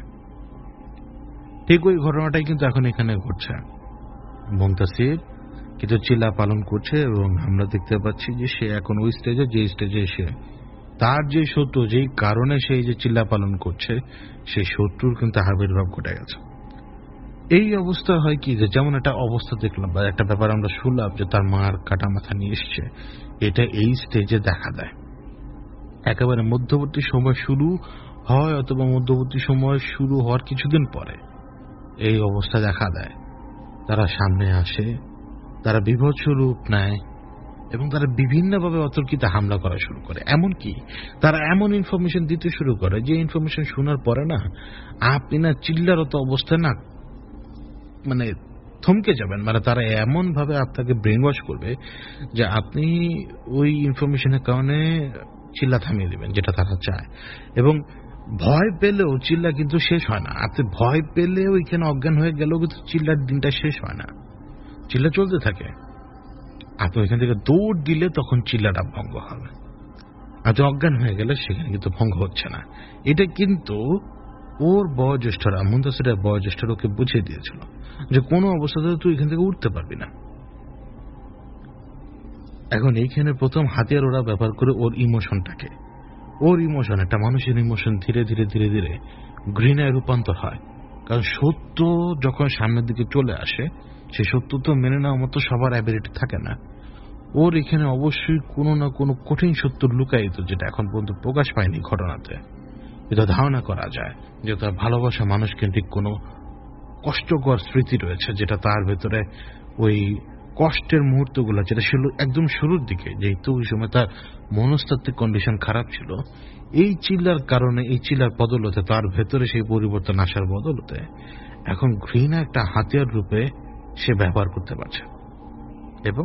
ঠিক ওই ঘটনাটাই কিন্তু এখন এখানে ঘটছে। মুনতাসির কিন্তু চিল্লা পালন করছে, এবং আমরা দেখতে পাচ্ছি যে সে এখন ওই স্টেজে, যে স্টেজে এসে তার যে শত্রু, যেই কারণে সে যে চিল্লা পালন করছে, সেই শত্রুর কিন্তু আবির্ভাব ঘটে গেছে। এই অবস্থা হয় কি, যে যেমন একটা অবস্থা দেখলাম বা একটা ব্যাপার আমরা শুনলাম যে তার মার কাটা মাথা নিয়ে এসছে, এটা এই স্টেজে দেখা দেয়। একেবারে মধ্যবর্তী সময় শুরু হয়, অথবা মধ্যবর্তী সময় শুরু হওয়ার কিছুদিন পরে এই অবস্থা দেখা দেয়। তারা সামনে আসে, তারা বিভৎস রূপ নেয়, এবং তারা বিভিন্নভাবে অতর্কিত হামলা করা শুরু করে। এমনকি তারা এমন ইনফরমেশন দিতে শুরু করে, যে ইনফরমেশন শোনার পরে না আপনি না চিল্লারত অবস্থায় না মানে থমকে যাবেন। মানে তারা এমন ভাবে আপনাকে ব্রেন ওয়াশ করবে যে আপনি ওই ইনফরমেশনের কারণে চিল্লা থামিয়ে দিবেন, যেটা তারা চায়। এবং ভয় পেলেও চিল্লা কিন্তু শেষ হয় না। আপনি ভয় পেলে ওইখানে অজ্ঞান হয়ে গেলেও কিন্তু চিল্লার দিনটা শেষ হয় না, চিল্লা চলতে থাকে। আপনি ওইখান থেকে দৌড় দিলে তখন চিল্লাটা ভঙ্গ হবে। আপনি অজ্ঞান হয়ে গেলে সেখানে কিন্তু ভঙ্গ হচ্ছে না। এটা কিন্তু ওর বয়োজ্যেষ্ঠরা, মুনতাসিরের বয়োজ্যেষ্ঠরা ওকে বুঝিয়ে দিয়েছিল যে কোনো অবস্থাতে তুই এখান থেকে উঠতে পারবি না। এখন এইখানে প্রথম হাতিয়ার ওরা ব্যবহার করে ওর ইমোশনটাকে, ওর ইমোশন, একটা মানুষের ইমোশন ধীরে ধীরে ধীরে ধীরে ঘৃণায় রূপান্তর হয়। কারণ সত্য যখন সামনের দিকে চলে আসে, সে সত্য তো মেনে নেওয়ার মতো সবার অ্যাবিলিটি থাকে না। ওর এখানে অবশ্যই কোনো না কোনো কঠিন সত্য লুকায়িত, যেটা এখন পর্যন্ত প্রকাশ পায়নি ঘটনাতে। এটা ধারণা করা যায় যে তার ভালোবাসা মানুষকেন্দ্রিক কোনো কষ্টকর স্মৃতি রয়েছে, যেটা তার ভেতরে ওই কষ্টের মুহূর্তগুলো, যেটা ছিল একদম শুরুর দিকে, যেহেতু ওই সময় তার মনস্তাত্ত্বিক কন্ডিশন খারাপ ছিল, এই চিল্লার কারণে, এই চিল্লার বদলতে তার ভেতরে সেই পরিবর্তন আসার বদলতে এখন ঘৃণা একটা হাতিয়ার রূপে সে ব্যবহার করতে পারছে, এবং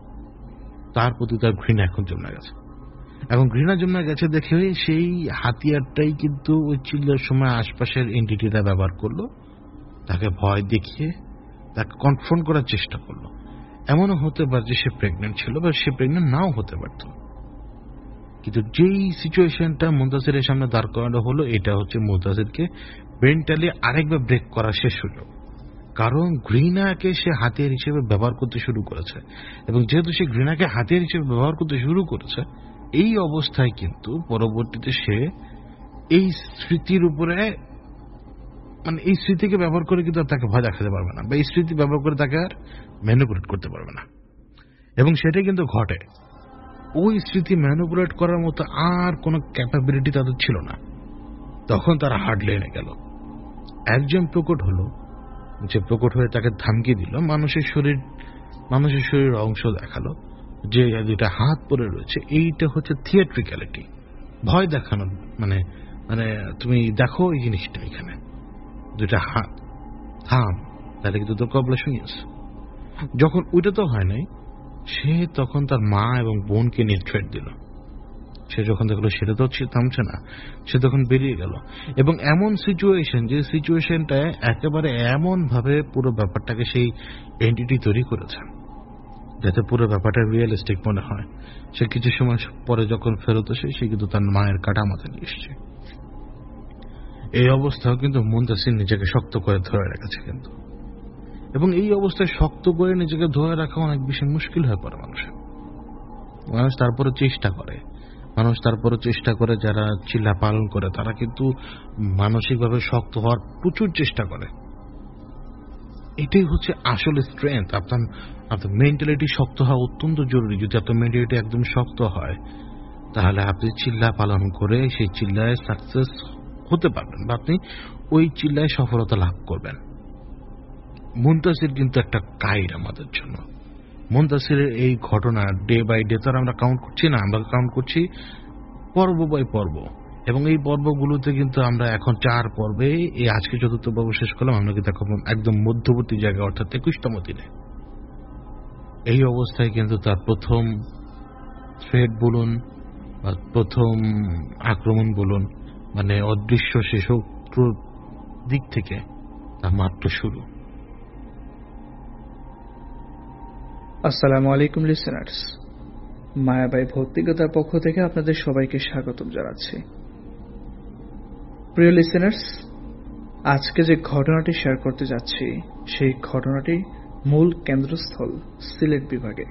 তার প্রতি তার ঘৃণা এখন জন্মে গেছে। এখন ঘৃণা জন্মে গেছে দেখে সেই হাতিয়ারটাই কিন্তু ওই চিল্লার সময় আশপাশের এন্টিটিটা ব্যবহার করলো, তাকে ভয় দেখিয়ে তাকে কনফ্রন্ট করার চেষ্টা করলো। এমনও হতে পারে যে সে প্রেগনেন্ট ছিল, বা সে প্রেগনেন্ট নাও হতে পারত। কিন্তু যেই সিচুয়েশনটা মুনতাসিরের সামনে দাঁড় করানো হলো, এটা হচ্ছে মুনতাসিরকে মেন্টালি আরেকবার ব্রেক করার শেষ সুযোগ। কারণ ঘৃণাকে সে হাতিয়ার হিসেবে ব্যবহার করতে শুরু করেছে, এবং যেহেতু সে ঘৃণাকে হাতিয়ার হিসেবে ব্যবহার করতে শুরু করেছে, এই অবস্থায় কিন্তু পরবর্তীতে সে এই স্মৃতির উপরে, মানে এই স্মৃতিকে ব্যবহার করে কিন্তু তাকে ভয় দেখাতে পারবে না, বা এই স্মৃতি ব্যবহার করে তাকে আর ম্যানিপুলেট করতে পারবে না। এবং সেটাই কিন্তু ঘটে। ওই স্মৃতি ম্যানিপুলেট করার মতো আর কোনো ক্যাপাবিলিটি তাদের ছিল না। তখন তারা হার্ড লেনে গেল। একজন প্রকট হলো, যে প্রকট হয়ে তাকে ধামকি দিল, মানুষের শরীর মানুষের শরীরের অংশ দেখালো, যে দুটা হাত পরে রয়েছে, এইটা হচ্ছে থিয়েট্রিক্যালিটি, ভয় দেখানো। মানে মানে তুমি দেখো এই জিনিসটা, এখানে দুটা হাত, থাম, তাহলে কিন্তু তোর কবলা শুনিস। যখন ওইটা তো হয় নাই, সে তখন তার মা এবং বোনকে নিয়ে থ্রেট দিল। সে যখন দেখলো সেটা তো থামছে না, সে তখন বেরিয়ে গেল। এবং এমন সিচুয়েশন, যে সিচুয়েশনটায় একেবারে এমন ভাবে পুরো ব্যাপারটাকে সেই এন্টিটি তৈরি করেছে যাতে পুরো ব্যাপারটা রিয়েলিস্টিক মনে হয়। সে কিছু সময় পরে যখন ফেরত আসে, সে কিন্তু তার মায়ের কাটা মাথায় নিয়ে এসছে। এই অবস্থাও কিন্তু মুনতাসির নিজেকে শক্ত করে ধরে রেখেছে কিন্তু। এবং এই অবস্থায় শক্ত করে নিজেকে ধরে রাখা অনেক বেশি মুশকিল হয়ে পড়ে মানুষের। মানুষ তারপরে চেষ্টা করে, মানুষ তারপরে চেষ্টা করে যারা চিল্লা পালন করে, তারা কিন্তু মানসিকভাবে শক্ত হওয়ার প্রচুর চেষ্টা করে। এটাই হচ্ছে আসলে স্ট্রেংথ। আপনার আপনার মেন্টালিটি শক্ত হওয়া অত্যন্ত জরুরি। যদি আপনার মেন্টালিটি একদম শক্ত হয়, তাহলে আপনি চিল্লা পালন করে সেই চিল্লায় সাকসেস হতে পারবেন, বা আপনি ওই চিল্লায় সফলতা লাভ করবেন। মুনতাসির কিন্তু একটা গাইড আমাদের জন্য। মুনতাসিরের এই ঘটনা ডে বাই ডে তার আমরা কাউন্ট করছি না, আমরা কাউন্ট করছি পর্ব বাই পর্ব। এবং এই পর্বগুলোতে কিন্তু আমরা এখন চার পর্বে, এই আজকে চতুর্থ পর্ব শেষ করলাম, আমরা কিন্তু এখন একদম মধ্যবর্তী জায়গা, অর্থাৎ একুশতম দিনে। এই অবস্থায় কিন্তু তার প্রথম থ্রেড বলুন বা প্রথম আক্রমণ বলুন, মানে অদৃশ্য সে শত্রুর দিক থেকে তা মাত্র শুরু। আসসালামু আলাইকুম লিসেনার্স, মায়াবাই ভৌতিকতার পক্ষ থেকে আপনাদের সবাইকে স্বাগতম জানাচ্ছি। প্রিয় লিসেনার্স, আজকে যে ঘটনাটি শেয়ার করতে যাচ্ছি, সেই ঘটনাটি মূল কেন্দ্রস্থল সিলেট বিভাগে।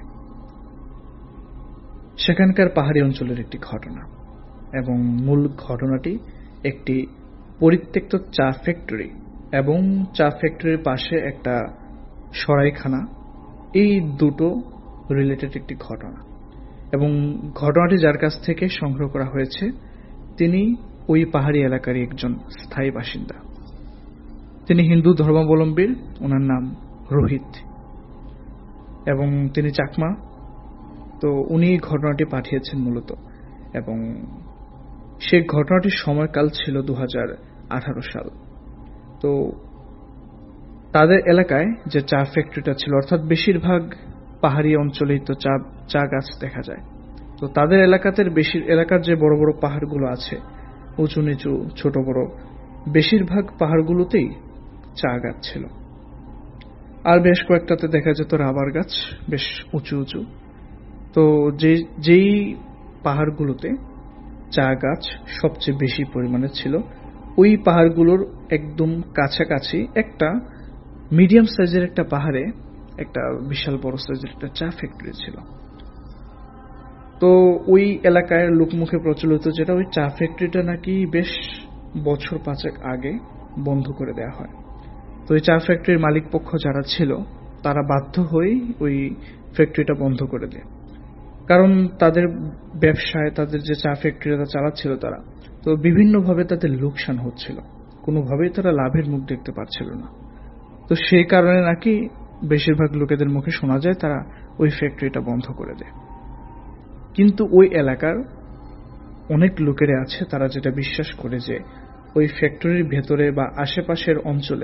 সেখানকার পাহাড়ি অঞ্চলের একটি ঘটনা, এবং মূল ঘটনাটি একটি পরিত্যক্ত চা ফ্যাক্টরি এবং চা ফ্যাক্টরির পাশে একটা সরাইখানা, এই দুটো রিলেটেড একটি ঘটনা। এবং ঘটনাটি যার কাছ থেকে সংগ্রহ করা হয়েছে, তিনি ওই পাহাড়ি এলাকারই একজন স্থায়ী বাসিন্দা। তিনি হিন্দু ধর্মাবলম্বীর, ওনার নাম রোহিত, এবং তিনি চাকমা। তো উনি ঘটনাটি পাঠিয়েছেন মূলত, এবং সেই ঘটনাটির সময়কাল ছিল দু হাজার আঠারো সাল। তো তাদের এলাকায় যে চা ফ্যাক্টরিটা ছিল, অর্থাৎ বেশিরভাগ পাহাড়ি অঞ্চলেই তো চা চা গাছ দেখা যায়। তো তাদের এলাকাতে বেশি এলাকার যে বড় বড় পাহাড়গুলো আছে, উঁচু নিচু ছোট বড়, বেশিরভাগ পাহাড়গুলোতেই চা গাছ ছিল। আর বেশ কয়েকটাতে দেখা যেত রাবার গাছ, বেশ উঁচু উঁচু। তো যে যেই পাহাড়গুলোতে চা গাছ সবচেয়ে বেশি পরিমাণে ছিল, ওই পাহাড়গুলোর একদম কাছাকাছি একটা মিডিয়াম সাইজের একটা পাহাড়ে একটা বিশাল বড় সাইজের একটা চা ফ্যাক্টরি ছিল। তো ওই এলাকায় লোকমুখে প্রচলিত যেটা, ওই চা ফ্যাক্টরিটা নাকি বেশ বছর পাঁচেক আগে বন্ধ করে দেওয়া হয়। তো ওই চা ফ্যাক্টরির মালিক পক্ষ যারা ছিল তারা বাধ্য হয়ে ওই ফ্যাক্টরিটা বন্ধ করে দেয়, কারণ তাদের ব্যবসায়, তাদের যে চা ফ্যাক্টরিটা চালাচ্ছিল তারা, তো বিভিন্নভাবে তাদের লোকসান হচ্ছিল, কোনোভাবেই তারা লাভের মুখ দেখতে পারছিল না। তো সেই কারণে নাকি বেশিরভাগ লোকেদের মুখে শোনা যায় তারা ওই ফ্যাক্টরিটা বন্ধ করে দেয়। কিন্তু ওই এলাকার অনেক লোকেরা আছে তারা যেটা বিশ্বাস করে যে ওই ফ্যাক্টরির ভেতরে বা আশেপাশের অঞ্চলে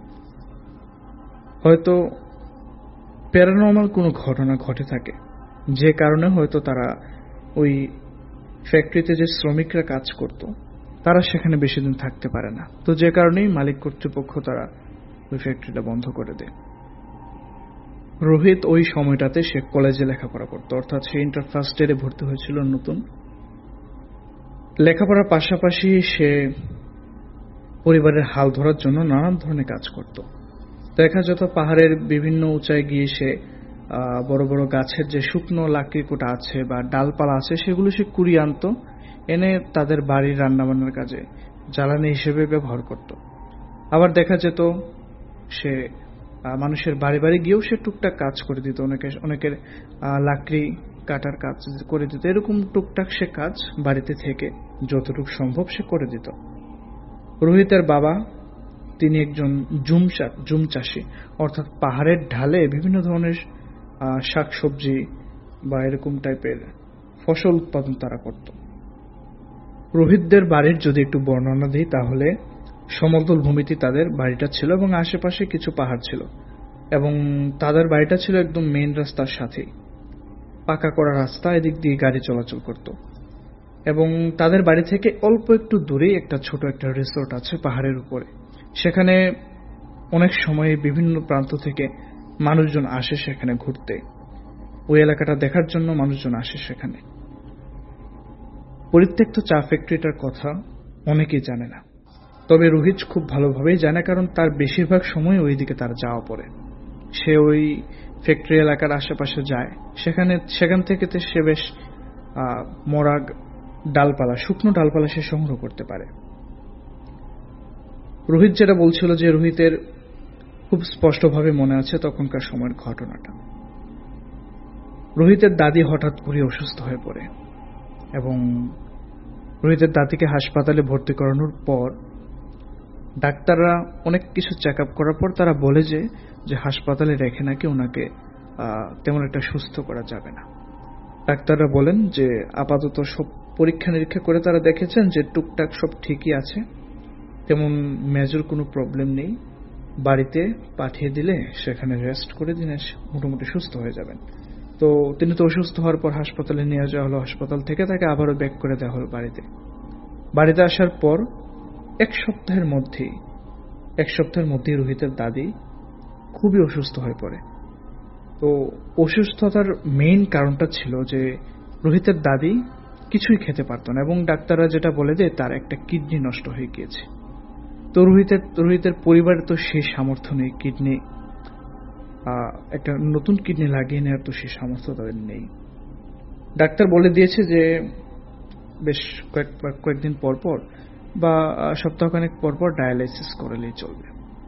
হয়তো প্যারানর্মাল কোনো ঘটনা ঘটে থাকে, যে কারণে হয়তো তারা ওই ফ্যাক্টরিতে যে শ্রমিকরা কাজ করত তারা সেখানে বেশি দিন থাকতে পারে না। তো যে কারণেই মালিক কর্তৃপক্ষ তারা ওই ফ্যাক্টরিটা বন্ধ করে দেয়। রোহিত ওই সময়টাতে সে কলেজে লেখাপড়া করত, অর্থাৎ সে ইন্টার ফার্স্ট ইয়ারে ভর্তি হয়েছিল নতুন। লেখাপড়ার পাশাপাশি সে পরিবারের হাল ধরার জন্য নানান ধরনের কাজ করত। দেখা যেত পাহাড়ের বিভিন্ন উঁচায় গিয়ে সে বড় বড় গাছের যে শুকনো লাকড়ি কোটা আছে বা ডালপালা আছে সেগুলো সে কুড়িয়ে আনত, এনে তাদের বাড়ির রান্নাবান্নার কাজে জ্বালানি হিসেবে ব্যবহার করত। আবার দেখা যেত সে মানুষের বাড়ি বাড়ি গিয়েও সে টুকটাক কাজ করে দিত, অনেকে অনেকের লাকড়ি কাটার কাজ করে দিত। এরকম টুকটাক সে কাজ বাড়িতে থেকে যতটুকু সম্ভব সে করে দিত। রোহিতের বাবা তিনি একজন জুম জুম চাষি, অর্থাৎ পাহাড়ের ঢালে বিভিন্ন ধরনের শাকসবজি বা এরকম টাইপের ফসল উৎপাদন তারা করত। রোহিতদের বাড়ির যদি একটু বর্ণনা দিই তাহলে সমতল ভূমিতে তাদের বাড়িটা ছিল এবং আশেপাশে কিছু পাহাড় ছিল, এবং তাদের বাড়িটা ছিল একদম মেইন রাস্তার সাথেই, পাকা করা রাস্তা, এদিক দিয়ে গাড়ি চলাচল করত। এবং তাদের বাড়ি থেকে অল্প একটু দূরেই একটা ছোট একটা রিসোর্ট আছে পাহাড়ের উপরে। সেখানে অনেক সময় বিভিন্ন প্রান্ত থেকে মানুষজন আসে সেখানে ঘুরতে, ওই এলাকাটা দেখার জন্য মানুষজন আসে সেখানে। পরিত্যক্ত চা ফ্যাক্টরিটার কথা অনেকেই জানে না, তবে রোহিত খুব ভালোভাবেই জানে, কারণ তার বেশিরভাগ সময় ওই দিকে তার যাওয়া পড়ে। সে ওই ফ্যাক্টরি এলাকার আশেপাশে যায়, সেখানে সেখান থেকে সে বেশ মরা ডালপালা, শুকনো ডালপালা সে সংগ্রহ করতে পারে। রোহিত যেটা বলছিল যে রোহিতের খুব স্পষ্টভাবে মনে আছে তখনকার সময়ের ঘটনাটা। রোহিতের দাদি হঠাৎ করে অসুস্থ হয়ে পড়ে এবং রোহিতের দাদিকে হাসপাতালে ভর্তি করানোর পর ডাক্তাররা অনেক কিছু চেক আপ করার পর তারা বলে যে যে হাসপাতালে রেখে নাকি ওনাকে তেমন একটা সুস্থ করা যাবে না। ডাক্তাররা বলেন যে আপাতত সব পরীক্ষা নিরীক্ষা করে তারা দেখেছেন যে টুকটাক সব ঠিকই আছে, তেমন মেজর কোনো প্রবলেম নেই, বাড়িতে পাঠিয়ে দিলে সেখানে রেস্ট করে দিনে মোটামুটি সুস্থ হয়ে যাবেন। তো তিনি তো অসুস্থ হওয়ার পর হাসপাতালে নিয়ে যাওয়া হলো, হাসপাতাল থেকে তাকে আবারও ব্যাক করে দেওয়া হলো বাড়িতে। বাড়িতে আসার পর এক সপ্তাহের মধ্যেই এক সপ্তাহের মধ্যেই রোহিতের দাদি খুবই অসুস্থ হয়ে পড়ে। তো অসুস্থতার মেইন কারণটা ছিল যে রোহিতের দাদি কিছুই খেতে পারত না, এবং ডাক্তাররা যেটা বলে দেয় তার একটা কিডনি নষ্ট হয়ে গিয়েছে। তো রোহিতের রোহিতের পরিবারে তো সেই সামর্থ্য নেই, কিডনি একটা নতুন কিডনি লাগিয়ে নেওয়ার তো সেই সামর্থ্য তাদের নেই। ডাক্তার বলে দিয়েছে যে বেশ কয়েক কয়েকদিন পর পর বা সপ্তাহখানেক পর পর ডায়ালাইসিস করলেই চলবে।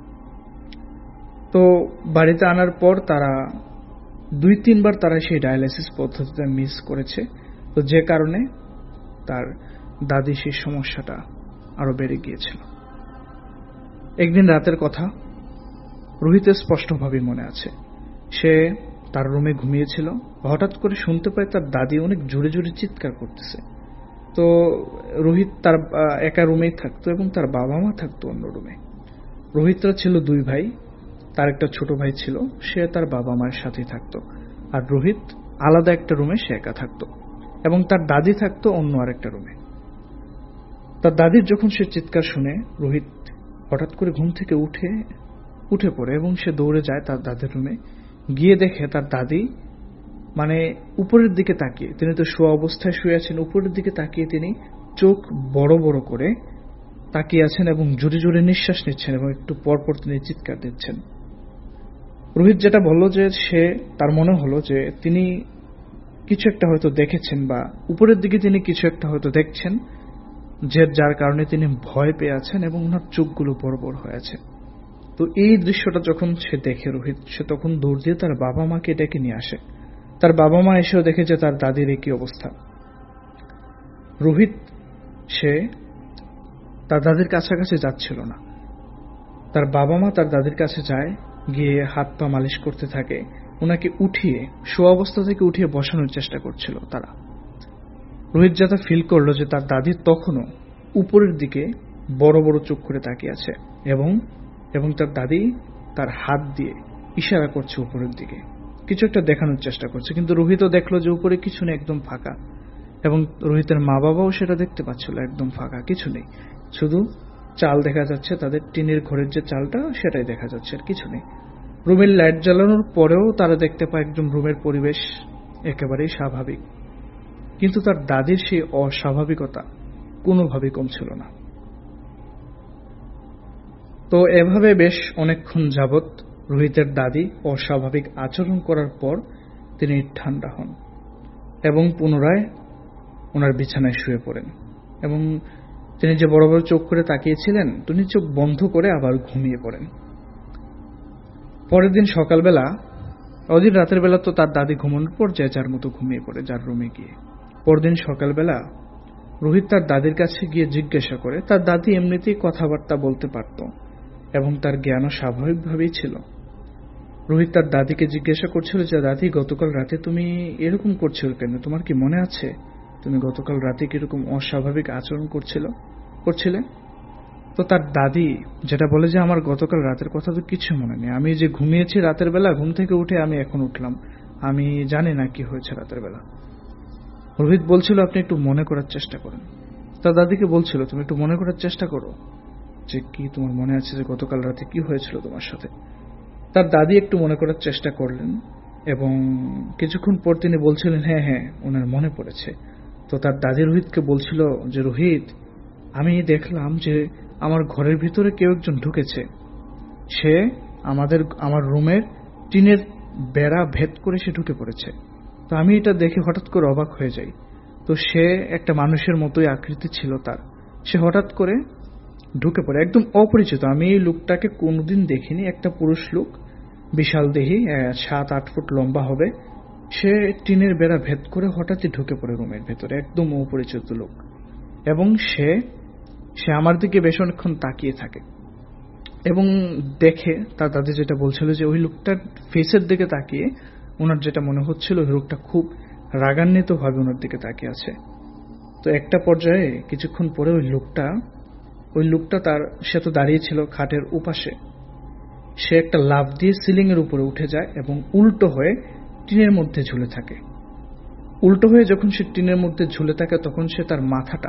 তো বাড়িতে আনার পর তারা দুই তিনবার তারা সেই ডায়ালাইসিস পদ্ধতিতে মিস করেছে, তো যে কারণে তার দাদি সেই সমস্যাটা আরো বেড়ে গিয়েছিল। একদিন রাতের কথা রোহিতের স্পষ্টভাবে মনে আছে, সে তার রুমে ঘুমিয়েছিল, হঠাৎ করে শুনতে পায় তার দাদি অনেক জোরে জোরে চিৎকার করতেছে। তো রোহিত তার একা রুমেই থাকতো এবং তার বাবা মা থাকতো অন্য রুমে। রোহিতরা ছিল দুই ভাই, তার একটা ছোট ভাই ছিল, সে তার বাবা মায়ের সাথেই থাকতো, আর রোহিত আলাদা একটা রুমে সে একা থাকতো, এবং তার দাদি থাকতো অন্য আরেকটা রুমে। তার দাদির যখন সে চিৎকার শুনে রোহিত হঠাৎ করে ঘুম থেকে উঠে উঠে পড়ে এবং সে দৌড়ে যায় তার দাদির রুমে। গিয়ে দেখে তার দাদি মানে উপরের দিকে তাকিয়ে, তিনি তো শোয়া অবস্থায় শুয়ে আছেন, উপরের দিকে তাকিয়ে তিনি চোখ বড় বড় করে তাকিয়ে আছেন এবং জোরে জোরে নিঃশ্বাস নিচ্ছেন এবং একটু পর পর তিনি চিৎকার দিচ্ছেন। রোহিত যেটা বলল যে সে তার মনে হলো যে তিনি কিছু একটা হয়তো দেখেছেন, বা উপরের দিকে তিনি কিছু একটা হয়তো দেখছেন, যে যার কারণে তিনি ভয় পেয়ে আছেন এবং ওনার চোখগুলো বড় বড় হয়ে আছে। তো এই দৃশ্যটা যখন সে দেখে রোহিত, সে তখন দৌড় দিয়ে তার বাবা মাকে ডেকে নিয়ে আসে। তার বাবা মা এসেও দেখে যে তার দাদির একই অবস্থা। রোহিত সে তার দাদির কাছাকাছি যাচ্ছিল না। তার বাবা মা তার দাদির কাছে যায়, গিয়ে হাত পা মালিশ করতে থাকে, ওনাকে উঠিয়ে শোয়া অবস্থা থেকে উঠিয়ে বসানোর চেষ্টা করছিল তারা। রোহিত যাতে ফিল করলো যে তার দাদি তখনও উপরের দিকে বড় বড় চোখ করে তাকিয়ে আছে, এবং এবং তার দাদি তার হাত দিয়ে ইশারা করছে উপরের দিকে, কিছু একটা দেখানোর চেষ্টা করছে। কিন্তু রোহিতও দেখলো যে উপরে কিছু নেই, একদম ফাঁকা। এবং রোহিতের মা বাবাও সেটা দেখতে পাচ্ছিল, একদম ফাঁকা, কিছু নেই, শুধু চাল দেখা যাচ্ছে, তাদের টিনের ঘরের যে চালটা সেটাই দেখা যাচ্ছে, আর কিছু নেই। রুমের লাইট জ্বালানোর পরেও তারা দেখতে পায় একদম রুমের পরিবেশ একেবারেই স্বাভাবিক, কিন্তু তার দাদির সেই অস্বাভাবিকতা কোনোভাবেই কমছিল না। তো এভাবে বেশ অনেকক্ষণ যাবৎ রোহিতের দাদি অস্বাভাবিক আচরণ করার পর তিনি ঠান্ডা হন এবং পুনরায় ওনার বিছানায় শুয়ে পড়েন, এবং তিনি যে বড় বড় চোখ করে তাকিয়েছিলেন তিনি চোখ বন্ধ করে আবার ঘুমিয়ে পড়েন। পরের দিন সকালবেলা, ওদিন রাতের বেলা তো তার দাদি ঘুমানোর পর যে যার মতো ঘুমিয়ে পড়ে যার রুমে গিয়ে। পরদিন সকালবেলা রোহিত তার দাদির কাছে গিয়ে জিজ্ঞাসা করে। তার দাদি এমনিতেই কথাবার্তা বলতে পারত এবং তার জ্ঞানও স্বাভাবিকভাবেই ছিল। রোহিত তার দাদিকে জিজ্ঞাসা করছিল যে দাদি, গতকাল রাতে তুমি এরকম করছিল কেন? তোমার কি মনে আছে তুমি গতকাল রাতে কিরকম অস্বাভাবিক আচরণ করছিল করছিলে? তো তার দাদি যেটা বলে যে আমার গতকাল রাতের কথা তো কিছু মনে নেই, আমি যে ঘুমিয়েছি রাতের বেলা, ঘুম থেকে উঠে আমি এখন উঠলাম, আমি জানি না কি হয়েছে রাতের বেলা। রোহিত বলছিল আপনি একটু মনে করার চেষ্টা করেন। তার দাদিকে বলছিল তুমি একটু মনে করার চেষ্টা করো যে কি তোমার মনে আছে যে গতকাল রাতে কি হয়েছিল তোমার সাথে। তার দাদি একটু মনে করার চেষ্টা করলেন এবং কিছুক্ষণ পর তিনি বলছিলেন হ্যাঁ হ্যাঁ ওনার মনে পড়েছে। তো তার দাদি রোহিতকে বলছিল যে রোহিত, আমি দেখলাম যে আমার ঘরের ভিতরে কেউ একজন ঢুকেছে, সে আমাদের আমার রুমের টিনের বেড়া ভেদ করে সে ঢুকে পড়েছে। তো আমি এটা দেখে হঠাৎ করে অবাক হয়ে যাই। তো সে একটা মানুষের মতোই আকৃতি ছিল তার, সে হঠাৎ করে ঢুকে পড়ে, একদম অপরিচিত, আমি এই লোকটাকে কোনোদিন দেখিনি, একটা পুরুষ লোক, বিশাল দেহি, সাত আট ফুট লম্বা হবে, সে টিনের বেড়া ভেদ করে হঠাৎই ঢুকে পড়ে রুমের ভেতরে, একদম অপরিচিত লোক। এবং সে সে আমার দিকে বেশ অনেকক্ষণ তাকিয়ে থাকে এবং দেখে, তার দাদি যেটা বলছিল যে ওই লোকটার ফেসের দিকে তাকিয়ে ওনার যেটা মনে হচ্ছিল ওই লোকটা খুব রাগান্বিত ভাবে ওনার দিকে তাকিয়ে আছে। তো একটা পর্যায়ে কিছুক্ষণ পরে ওই লোকটা ওই লোকটা তার সে তো দাঁড়িয়েছিল খাটের উপাশে, সে একটা লাফ দিয়ে সিলিং এর উপরে উঠে যায় এবং উল্টো হয়ে টিনের মধ্যে ঝুলে থাকে। উল্টো হয়ে যখন সে টিনের মধ্যে ঝুলে থাকে তখন সে তার মাথাটা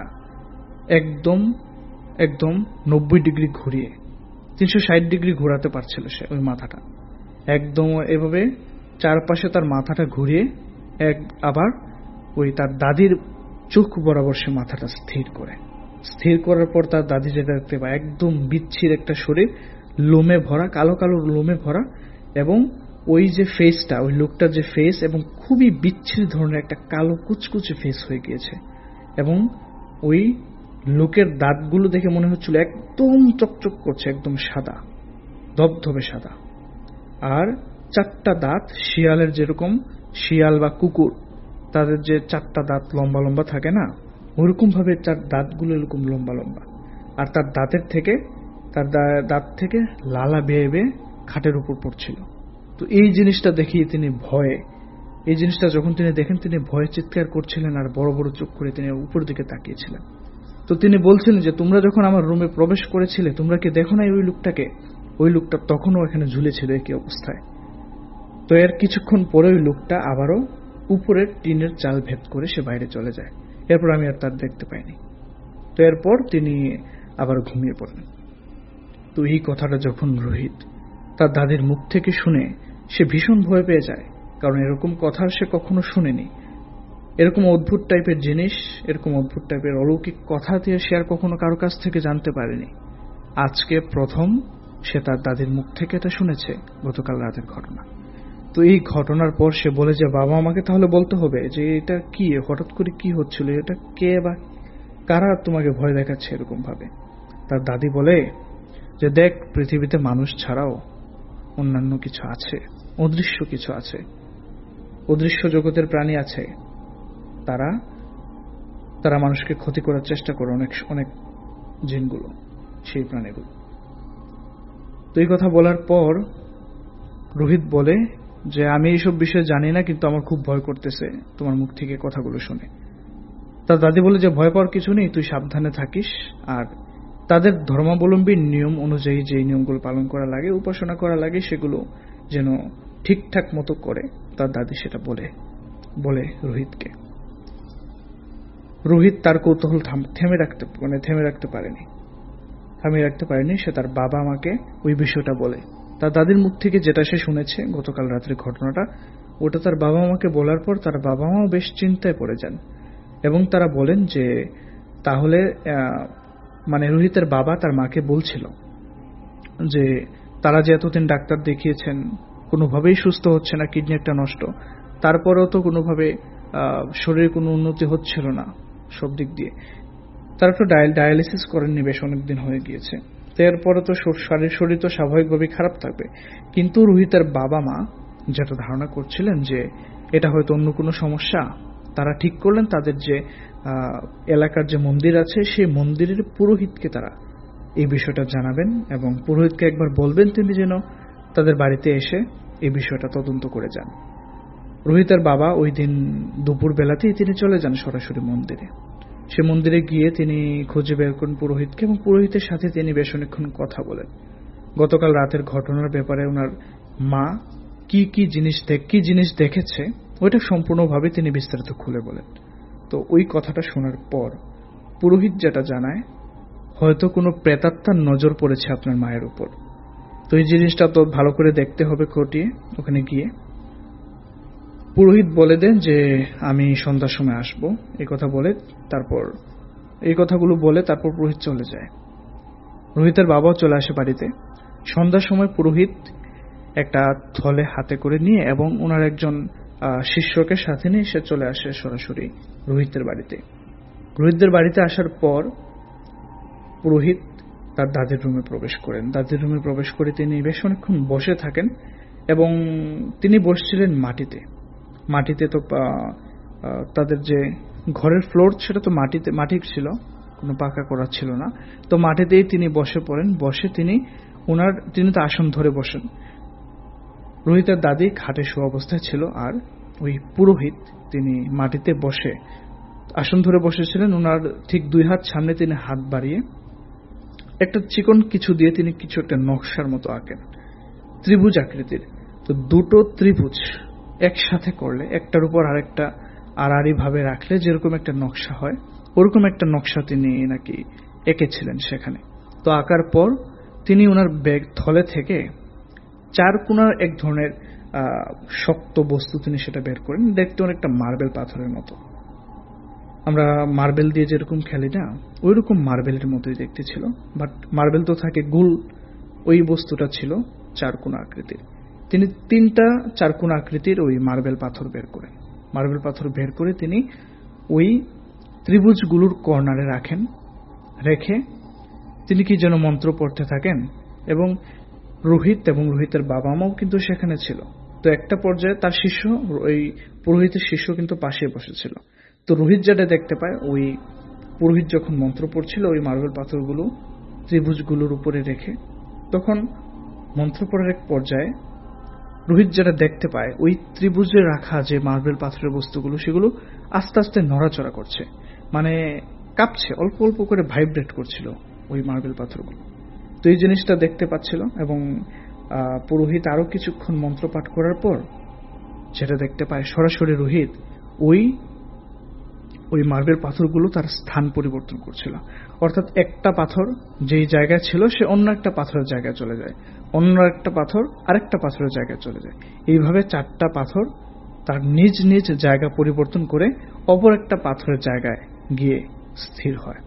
একদম একদম নব্বই ডিগ্রি ঘুরিয়ে তিনশো ষাট ডিগ্রি ঘোরাতে পারছিল সে, ওই মাথাটা একদম এভাবে চারপাশে তার মাথাটা ঘুরিয়ে এক আবার ওই তার দাদির চোখ বরাবর সে মাথাটা স্থির করে স্থির করার পর তার দাদি যেটা দেখতে পায় একদম বিচ্ছির একটা শরীর, লোমে ভরা, কালো কালো লোমে ভরা, এবং ওই যে ফেসটা, ওই লোকটার যে ফেস, এবং খুবই বিচ্ছিরি ধরনের একটা কালো কুচকুচে ফেস হয়ে গিয়েছে। এবং ওই লোকের দাঁতগুলো দেখে মনে হচ্ছিল একদম চকচক করছে, একদম সাদা, ধবধবে সাদা। আর চারটা দাঁত শিয়ালের যেরকম, শিয়াল বা কুকুর তাদের যে চারটা দাঁত লম্বা লম্বা থাকে না, ওরকম ভাবে তার দাঁতগুলো এরকম লম্বা লম্বা। আর তার দাঁতের থেকে তার দাঁত থেকে লালা বেয়ে বেয়ে খাটের উপর পড়ছিল। তো এই জিনিসটা দেখিয়ে তিনি ভয়ে, এই জিনিসটা যখন তিনি দেখেন তিনি ভয়ে চিৎকার করছিলেন আর বড় বড় চোখ করে তিনি উপর দিকে তাকিয়েছিলেন। তো তিনি বলছিলেন যে তোমরা যখন আমার রুমে প্রবেশ করেছিলে তোমরা কি দেখো নাই ওই লোকটাকে? ওই লোকটা তখনও এখানে ঝুলেছিল একই অবস্থায়। তো এর কিছুক্ষণ পরে ওই লোকটা আবারও উপরের টিনের চাল ভেদ করে সে বাইরে চলে যায়। এরপর আমি আর তার দেখতে পাইনি। তো এরপর তিনি আবার ঘুমিয়ে পড়েন। তো এই কথাটা যখন রোহিত তার দাদির মুখ থেকে শুনে সে ভীষণ ভয় পেয়ে যায়, কারণ এরকম কথা সে কখনো শুনেনি। এরকম অদ্ভুত টাইপের জিনিস, এরকম অদ্ভুত টাইপের অলৌকিক কথা দিয়ে সে আর কখনো কারো কাছ থেকে জানতে পারেনি। আজকে প্রথম সে তার দাদির মুখ থেকে এটা শুনেছে, গতকাল রাতের ঘটনা। তো তো এই ঘটনার পর সে বলে যে বাবা আমাকে তাহলে বলতে হবে যে এটা কি, হঠাৎ করে কি হচ্ছিল, এটা কে বা কারা তোমাকে ভয় দেখাচ্ছে এরকম ভাবে। তার দাদি বলে যে দেখ, পৃথিবীতে মানুষ ছাড়াও অন্যান্য কিছু আছে, অদৃশ্য কিছু আছে, অদৃশ্য জগতের প্রাণী আছে, তারা তারা মানুষকে ক্ষতি করার চেষ্টা করে, অনেক অনেক জিনগুলো, সেই প্রাণীগুলো। তো এই কথা বলার পর রোহিত বলে যে আমি এইসব বিষয়ে জানি না, কিন্তু আমার খুব ভয় করতেছে তোমার মুখ থেকে কথাগুলো শুনে। তার দাদি বলে যে ভয় পাওয়ার কিছু নেই, তুই সাবধানে থাকিস, আর তাদের ধর্মাবলম্বীর নিয়ম অনুযায়ী যে নিয়মগুলো পালন করা লাগে, উপাসনা করা লাগে, সেগুলো যেন ঠিকঠাক মতো করে। তার দাদি সেটা বলে বলে রোহিতকে। রোহিত তার কৌতূহল থেমে রাখতে মানে থেমে রাখতে পারেনি থামিয়ে রাখতে পারেনি সে তার বাবা মাকে ওই বিষয়টা বলে। তার দাদির মুখ থেকে যেটা সে শুনেছে গতকাল রাত্রের ঘটনাটা, ওটা তার বাবা মাকে বলার পর তার বাবা মাও বেশ চিন্তায় পড়ে যান এবং তারা বলেন যে তাহলে মানে রোহিতের বাবা তার মাকে বলছিল যে তারা যে এতদিন ডাক্তার দেখিয়েছেন, কোনোভাবেই সুস্থ হচ্ছে না, কিডনি একটা নষ্ট, তারপরেও তো কোনোভাবে শরীরে কোনো উন্নতি হচ্ছিল না সব দিক দিয়ে। তারা তো ডায়ালিসিস করেননি, বেশ অনেকদিন হয়ে গিয়েছে, তো এরপরে তো শরীর শরীর তো স্বাভাবিকভাবেই খারাপ থাকবে। কিন্তু রোহিতের বাবা মা যেটা ধারণা করছিলেন যে এটা হয়তো অন্য কোনো সমস্যা, তারা ঠিক করলেন তাদের যে এলাকার যে মন্দির আছে সেই মন্দিরের পুরোহিতকে তারা এই বিষয়টা জানাবেন এবং পুরোহিতকে একবার বলবেন তিনি যেন তাদের বাড়িতে এসে এই বিষয়টা তদন্ত করে যান। রোহিতের বাবা ওই দিন দুপুর বেলাতেই তিনি চলে যান সরাসরি মন্দিরে। সে মন্দিরে গিয়ে তিনি খুঁজে বের করেন পুরোহিতকে এবং পুরোহিতের সাথে তিনি বেশ অনেকক্ষণ কথা বলেন। গতকাল রাতের ঘটনার ব্যাপারে ওনার মা কি কি জিনিস কি জিনিস দেখেছে ওইটা সম্পূর্ণভাবে তিনি বিস্তারিত খুলে বলেন। তো ওই কথাটা শোনার পর পুরোহিত যেটা জানায়, হয়তো কোনো প্রেতাত্মার নজর পড়েছে আপনার মায়ের উপর, তো এই জিনিসটা তো ভালো করে দেখতে হবে খতিয়ে। ওখানে গিয়ে পুরোহিত বলে দেন যে আমি সন্ধ্যার সময় আসব, এই কথা বলে তারপর এই কথাগুলো বলে তারপর পুরোহিত চলে যায়। রোহিতের বাবাও চলে আসে বাড়িতে। সন্ধ্যার সময় পুরোহিত একটা থলে হাতে করে নিয়ে এবং ওনার একজন শিষ্যকে সাথে নিয়ে সে চলে আসে সরাসরি রোহিতের বাড়িতে। রোহিতদের বাড়িতে আসার পর পুরোহিত তার দাদির রুমে প্রবেশ করেন। দাদির রুমে প্রবেশ করে তিনি বেশ অনেকক্ষণ বসে থাকেন এবং তিনি বসছিলেন মাটিতে। মাটিতে তো তাদের যে ঘরের ফ্লোর সেটা তো মাটিতে মাটির ছিল, কোনো পাকা করা ছিল না, তো মাটিতেই তিনি বসে পড়েন। বসে তিনি ওনার তিনি তো আসন ধরে বসেন। রোহিতের দাদি খাটে শোয়া অবস্থায় ছিল আর ওই পুরোহিত তিনি মাটিতে বসে আসন ধরে বসেছিলেন। ওনার ঠিক দুই হাত সামনে তিনি হাত বাড়িয়ে একটা চিকন কিছু দিয়ে তিনি কিছু একটা নকশার মতো আঁকেন, ত্রিভুজ আকৃতির। তো দুটো ত্রিভুজ একসাথে করলে একটার উপর আরেকটা আড়াআড়ি ভাবে রাখলে যেরকম একটা নকশা হয়, ওরকম একটা নকশা তিনি নাকি এঁকেছিলেন সেখানে। তো আঁকার পর তিনি ওনার ব্যাগ থলে থেকে চার কোণার এক ধরনের শক্ত বস্তু তিনি সেটা বের করেন, দেখতে অনেকটা মার্বেল পাথরের মতো। আমরা মার্বেল দিয়ে যেরকম খেলি না, ওই রকম মার্বেলের মতোই দেখতে ছিল, বাট মার্বেল তো থাকে গোল, ওই বস্তুটা ছিল চার কোণা আকৃতির। তিনি তিনটা চার কোণা আকৃতির ওই মার্বেল পাথর বের করেন। মার্বেল পাথর বের করে তিনি ওই ত্রিভুজগুলোর কর্নারে রাখেন। রেখে তিনি কি যেন মন্ত্র পড়তে থাকেন এবং রোহিত এবং রোহিতের বাবা মাও কিন্তু সেখানে ছিল। তো একটা পর্যায়ে তার শিষ্য, ওই পুরোহিতের শিষ্য কিন্তু পাশে বসেছিল। তো রোহিত যেটা দেখতে পায়, ওই পুরোহিত যখন মন্ত্র পড়ছিল ওই মার্বেল পাথরগুলো ত্রিভুজগুলোর উপরে রেখে, তখন মন্ত্র পড়ার এক পর্যায়ে রোহিত যেটা দেখতে পায়, ওই ত্রিভুজে রাখা যে মার্বেল পাথরের বস্তুগুলো সেগুলো আস্তে আস্তে নড়াচড়া করছে, মানে কাঁপছে, অল্প অল্প করে ভাইব্রেট করছিল ওই মার্বেল পাথরগুলো। তো এই জিনিসটা দেখতে পাচ্ছিল এবং পুরোহিত আরো কিছুক্ষণ মন্ত্র পাঠ করার পর যেটা দেখতে পায়, সরাসরি রোহিত ওই ওই মার্বেল পাথরগুলো তার স্থান পরিবর্তন করছিল। অর্থাৎ একটা পাথর যেই জায়গায় ছিল সে অন্য একটা পাথরের জায়গায় চলে যায়, অন্য একটা পাথর আরেকটা পাথরের জায়গায় চলে যায়। এইভাবে চারটা পাথর তার নিজ নিজ জায়গা পরিবর্তন করে অপর একটা পাথরের জায়গায় গিয়ে স্থির হয়।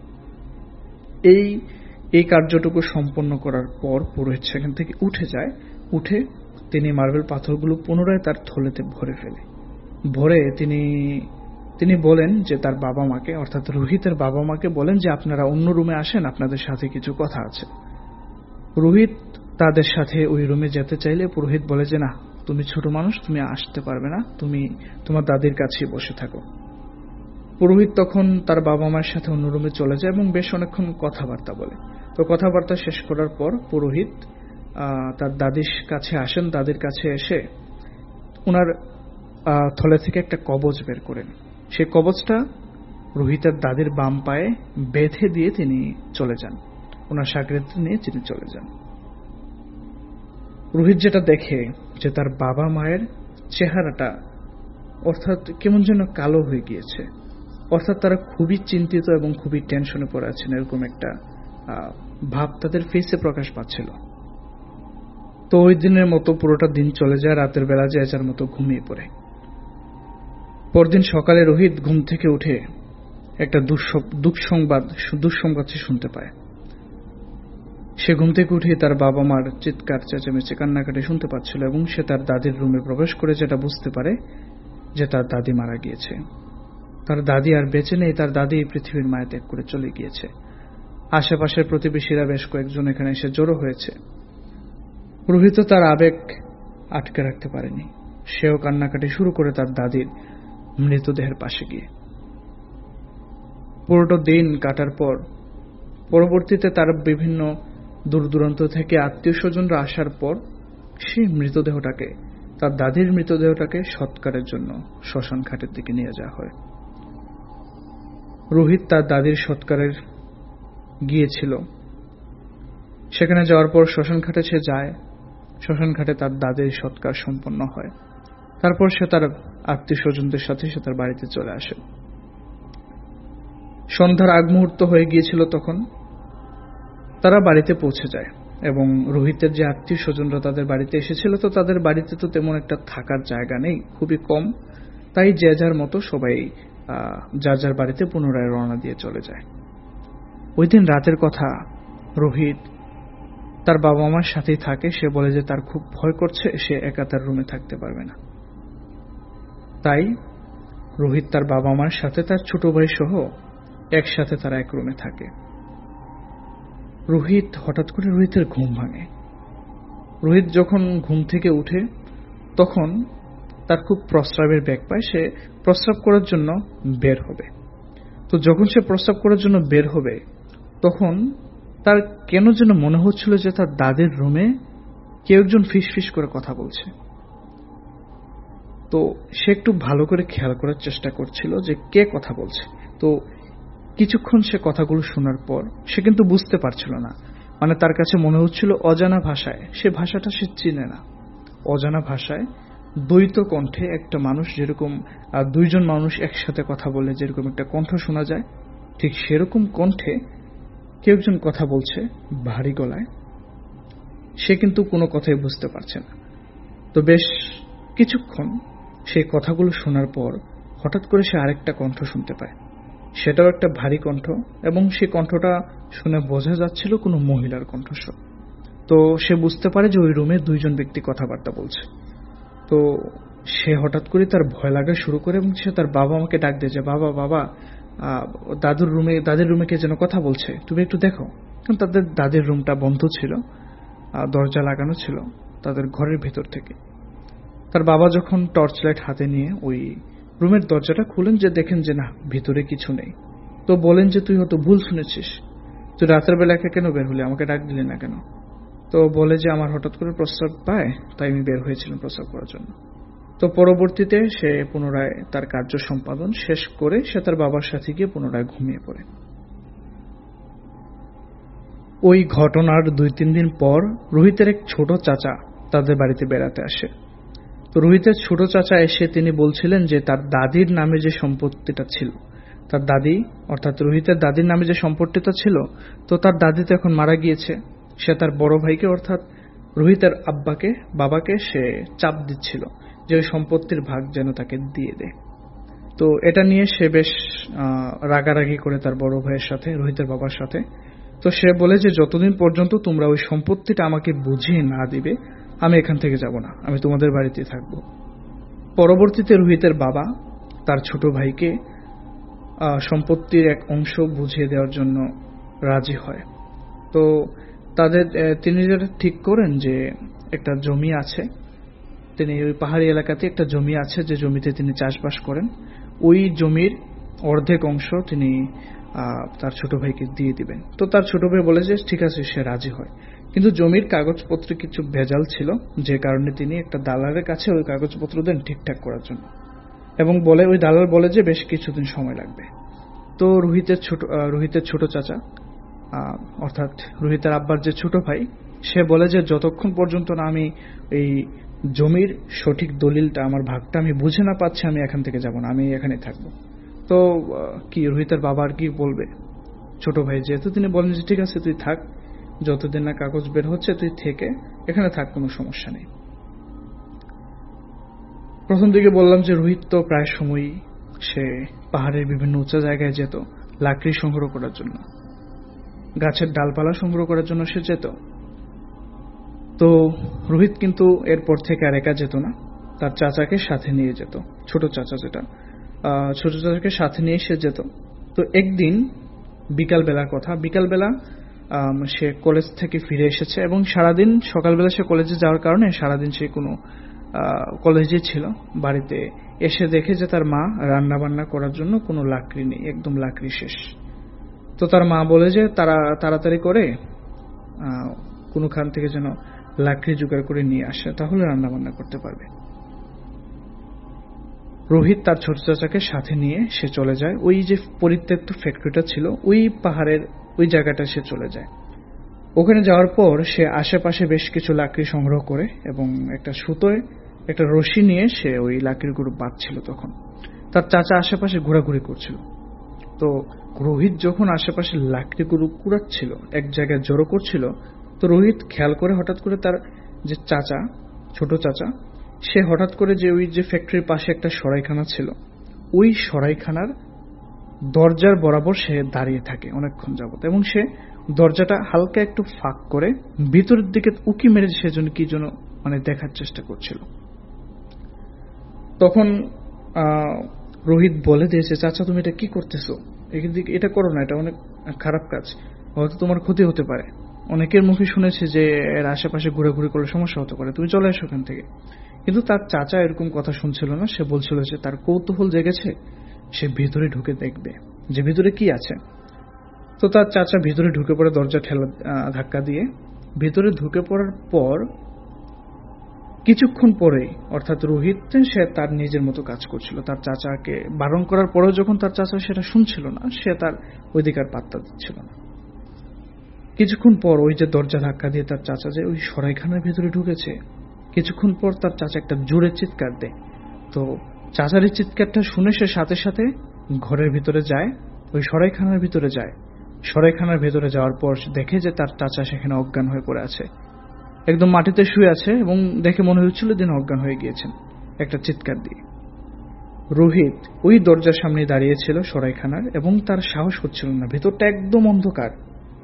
এই এই কার্যটুকু সম্পন্ন করার পর পুরোহিত সেখান থেকে উঠে যায়। উঠে তিনি মার্বেল পাথরগুলো পুনরায় তার থলেতে ভরে ফেলে। ভরে তিনি তিনি বলেন যে তার বাবা মাকে, অর্থাৎ রোহিতের বাবা মাকে বলেন যে আপনারা অন্য রুমে আসেন, আপনাদের সাথে কিছু কথা আছে। রোহিত তাদের সাথে ওই রুমে যেতে চাইলে পুরোহিত বলে যে না, তুমি ছোট মানুষ, তুমি আসতে পারবে না, তুমি তোমার দাদির কাছেই বসে থাকো। পুরোহিত তখন তার বাবা মায়ের সাথে অন্য রুমে চলে যায় এবং বেশ অনেকক্ষণ কথাবার্তা বলে। তো কথাবার্তা শেষ করার পর পুরোহিত তার দাদির কাছে আসেন। দাদির কাছে এসে ওনার থলে থেকে একটা কবচ বের করেন। সেই কবচটা রোহিতের দাদির বাম পায়ে বেঁধে দিয়ে তিনি চলে যান, ওনার সাগরেদে নিয়ে তিনি চলে যান। রোহিত যেটা দেখে যে তার বাবা মায়ের চেহারাটা অর্থাৎ কেমন যেন কালো হয়ে গিয়েছে, অর্থাৎ তারা খুবই চিন্তিত এবং খুবই টেনশনে পড়ে আছেন, এরকম একটা ভাব তাদের ফেসে প্রকাশ পাচ্ছিল। তো ওই দিনের মতো পুরোটা দিন চলে যায়। রাতের বেলা যে যার মতো ঘুমিয়ে পড়ে। পরদিন সকালে রোহিত ঘুম থেকে উঠে একটা দুঃসংবাদ দুঃসংবাদ সে শুনতে পায়। সে ঘুম থেকে উঠে তার বাবা মার চিৎকার চেঁচামেচি কান্নাকাটি শুনতে পাচ্ছিল এবং সে তার দাদির রুমে প্রবেশ করে যেটা বুঝতে পারে যে তার দাদি মারা গিয়েছে। তার দাদি আর বেঁচে নেই, তার দাদি এই পৃথিবীর মায়া ত্যাগ করে চলে গিয়েছে। আশেপাশের প্রতিবেশীরা বেশ কয়েকজন এখানে এসে জড়ো হয়েছে। রোহিত তার আবেগ আটকে রাখতে পারেনি, সেও কান্নাকাটি শুরু করে তার দাদির মৃতদেহের পাশে গিয়ে। পুরোটা দিন কাটার পর পরবর্তীতে তার বিভিন্ন দূর দূরান্ত থেকে আত্মীয় স্বজনরা আসার পর সেই মৃতদেহটাকে, তার দাদির মৃতদেহটাকে সৎকারের জন্য শ্মশান ঘাটের দিকে নিয়ে যাওয়া হয়। রোহিত তার দাদির সৎকারের গিয়েছিল। সেখানে যাওয়ার পর শ্মশান ঘাটে সে যায়। শ্মশান ঘাটে তার দাদির সৎকার সম্পন্ন হয়। তারপর সে তার আত্মীয় স্বজনদের সাথে সে তার বাড়িতে চলে আসে। সন্ধ্যার আগ মুহূর্ত হয়ে গিয়েছিল তখন তারা বাড়িতে পৌঁছে যায় এবং রোহিতের যে আত্মীয় স্বজনরা তাদের বাড়িতে এসেছিল, তো তাদের বাড়িতে তো তেমন একটা থাকার জায়গা নেই, খুবই কম। তাই যে যার মতো সবাই যার যার বাড়িতে পুনরায় রওনা দিয়ে চলে যায়। ওই দিন রাতের কথা রোহিত তার বাবা মার সাথেই থাকে। সে বলে যে তার খুব ভয় করছে, সে একা তার রুমে থাকতে পারবে না। তাই রোহিত তার বাবা মার সাথে তার ছোট ভাই সহ একসাথে তারা এক রুমে থাকে। রোহিত হঠাৎ করে রোহিতের ঘুম ভাঙে। রোহিত যখন ঘুম থেকে উঠে তখন তার খুব প্রস্রাবের বেগ পায়। সে প্রস্রাব করার জন্য বের হবে। তো যখন সে প্রস্রাব করার জন্য বের হবে তখন তার কেন যেন মনে হচ্ছিল যে তার দাদির রুমে কেউ একজন ফিস ফিস করে কথা বলছে। তো সে একটু ভালো করে খেয়াল করার চেষ্টা করছিল যে কে কথা বলছে। তো কিছুক্ষণ সে কথাগুলো শোনার পর সে কিন্তু বুঝতে পারছিল না, মানে তার কাছে মনে হচ্ছিল অজানা ভাষায়, সে ভাষাটা সে চিনে না। অজানা ভাষায় দ্বৈত কণ্ঠে একটা মানুষ, যেরকম দুইজন মানুষ একসাথে কথা বলে যেরকম একটা কণ্ঠ শোনা যায়, ঠিক সেরকম কণ্ঠে কেউ একজন কথা বলছে ভারী গলায়। সে কিন্তু কোনো কথাই বুঝতে পারছে না। তো বেশ কিছুক্ষণ সেই কথাগুলো শোনার পর হঠাৎ করে সে আরেকটা কণ্ঠ শুনতে পায়। সেটাও একটা ভারী কণ্ঠ এবং সেই কণ্ঠটা শুনে বোঝা যাচ্ছিল কোনো মহিলার কণ্ঠস্বর। তো সে বুঝতে পারে যে ওই রুমে দুইজন ব্যক্তি কথাবার্তা বলছে। তো সে হঠাৎ করে তার ভয় লাগা শুরু করে এবং সে তার বাবা আমাকে ডাক দিয়ে যে বাবা বাবা দাদুর রুমে দাদির রুমে কে যেন কথা বলছে, তুমি একটু দেখো। কারণ তাদের দাদির রুমটা বন্ধ ছিল, দরজা লাগানো ছিল তাদের ঘরের ভেতর থেকে। তার বাবা যখন টর্চ লাইট হাতে নিয়ে ওই রুমের দরজাটা খুলেন, যে দেখেন যে না, ভিতরে কিছু নেই। তো বলেন যে তুই হয়তো ভুল শুনেছিস, তুই রাতের বেলাকে কেন বের হলি, আমাকে ডাক দিলি না কেন? তো বলে যে আমার হঠাৎ করে প্রস্রাব পায়, তাই আমি বের হয়েছিলাম প্রস্রাব করার জন্য। তো পরবর্তীতে সে পুনরায় তার কার্য সম্পাদন শেষ করে সে তার বাবার সাথে গিয়ে পুনরায় ঘুমিয়ে পড়ে। ওই ঘটনার দুই তিন দিন পর রোহিতের এক ছোট চাচা তাদের বাড়িতে বেড়াতে আসে। তো রোহিতের ছোট চাচা এসে তিনি বলছিলেন যে তার দাদির নামে যে সম্পত্তিটা ছিল, তার দাদি অর্থাৎ রোহিতের দাদির নামে যে সম্পত্তিটা ছিল, তো তার দাদি তো এখন মারা গিয়েছে। সে তার বড় ভাইকে অর্থাৎ রোহিতের আব্বাকে বাবাকে সে চাপ দিচ্ছিল যে ওই সম্পত্তির ভাগ যেন তাকে দিয়ে দেয়। তো এটা নিয়ে সে বেশ রাগারাগি করে তার বড় ভাইয়ের সাথে, রোহিতের বাবার সাথে। তো সে বলে যে যতদিন পর্যন্ত তোমরা ওই সম্পত্তিটা আমাকে বুঝিয়ে না দিবে আমি এখান থেকে যাব না, আমি তোমাদের বাড়িতেই থাকব। পরবর্তীতে রোহিতের বাবা তার ছোট ভাইকে সম্পত্তির এক অংশ বুঝিয়ে দেওয়ার জন্য রাজি হয়। তো তাদের তিনি যেটা ঠিক করেন যে একটা জমি আছে, তিনি ওই পাহাড়ি এলাকাতে একটা জমি আছে যে জমিতে তিনি চাষবাস করেন, ওই জমির অর্ধেক অংশ তিনি তার ছোট ভাইকে দিয়ে দিবেন। তো তার ছোট ভাই বলে যে ঠিক আছে, সে রাজি হয়। কিন্তু জমির কাগজপত্রে কিছু ভেজাল ছিল, যে কারণে তিনি একটা দালালের কাছে ওই কাগজপত্র দেন ঠিকঠাক করার জন্য, এবং বলে ওই দালাল বলে যে বেশ কিছুদিন সময় লাগবে। তো রোহিতের ছোট রোহিতের ছোট চাচা অর্থাৎ রোহিতের আব্বার যে ছোট ভাই, সে বলে যে যতক্ষণ পর্যন্ত না আমি এই জমির সঠিক দলিলটা, আমার ভাগটা আমি বুঝে না পাচ্ছি, আমি এখান থেকে যাব না, আমি এখানে থাকবো। তো কি রোহিতের বাবা আর কি বলবে, ছোট ভাই যেহেতু, তিনি বলেন যে ঠিক আছে তুই থাক, যতদিন না কাগজ বের হচ্ছে তুই থেকে এখানে থাক, কোনো সমস্যা নেই। প্রথম দিকে বললাম যে রোহিত তো প্রায় সময়ই সে পাহাড়ের বিভিন্ন উঁচা জায়গায় যেত লাকড়ি সংগ্রহ করার জন্য, গাছের ডালপালা সংগ্রহ করার জন্য সে যেত। তো রোহিত কিন্তু এরপর থেকে আর একা যেত না, তার চাচাকে সাথে নিয়ে যেত, ছোট চাচা যেটা ছোট চাচাকে সাথে নিয়ে সে যেত। তো একদিন বিকালবেলার কথা, বিকালবেলা সে কলেজ থেকে ফিরে এসেছে এবং সারাদিন সকালবেলা সে কলেজে যাওয়ার কারণে সারাদিন সে কোনো কলেজে ছিল। বাড়িতে এসে দেখে যে তার মা রান্না বান্না করার জন্য কোনো লাকড়ি নেই, একদম লাকড়ি শেষ। তো তার মা বলে যে তারা তাড়াতাড়ি করে কোনোখান থেকে যেন লাকড়ি জোগাড় করে নিয়ে আসে, তাহলে রান্না বান্না করতে পারবে। রোহিত তার ছোট চাচাকে সাথে নিয়ে সে চলে যায় ওই যে পরিত্যক্ত ফ্যাক্টরিটা ছিল ওই পাহাড়ের ওই জায়গাটা সে চলে যায়। ওখানে যাওয়ার পর সে আশেপাশে বেশ কিছু লাকড়ি সংগ্রহ করে এবং একটা সুতোয় একটা রশি নিয়ে সে ওই লাকড়িগুলো বাঁধছিল। তখন তার চাচা আশেপাশে ঘোরাঘুরি করছিল। তো রোহিত যখন আশেপাশে লাকড়িগুলো কুড়াচ্ছিল, এক জায়গায় জড়ো করছিল, তো রোহিত খেয়াল করে হঠাৎ করে তার যে চাচা, ছোট চাচা, সে হঠাৎ করে যে ওই যে ফ্যাক্টরির পাশে একটা সরাইখানা ছিল, ওই সরাইখানার দরজার বরাবর সে দাঁড়িয়ে থাকে অনেকক্ষণ যাবত, এবং সে দরজাটা হালকা একটু ফাঁক করে ভিতরের দিকে উকি মেরে সেজন্য কি যেন মানে দেখার চেষ্টা করছিল। তখন রোহিত বলে দিয়েছে, চাচা তুমি এটা কি করতেছো, এটা করো না, এটা অনেক খারাপ কাজ, হয়তো তোমার ক্ষতি হতে পারে। অনেকের মুখে শুনেছে যে এর আশেপাশে ঘুরে করলে সমস্যা হতে পারে, তুমি চলে আসো ওখান থেকে। কিন্তু তার চাচা এরকম কথা শুনছিল না, সে বলছিল যে তার কৌতূহল জেগেছে, সে ভিতরে ঢুকে দেখবে যে ভিতরে কি আছে। তো তার চাচা ভিতরে ঢুকে পড়ে, দরজা ঠেলা ধাক্কা দিয়ে ভিতরে ঢুকে পড়ার পর কিছুক্ষণ পরেই, অর্থাৎ রোহিত সে তার নিজের মতো কাজ করছিল, তার চাচাকে বারণ করার পরেও যখন তার চাচা সেটা শুনছিল না, সে তার অধিকার পাত্তা দিচ্ছিল না। কিছুক্ষণ পর ওই যে দরজা ধাক্কা দিয়ে তার চাচা যে ওই সরাইখানার ভিতরে ঢুকেছে, কিছুক্ষণ পর তার চাচা একটা জোরে চিৎকার দেয়। তো চাচার এই চিৎকারটা শুনে সে সাথে সাথে ঘরের ভিতরে যায়, ওই সরাইখানার ভিতরে যায়। সরাইখানার ভিতরে যাওয়ার পর দেখে যে তার চাচা সেখানে অজ্ঞান হয়ে পড়ে আছে, একদম মাটিতে শুয়ে আছে, এবং দেখে মনে হচ্ছিল তিনি অজ্ঞান হয়ে গিয়েছেন একটা চিৎকার দিয়ে। রোহিত ওই দরজার সামনে দাঁড়িয়েছিল সরাইখানার, এবং তার সাহস হচ্ছিল না, ভেতরটা একদম অন্ধকার।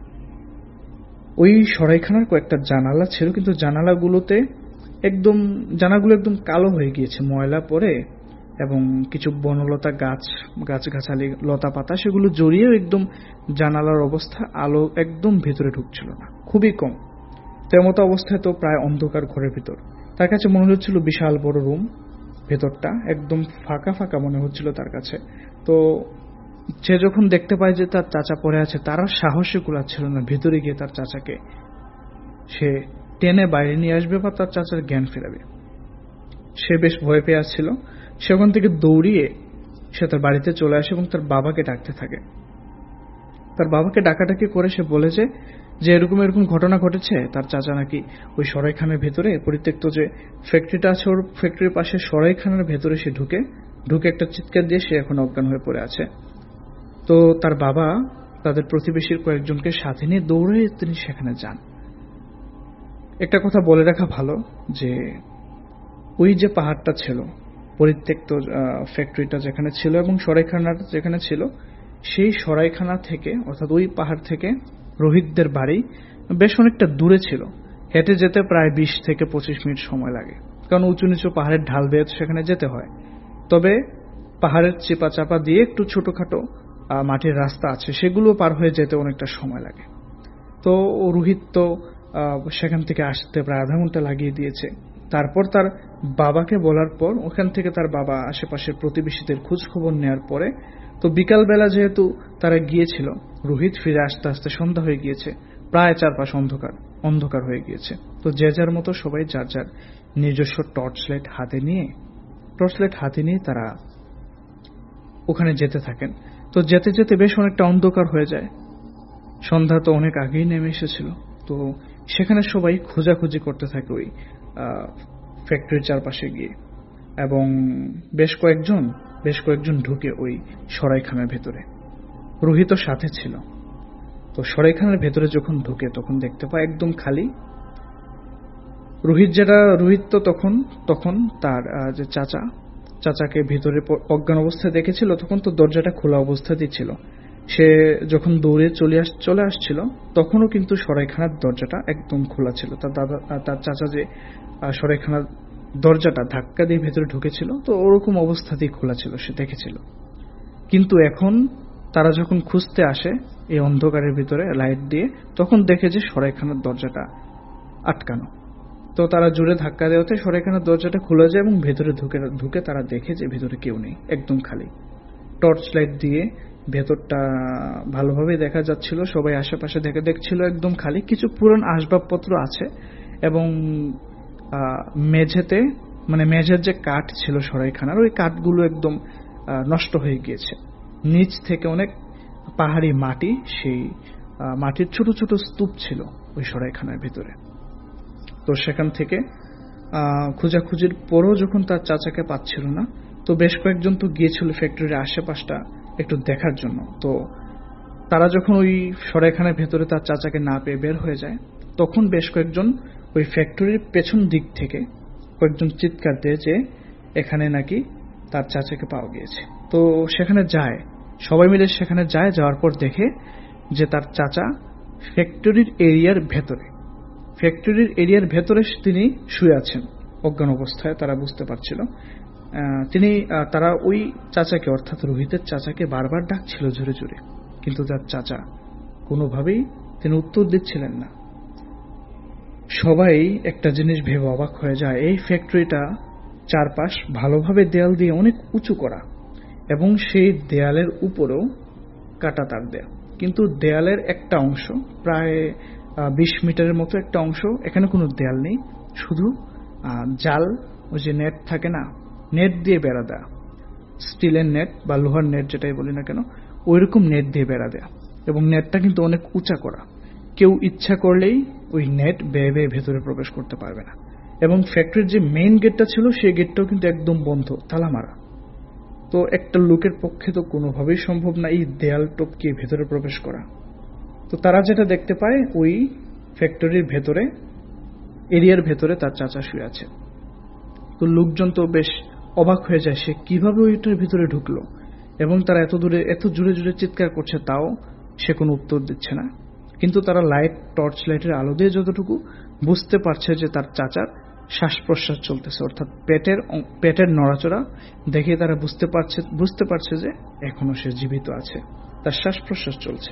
ওই সরাইখানার কয়েকটা জানালা ছিল, কিন্তু জানালাগুলোতে একদম জানালাগুলো একদম কালো হয়ে গিয়েছে ময়লা পড়ে, এবং কিছু বনলতা গাছ গাছগাছালি লতা পাতা সেগুলো জড়িয়েও একদম জানালার অবস্থা, আলো একদম ভেতরে ঢুকছিল না, খুবই কম। তেমতো অবস্থায় তো প্রায় অন্ধকার ঘরের ভিতর, তার কাছে মনে হচ্ছিল বিশাল বড় রুম, ভেতরটা একদম ফাঁকা ফাঁকা মনে হচ্ছিল তার কাছে। তো সে যখন দেখতে পায় যে তার চাচা পড়ে আছে, তার সাহসে কুলাচ্ছিল না ভিতরে গিয়ে তার চাচাকে সে টেনে বাইরে নিয়ে আসবে বা তার চাচার জ্ঞান ফেরাবে। সে বেশ ভয় পেয়ে আসছিল, সে ওখান থেকে দৌড়িয়ে সে তার বাড়িতে চলে আসে এবং তার বাবাকে ডাকতে থাকে। তার বাবাকে ডাকাডাকি করে সে বলে যে যে এরকম এরকম ঘটনা ঘটেছে, তার চাচা নাকি ওই সরাইখানার ভেতরে পরিত্যক্ত যে ফ্যাক্টরিটা আছে ওর ফ্যাক্টরির পাশে সরাইখানার ভেতরে সে ঢুকে ঢুকে একটা চিৎকার দিয়ে সে এখন অজ্ঞান হয়ে পড়ে আছে। তো তার বাবা তাদের প্রতিবেশীর কয়েকজনকে সাথে নিয়ে দৌড়ে তিনি সেখানে যান। একটা কথা বলে রাখা ভালো যে ওই যে পাহাড়টা ছিল, পরিত্যক্ত ফ্যাক্টরিটা যেখানে ছিল এবং সরাইখানাটা যেখানে ছিল, সেই সরাইখানা থেকে অর্থাৎ ওই পাহাড় থেকে রোহিতদের বাড়ি বেশ অনেকটা দূরে ছিল, হেঁটে যেতে প্রায় বিশ থেকে পঁচিশ মিনিট সময় লাগে, কারণ উঁচু নিচু পাহাড়ের ঢাল বেয়ে সেখানে যেতে হয়। তবে পাহাড়ের চেপা চাপা দিয়ে একটু ছোটখাটো মাটির রাস্তা আছে, সেগুলো পার হয়ে যেতে অনেকটা সময় লাগে। তো রোহিত তো সেখান থেকে আসতে প্রায় আধা ঘন্টা লাগিয়ে দিয়েছে। তারপর তার বাবাকে বলার পর ওখান থেকে তার বাবা আশেপাশের প্রতিবেশীদের খোঁজ খবর নেওয়ার পরে, তো বিকালবেলা যেহেতু তারা গিয়েছিল, রোহিত ফিরে আসতে আসতে সন্ধ্যা হয়ে গিয়েছে, প্রায় চারপাশ অন্ধকার অন্ধকার হয়ে গিয়েছে। তো যে যার মতো সবাই যার যার নিজস্ব টর্চ লাইট হাতে নিয়ে টর্চ লাইট হাতে নিয়ে তারা ওখানে যেতে থাকেন। তো যেতে যেতে বেশ অনেকটা অন্ধকার হয়ে যায়, সন্ধ্যা তো অনেক আগেই নেমে এসেছিল। তো সেখানে সবাই খোঁজাখুঁজি করতে থাকে ওই ফ্যাক্টরির চারপাশে গিয়ে, এবং বেশ কয়েকজন বেশ কয়েকজন ঢুকে ওই সরাইখানার ভেতরে। রোহিতও সাথে ছিল। তো সরাইখানার ভেতরে যখন ঢুকে তখন দেখতে পায় একদম খালি। রোহিত যেটা রোহিত তো তখন তখন তার যে চাচা চাচাকে ভিতরে অজ্ঞান অবস্থায় দেখেছিল, তখন তো দরজাটা খোলা অবস্থাতেই ছিল। সে যখন দৌড়ে চলে আস চলে আসছিল তখনও কিন্তু সরাইখানার দরজাটা একদম খোলা ছিল। তার দাদা তার চাচা যে সরাইখানার দরজাটা ধাক্কা দিয়ে ভেতরে ঢুকেছিল, তো ওরকম অবস্থাতেই খোলা ছিল, সে দেখেছিল। কিন্তু এখন তারা যখন খুঁজতে আসে এই অন্ধকারের ভিতরে লাইট দিয়ে, তখন দেখে যে সরাইখানার দরজাটা আটকানো। তো তারা জোরে ধাক্কা দেওয়াতে সরাইখানার দরজাটা খুলে যায় এবং ভেতরে ঢুকে ঢুকে তারা দেখে যে ভেতরে কেউ নেই, একদম খালি। টর্চ লাইট দিয়ে ভেতরটা ভালোভাবে দেখা যাচ্ছিল, সবাই আশেপাশে দেখে দেখছিল একদম খালি। কিছু পুরান আসবাবপত্র আছে এবং মেঝেতে মানে মেঝের যে কাঠ ছিল সরাইখানার, ওই কাঠগুলো একদম নষ্ট হয়ে গিয়েছে। নিচ থেকে অনেক পাহাড়ি মাটি, সেই মাটির ছোট ছোট স্তূপ ছিল ওই সরাইখানার ভিতরে। তো সেখান থেকে খোঁজাখুঁজির পরও যখন তার চাচাকে পাচ্ছিল না, তো বেশ কয়েকজন তো গিয়েছিল ফ্যাক্টরির আশেপাশটা একটু দেখার জন্য। তো তারা যখন ওই সরাইখানার ভেতরে তার চাচাকে না পেয়ে বের হয়ে যায়, তখন বেশ কয়েকজন ওই ফ্যাক্টরির পেছন দিক থেকে কয়েকজন চিৎকার দেয় যে এখানে নাকি তার চাচাকে পাওয়া গিয়েছে। তো সেখানে যায়, সবাই মিলে সেখানে যায়। যাওয়ার পর দেখে যে তার চাচা ফ্যাক্টরির এরিয়ার ভেতরে ফ্যাক্টরির এরিয়ার ভেতরে তিনি শুয়ে আছেন অজ্ঞান অবস্থায়। তারা বুঝতে পারছিল তিনি তারা ওই চাচাকে অর্থাৎ রোহিতের চাচাকে বারবার ডাকছিল জোরে জোরে, কিন্তু তার চাচা কোনোভাবেই তিনি উত্তর দিচ্ছিলেন না। সবাই একটা জিনিস ভেবে অবাক হয়ে যায়, এই ফ্যাক্টরিটা চারপাশ ভালোভাবে দেয়াল দিয়ে অনেক উঁচু করা এবং সেই দেয়ালের উপরেও কাটা তার দেয়া, কিন্তু দেয়ালের একটা অংশ প্রায় বিশ মিটারের মতো একটা অংশ, এখানে কোনো দেয়াল নেই, শুধু জাল, ওই যে নেট থাকে না, নেট দিয়ে বেড়া দেয়া, স্টিলের নেট বা লোহার নেট যেটাই বলি না কেন, ওইরকম নেট দিয়ে বেড়া দেয়া। এবং নেটটা কিন্তু অনেক উঁচা করা, কেউ ইচ্ছা করলেই ওই নেট বেয়ে বেয়ে ভেতরে প্রবেশ করতে পারবে না। এবং ফ্যাক্টরির যে মেইন গেটটা ছিল সেই গেটটাও কিন্তু একদম বন্ধ, তালা মারা। তো একটা লোকের পক্ষে তো কোনোভাবেই সম্ভব না এই দেয়াল টপকে ভেতরে প্রবেশ করা। তো তারা যেটা দেখতে পায়, ওই ফ্যাক্টরির ভেতরে এরিয়ার ভেতরে তার চাচা শুয়ে আছে। তো লোকজন তো বেশ অবাক হয়ে যায়, সে কিভাবে ওইটার ভিতরে ঢুকলো, এবং তারা এত দূরে এত জোরে জোরে চিৎকার করছে, তাও সে কোনো উত্তর দিচ্ছে না। কিন্তু তারা লাইট টর্চ লাইটের আলো দিয়ে যতটুকু বুঝতে পারছে যে তার চাচার শ্বাস প্রশ্বাস চলতেছে, অর্থাৎ পেটের পেটের নড়াচড়া দেখে তারা বুঝতে পারছে বুঝতে পারছে যে এখনো সে জীবিত আছে, তার শ্বাস প্রশ্বাস চলছে।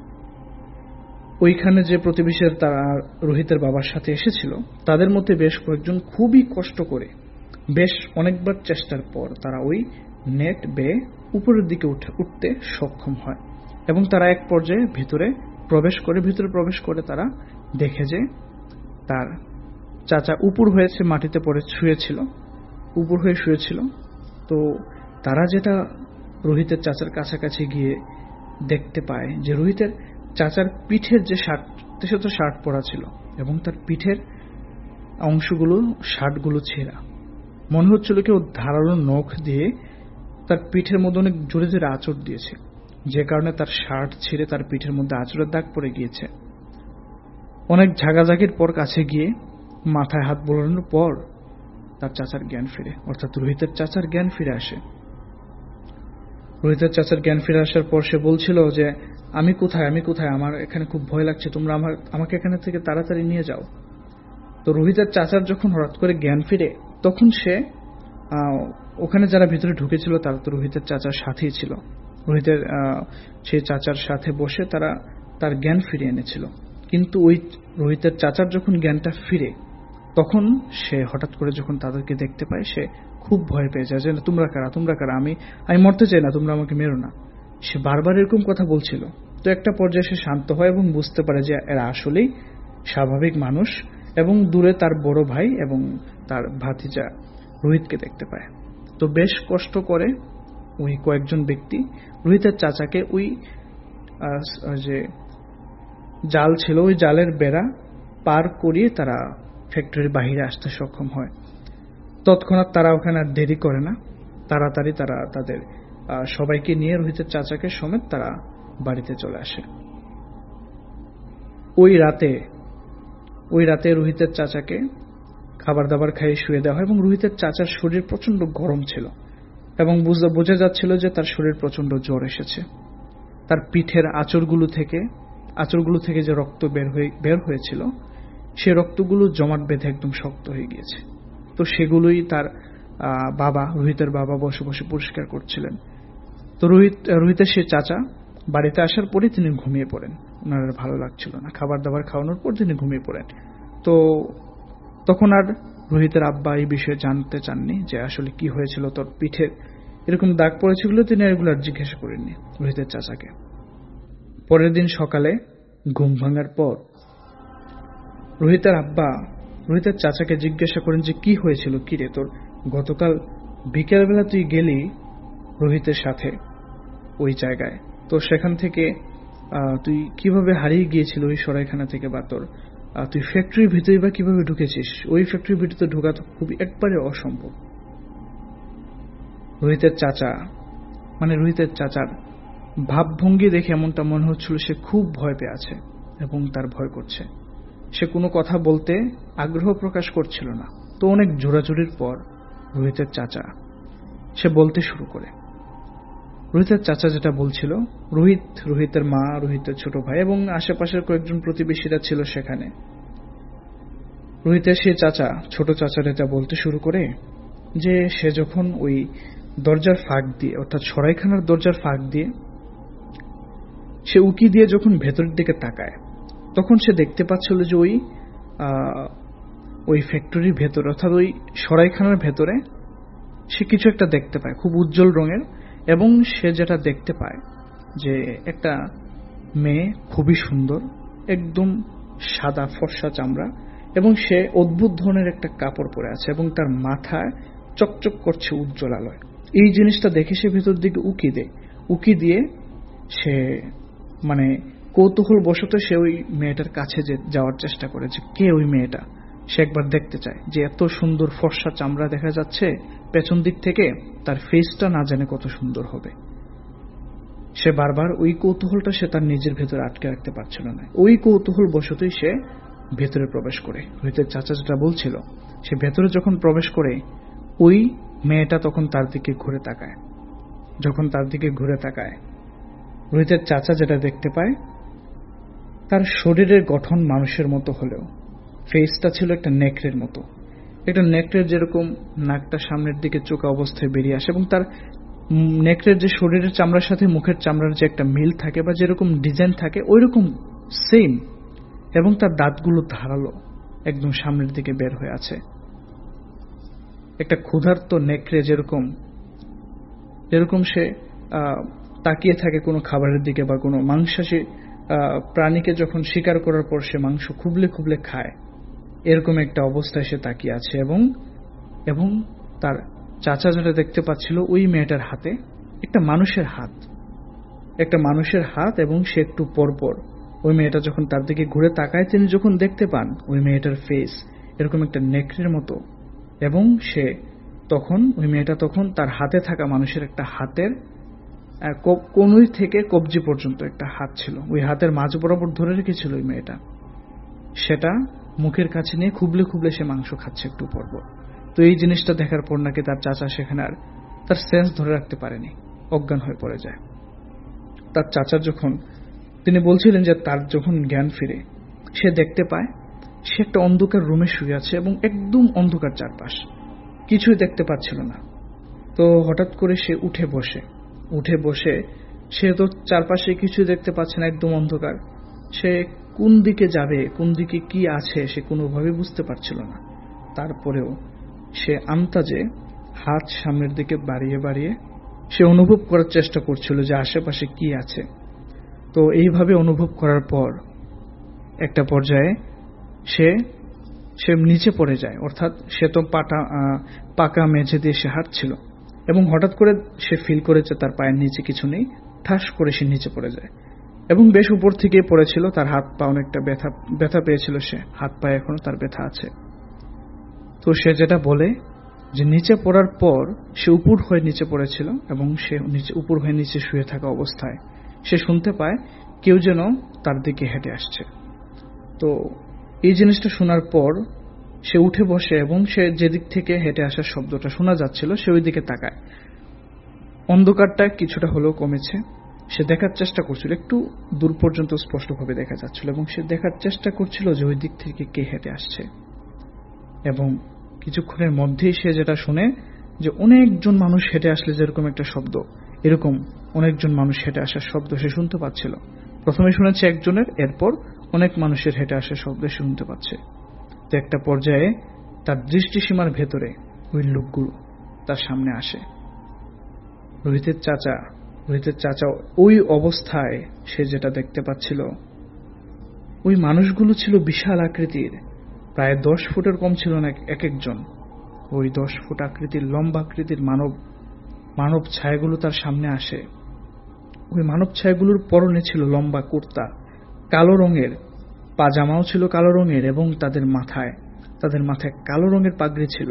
ওইখানে যে প্রতিবেশীরা তারা রোহিতের বাবার সাথে এসেছিল, তাদের মধ্যে বেশ কয়েকজন খুবই কষ্ট করে বেশ অনেকবার চেষ্টার পর তারা ওই নেট বেয়ে উপরের দিকে উঠে উঠতে সক্ষম হয় এবং তারা এক পর্যায়ে ভিতরে প্রবেশ করে ভিতরে প্রবেশ করে তারা দেখে যে তার চাচা উপর হয়েছে মাটিতে পড়ে শুয়েছিল, উপর হয়ে শুয়েছিল। তো তারা যেটা রোহিতের চাচার কাছাকাছি গিয়ে দেখতে পায় যে রোহিতের চাচার পিঠের যে শার্ট, সে তো শার্ট পরা ছিল এবং তার পিঠের অংশগুলো শার্টগুলো ছেঁড়া, মনে হচ্ছিল কেউ ধারালো নখ দিয়ে তার পিঠের মধ্যে অনেক জোরে জোরে আঁচড় দিয়েছে, যে কারণে তার শার্ট ছিঁড়ে তার পিঠের মধ্যে আঁচড়ের দাগ পড়ে গিয়েছে। অনেক ঝাঁকাঝাঁকির পর কাছে গিয়ে মাথায় হাত বোলানোর পর তার চাচার জ্ঞান ফিরে, অর্থাৎ রোহিতের চাচার জ্ঞান ফিরে আসে। রোহিতের চাচার জ্ঞান ফিরে আসার পর সে বলছিল যে আমি কোথায় আমি কোথায় আমার এখানে খুব ভয় লাগছে, তোমরা আমার আমাকে এখানে থেকে তাড়াতাড়ি নিয়ে যাও। তো রোহিতের চাচার যখন হঠাৎ করে জ্ঞান ফিরে, তখন সে ওখানে যারা ভিতরে ঢুকেছিল তারা তো রোহিতের চাচার সাথেই ছিল। রোহিতের সেই চাচার সাথে বসে তারা তার জ্ঞান ফিরিয়ে এনেছিল। কিন্তু ওই রোহিতের চাচার যখন জ্ঞানটা ফিরে, তখন সে হঠাৎ করে যখন তাদেরকে দেখতে পায়, সে খুব ভয় পেয়ে যায় যে তোমরা কারা তোমরা কারা আমি আমি মরতে চাই না, তোমরা আমাকে মেরো না। সে বারবার এরকম কথা বলছিল। তো একটা পর্যায়ে সে শান্ত হয় এবং বুঝতে পারে যে এরা আসলেই স্বাভাবিক মানুষ, এবং দূরে তার বড় ভাই এবং তার ভাতিজা রোহিতকে দেখতে পায়। তো বেশ কষ্ট করে ওই কয়েকজন ব্যক্তি রোহিতের চাচাকে ওই যে জাল ছিল ওই জালের বেড়া পার করিয়ে তারা ফ্যাক্টরির বাহিরে আসতে সক্ষম হয়। তৎক্ষণাৎ তারা ওখানে আর দেরি করে না, তাড়াতাড়ি তারা তাদের সবাইকে নিয়ে রোহিতের চাচাকে সমেত তারা বাড়িতে চলে আসে। ওই রাতে ওই রাতে রোহিতের চাচাকে খাবার দাবার খাইয়ে শুয়ে দেওয়া হয় এবং রোহিতের চাচার শরীর প্রচন্ড গরম ছিল এবং বোঝা যাচ্ছিল যে তার শরীর প্রচন্ড জ্বর এসেছে। তার পিঠের আঁচড়গুলো থেকে আঁচড়গুলো থেকে যে রক্ত বের হয়ে বের হয়েছিল, সে রক্তগুলো জমাট বেঁধে একদম শক্ত হয়ে গিয়েছে। তো সেগুলোই তার বাবা রোহিতের বাবা বসে বসে পরিষ্কার করছিলেন। তো রোহিত রোহিতের সে চাচা বাড়িতে আসার পরে তিনি ঘুমিয়ে পড়েন। ওনার ভালো লাগছিল না, খাবার দাবার খাওয়ানোর পর তিনি ঘুমিয়ে পড়েন। তো তখন আর রোহিতের আব্বা এই বিষয়ে জানতে চাননি যে আসলে কি হয়েছিল, তোর পিঠে এরকম দাগ পড়েছিল, তিনি এগুলো আর জিজ্ঞাসা করেননি রোহিতের চাচাকে। পরের দিন সকালে ঘুম ভাঙার পর রোহিতের আব্বা রোহিতের চাচাকে জিজ্ঞাসা করেন যে কি হয়েছিল, কি রে তোর গতকাল বিকেলবেলা তুই গেলি রোহিতের সাথে ওই জায়গায়, তো সেখান থেকে তুই কিভাবে হারিয়ে গিয়েছিল ওই সরাইখানা থেকে, বা তোর তুই ফ্যাক্টরির ভিতরে বা কিভাবে ঢুকেছিস? ওই ফ্যাক্টরির ভিতরে ঢোকা তো খুবই একবারে অসম্ভব। রোহিতের চাচা মানে রোহিতের চাচার ভাবভঙ্গি দেখে এমনটা মনে হচ্ছিল সে খুব ভয় পেয়ে আছে এবং তার ভয় করছে। সে কোনো কথা বলতে আগ্রহ প্রকাশ করছিল না। তো অনেক জোরাজুরির পর রোহিতের চাচা সে বলতে শুরু করে। রোহিতের চাচা যেটা বলছিল, রোহিত রোহিতের মা, রোহিতের ছোট ভাই এবং আশেপাশের কয়েকজন প্রতিবেশীরা ছিল সেখানে। রোহিতের সে চাচা ছোট চাচার এটা বলতে শুরু করে যে সে যখন ওই দরজার ফাঁক দিয়ে, অর্থাৎ সরাইখানার দরজার ফাঁক দিয়ে সে উকি দিয়ে যখন ভেতরের দিকে তাকায়, তখন সে দেখতে পাচ্ছিল যে ওই ওই ফ্যাক্টরির ভেতরে, অর্থাৎ ওই সরাইখানার ভেতরে সে কিছু একটা দেখতে পায় খুব উজ্জ্বল রঙের, এবং সে যেটা দেখতে পায় যে একটা মেয়ে খুবই সুন্দর, একদম সাদা ফর্সা চামড়া, এবং সে অদ্ভুত ধরনের একটা কাপড় পরে আছে এবং তার মাথায় চকচক করছে উজ্জ্বল আলোয়। এই জিনিসটা দেখে সে ভেতর দিকে উকি দেয়। উকি দিয়ে সে মানে কৌতূহল বশত সে ওই মেয়েটার কাছে যাওয়ার চেষ্টা করে যে কে ওই মেয়েটা। সে একবার দেখতে চায় যে এত সুন্দর ফর্সা চামড়া দেখা যাচ্ছে পেছন দিক থেকে, তার ফেসটা না জানে কত সুন্দর হবে। সে বারবার ওই কৌতূহলটা সে তার নিজের ভেতরে আটকে রাখতে পারছিল না। ওই কৌতূহল বশতই সে ভেতরে প্রবেশ করে। রোহিতের চাচা যেটা বলছিল, সে ভেতরে যখন প্রবেশ করে ওই মেয়েটা তখন তার দিকে ঘুরে তাকায়। যখন তার দিকে ঘুরে তাকায় রোহিতের চাচা যেটা দেখতে পায়, তার শরীরের গঠন মানুষের মতো হলেও ফেসটা ছিল একটা নেকড়ের মতো। একটা নেকড়ের যেরকম নাকটা সামনের দিকে চোখা অবস্থায় বেরিয়ে আসে, এবং তার নেকড়ের যে শরীরের চামড়ার সাথে মুখের চামড়ার যে একটা মিল থাকে বা যেরকম ডিজাইন থাকে ওই রকম সেম, এবং তার দাঁতগুলো ধারালো একদম সামনের দিকে বের হয়ে আছে। একটা ক্ষুধার্ত নেকড়ে যেরকম যেরকম সে তাকিয়ে থাকে কোনো খাবারের দিকে বা কোনো মাংসাশী প্রাণীকে যখন শিকার করার পর সে মাংস খুবলে খুবলে খায়, এরকম একটা অবস্থায় সে তাকিয়ে আছে। এবং এবং তার চাচা যেটা দেখতে পাচ্ছিল ওই মেয়েটার হাতে একটা মানুষের হাত, একটা মানুষের হাত এবং সে একটু পরপর ওই মেয়েটা যখন তার দিকে ঘুরে তাকায়, তিনি যখন দেখতে পান ওই মেয়েটার ফেস এরকম একটা নেকড়ের মতো, এবং সে তখন ওই মেয়েটা তখন তার হাতে থাকা মানুষের একটা হাতের কনুই থেকে কবজি পর্যন্ত একটা হাত ছিল, ওই হাতের মাঝ বরাবর ধরে রেখেছিল ওই মেয়েটা। সেটা মুখের কাছে নিয়ে খুবলে খুবলে সে মাংস খাচ্ছে একটু পরপর। তো এই জিনিসটা দেখার পর নাকি তার চাচা সেখানে আর তার সেন্স ধরে রাখতে পারেনি, অজ্ঞান হয়ে পড়ে যায়। তার চাচা যখন তিনি বলছিলেন যে তার যখন জ্ঞান ফিরে, সে দেখতে পায় সে একটা অন্ধকার রুমে শুয়ে আছে এবং একদম অন্ধকার চারপাশ, কিছুই দেখতে পাচ্ছিল না। তো হঠাৎ করে সে উঠে বসে উঠে বসে সে তো চারপাশে কিছু দেখতে পাচ্ছে না, একদম অন্ধকার। সে কোন দিকে যাবে, কোন দিকে কি আছে সে কোনোভাবে বুঝতে পারছিল না। তারপরেও সে আন্তাজে হাত সামনের দিকে বাড়িয়ে বাড়িয়ে সে অনুভব করার চেষ্টা করছিল যে আশেপাশে কি আছে। তো এইভাবে অনুভব করার পর একটা পর্যায়ে সে সে নিচে পড়ে যায়, অর্থাৎ সে তো পাটা পাকা মেঝে দিয়ে সে হাঁটছিল এবং হঠাৎ করে সে ফিল করেছে তার পায়ের নিচে কিছু নেই। ঠাস করে সে নিচে পড়ে যায় এবং বেশ উপর থেকে পড়েছিল। তার হাত পা অনেকটা ব্যথা ব্যথা পেয়েছিল, সে হাত পায়ে এখনো তার ব্যথা আছে। তো সে যেটা বলে যে নিচে পড়ার পর সে উপর হয়ে নিচে পড়েছিল এবং সে নিচে উপর হয়ে নিচে শুয়ে থাকা অবস্থায় সে শুনতে পায় কেউ যেন তার দিকে হেঁটে আসছে। তো এই জিনিসটা শোনার পর সে উঠে বসে এবং সে যেদিক থেকে হেঁটে আসার শব্দটা শোনা যাচ্ছিল সে ওই দিকে তাকায়। অন্ধকারটা কিছুটা হলেও কমেছে, সে দেখার চেষ্টা করছিল, একটু দূর পর্যন্ত স্পষ্টভাবে দেখা যাচ্ছিল এবং সে দেখার চেষ্টা করছিল যে ওই দিক থেকে কে হেঁটে আসছে। এবং কিছুক্ষণের মধ্যেই সে যেটা শুনে যে অনেকজন মানুষ হেঁটে আসলে যেরকম একটা শব্দ, এরকম অনেকজন মানুষ হেঁটে আসার শব্দ সে শুনতে পাচ্ছিল। প্রথমে শুনেছে একজনের, এরপর অনেক মানুষের হেঁটে আসার শব্দ সে শুনতে পাচ্ছে। তো একটা পর্যায়ে তার দৃষ্টিসীমার ভেতরে ওই লোকগুলো তার সামনে আসে। রোহিতের চাচা রোহিতের চাচা ওই অবস্থায় সে যেটা দেখতে পাচ্ছিল, ওই মানুষগুলো ছিল বিশাল আকৃতির, প্রায় দশ ফুটের কম ছিল না এক একজন। ওই দশ ফুট আকৃতির লম্বা আকৃতির মানব মানব ছায়াগুলো তার সামনে আসে। ওই মানব ছায়াগুলোর পরনে ছিল লম্বা কুর্তা, কালো রঙের পাজামাও ছিল কালো রঙের এবং তাদের মাথায় তাদের মাথায় কালো রঙের পাগড়ি ছিল।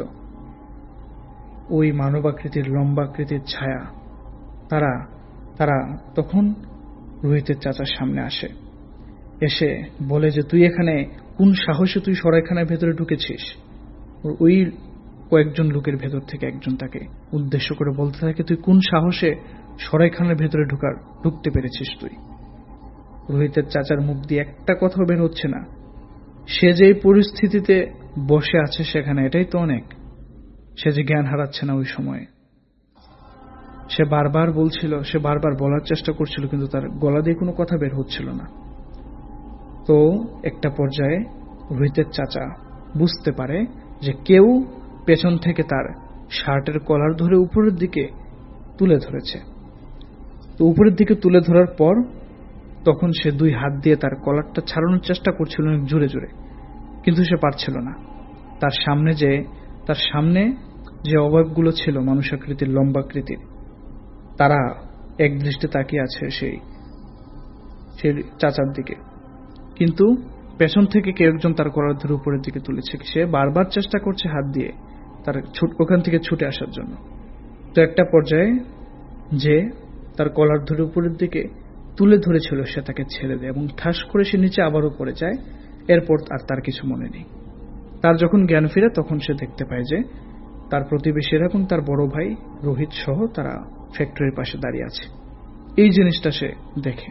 ওই মানব আকৃতির লম্বা আকৃতির ছায়া তারা তারা তখন রোহিতের চাচার সামনে আসে, এসে বলে যে তুই এখানে কোন সাহসে তুই সরাইখানার ভেতরে ঢুকেছিস। ওই কয়েকজন লোকের ভেতর থেকে একজন তাকে উদ্দেশ্য করে বলতে থাকে তুই কোন সাহসে সরাইখানার ভেতরে ঢুকার ঢুকতে পেরেছিস তুই। রোহিতের চাচার মুখ দিয়ে একটা কথা বের হচ্ছে না। সে যে পরিস্থিতিতে বসে আছে সেখানে, এটাই তো অনেক। সে যে জ্ঞান হারাচ্ছে না ওই সময়ে, সে বারবার বলছিল, সে বারবার বলার চেষ্টা করছিল কিন্তু তার গলা দিয়ে কোনো কথা বের হচ্ছিল না। তো একটা পর্যায়ে রোহিতের চাচা বুঝতে পারে যে কেউ পেছন থেকে তার শার্টের কলার ধরে উপরের দিকে তুলে ধরেছে। তো উপরের দিকে তুলে ধরার পর তখন সে দুই হাত দিয়ে তার কলারটা ছাড়ানোর চেষ্টা করছিল অনেক জোরে জোরে, কিন্তু সে পারছিল না। তার সামনে যে তার সামনে যে অবয়বগুলো ছিল মানুষাকৃতির লম্বাকৃতির, তারা এক দৃষ্টি তাকিয়ে আছে সেই সেই চাচার দিকে, কিন্তু পেছন থেকে কেউ একজন তার কলার ধরে উপরের দিকে তুলেছে। সে বারবার চেষ্টা করছে হাত দিয়ে তার ওখান থেকে ছুটে আসার জন্য। তো একটা পর্যায়ে যে তার কলার ধরে উপরের দিকে তুলে ধরেছিল সে তাকে ছেড়ে দেয় এবং ঠাস করে সে নিচে আবারও পড়ে যায়। এরপর আর তার কিছু মনে নেই। তার যখন জ্ঞান ফিরে তখন সে দেখতে পায় যে তার প্রতিবেশীরা এবং তার বড় ভাই রোহিত সহ তারা ফ্যাক্টরির পাশে দাঁড়িয়ে আছে। এই জিনিসটা সে দেখে।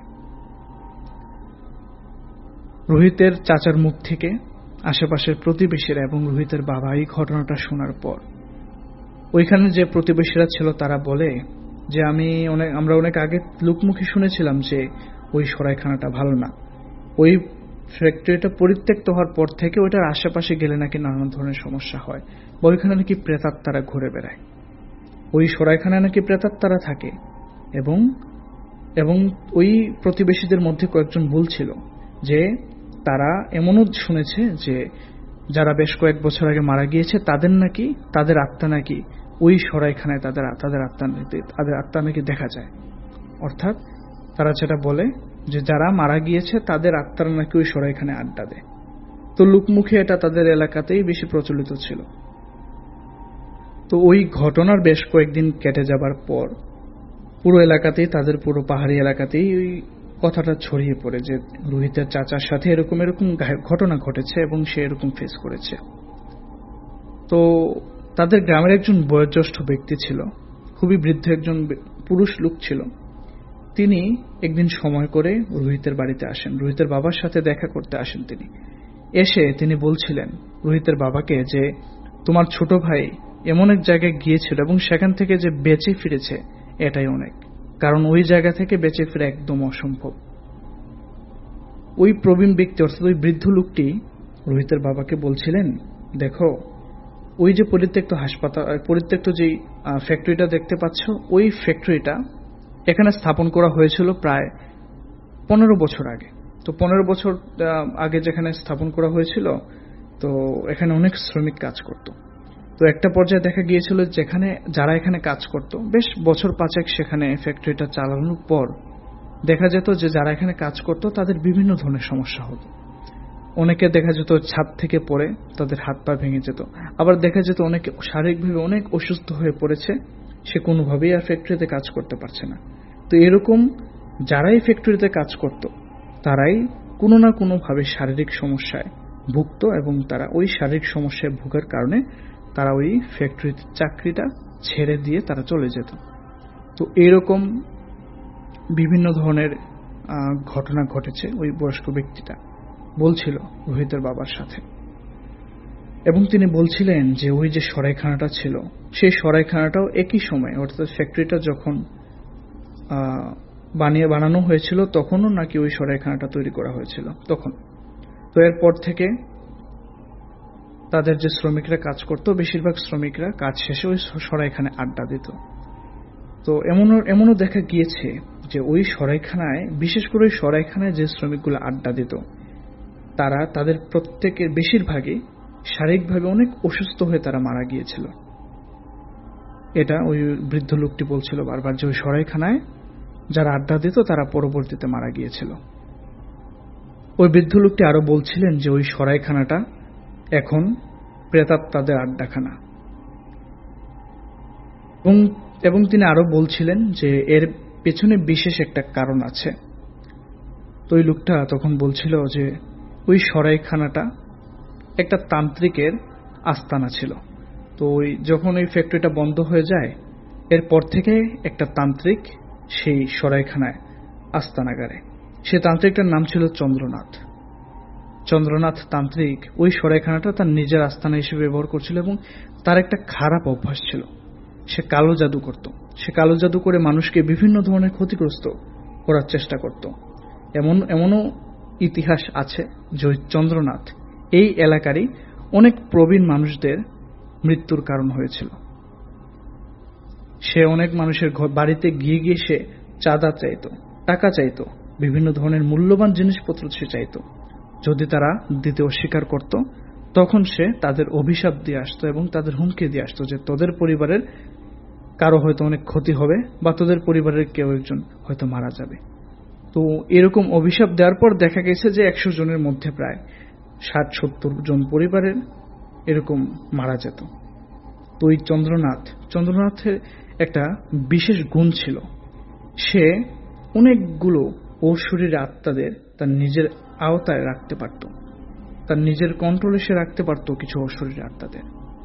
রোহিতের চাচার মুখ থেকে আশেপাশের প্রতিবেশীরা এবং রোহিতের বাবা এই ঘটনাটা শোনার পর ওইখানে যে প্রতিবেশীরা ছিল তারা বলে যে আমি অনেক আমরা অনেক আগে লোকমুখে শুনেছিলাম যে ওই সরাইখানাটা ভালো না। ওই ফ্যাক্টরিটা পরিত্যক্ত হওয়ার পর থেকে ওইটার আশেপাশে গেলে নাকি নানান ধরনের সমস্যা হয়, বা ওইখানে নাকি প্রেতাত্মারা ঘুরে বেড়ায়। ওই সরাইখানায় নাকি প্রেতাত্মারা থাকে এবং এবং ওই প্রতিবেশীদের মধ্যে কয়েকজন বলছিল যে তারা এমনও শুনেছে যে যারা বেশ কয়েক বছর আগে মারা গিয়েছে তাদের নাকি তাদের আত্মা নাকি ওই সরাইখানায় তাদের তাদের আত্মা তাদের আত্মা নাকি দেখা যায়। অর্থাৎ তারা যেটা বলে যে যারা মারা গিয়েছে তাদের আত্মারা নাকি ওই সরাইখানায় আড্ডা দেয়। তো লোকমুখে এটা তাদের এলাকাতেই বেশি প্রচলিত ছিল। তো ওই ঘটনার বেশ কয়েকদিন কেটে যাবার পর পুরো এলাকাতেই তাদের পুরো পাহাড়ি এলাকাতেই ওই কথাটা ছড়িয়ে পড়ে যে রোহিতের চাচার সাথে এরকম এরকম ঘটনা ঘটেছে এবং সে এরকম ফেস করেছে। তো তাদের গ্রামের একজন বয়োজ্যেষ্ঠ ব্যক্তি ছিল, খুবই বৃদ্ধ একজন পুরুষ লোক ছিল। তিনি একদিন সময় করে রোহিতের বাড়িতে আসেন, রোহিতের বাবার সাথে দেখা করতে আসেন তিনি। এসে তিনি বলছিলেন রোহিতের বাবাকে যে তোমার ছোট ভাই এমন এক জায়গায় গিয়েছিল এবং সেখান থেকে যে বেঁচে ফিরেছে এটাই অনেক, কারণ ওই জায়গা থেকে বেঁচে ফিরে একদম অসম্ভব। ওই প্রবীণ ব্যক্তি অর্থাৎ ওই বৃদ্ধ লোকটি রোহিতের বাবাকে বলছিলেন, দেখো ওই যে পরিত্যক্ত হাসপাতাল পরিত্যক্ত যে ফ্যাক্টরিটা দেখতে পাচ্ছ, ওই ফ্যাক্টরিটা এখানে স্থাপন করা হয়েছিল প্রায় পনেরো বছর আগে। তো পনেরো বছর আগে যেখানে স্থাপন করা হয়েছিল, তো এখানে অনেক শ্রমিক কাজ করত। তো একটা পর্যায়ে দেখা গিয়েছিল যেখানে যারা এখানে কাজ করত, বেশ বছর পাঁচেক সেখানে ফ্যাক্টরিটা চালানোর পর দেখা যেত যে যারা এখানে কাজ করত তাদের বিভিন্ন ধরনের সমস্যা হতো। অনেকে দেখা যেত ছাদ থেকে পড়ে তাদের হাত পা ভেঙে যেত, আবার দেখা যেত অনেকে শারীরিকভাবে অনেক অসুস্থ হয়ে পড়েছে, সে কোনোভাবেই আর ফ্যাক্টরিতে কাজ করতে পারছে না। তো এরকম যারাই ফ্যাক্টরিতে কাজ করত তারাই কোনো না কোনোভাবে শারীরিক সমস্যায় ভুগত এবং তারা ওই শারীরিক সমস্যায় ভোগার কারণে তারা ওই ফ্যাক্টরিতে চাকরিটা ছেড়ে দিয়ে তারা চলে যেত। তো এরকম বিভিন্ন ধরনের ঘটনা ঘটেছে ওই বয়স্ক ব্যক্তিটা বলছিল রোহিতের বাবার সাথে। এবং তিনি বলছিলেন যে ওই যে সরাইখানাটা ছিল, সেই সরাইখানাটাও একই সময় অর্থাৎ ফ্যাক্টরিটা যখন বানিয়ে বানানো হয়েছিল তখনও নাকি ওই সরাইখানাটা তৈরি করা হয়েছিল তখন। তো এরপর থেকে তাদের যে শ্রমিকরা কাজ করত, বেশিরভাগ শ্রমিকরা কাজ শেষে ওই সরাইখানায় আড্ডা দিত। তো এমনও এমনও দেখা গিয়েছে যে ওই সরাইখানায়, বিশেষ করে ওই সরাইখানায় যে শ্রমিকগুলো আড্ডা দিত তারা তাদের প্রত্যেকের বেশিরভাগই শারীরিকভাবে অনেক অসুস্থ হয়ে তারা মারা গিয়েছিল। এটা ওই বৃদ্ধ লোকটি বলছিল বারবার যে ওই সরাইখানায় যারা আড্ডা দিত তারা পরবর্তীতে মারা গিয়েছিল। ওই বৃদ্ধ লোকটি আরো বলছিলেন যে ওই সরাইখানাটা এখন প্রেতাত্মাদের আড্ডাখানা, এবং এবং তিনি আরো বলছিলেন যে এর পেছনে বিশেষ একটা কারণ আছে। তো ওই লোকটা তখন বলছিল যে ওই সরাইখানাটা একটা তান্ত্রিকের আস্তানা ছিল। তো ওই যখন ওই ফ্যাক্টরিটা বন্ধ হয়ে যায় এরপর থেকে একটা তান্ত্রিক সেই সরাইখানায় আস্তানা গাড়ে। সে তান্ত্রিকটার নাম ছিল চন্দ্রনাথ। চন্দ্রনাথ তান্ত্রিক ওই সরাইখানাটা তার নিজের আস্তানা হিসেবে ব্যবহার করছিল এবং তার একটা খারাপ অভ্যাস ছিল, সে কালো জাদু করত। সে কালো জাদু করে মানুষকে বিভিন্ন ধরনের ক্ষতিগ্রস্ত করার চেষ্টা করত। এমন এমনও ইতিহাস আছে যে ওই চন্দ্রনাথ এই এলাকারই অনেক প্রবীণ মানুষদের মৃত্যুর কারণ হয়েছিল। সে অনেক মানুষের বাড়িতে গিয়ে গিয়ে সে চাঁদা চাইত, টাকা চাইত, বিভিন্ন ধরনের মূল্যবান জিনিসপত্র সে চাইত। যদি তারা দিতে অস্বীকার করত তখন সে তাদের অভিশাপ দিয়ে আসতো এবং তাদের হুমকি দিয়ে আসতো যে তোদের পরিবারের কারো হয়তো অনেক ক্ষতি হবে বা তোদের পরিবারের কেউ একজন হয়তো মারা যাবে। তো এরকম অভিশাপ দেওয়ার পর দেখা গেছে যে একশো জনের মধ্যে প্রায় ষাট সত্তর জন পরিবারের এরকম মারা যেত। তো ওই চন্দ্রনাথ চন্দ্রনাথের একটা বিশেষ গুণ ছিল, সে অনেকগুলো অশরীরী আত্মাদের তার নিজের আওতায় রাখতে পারত, তার নিজের কন্ট্রোলে সে রাখতে পারত কিছু অশরীরী আত্মাদের।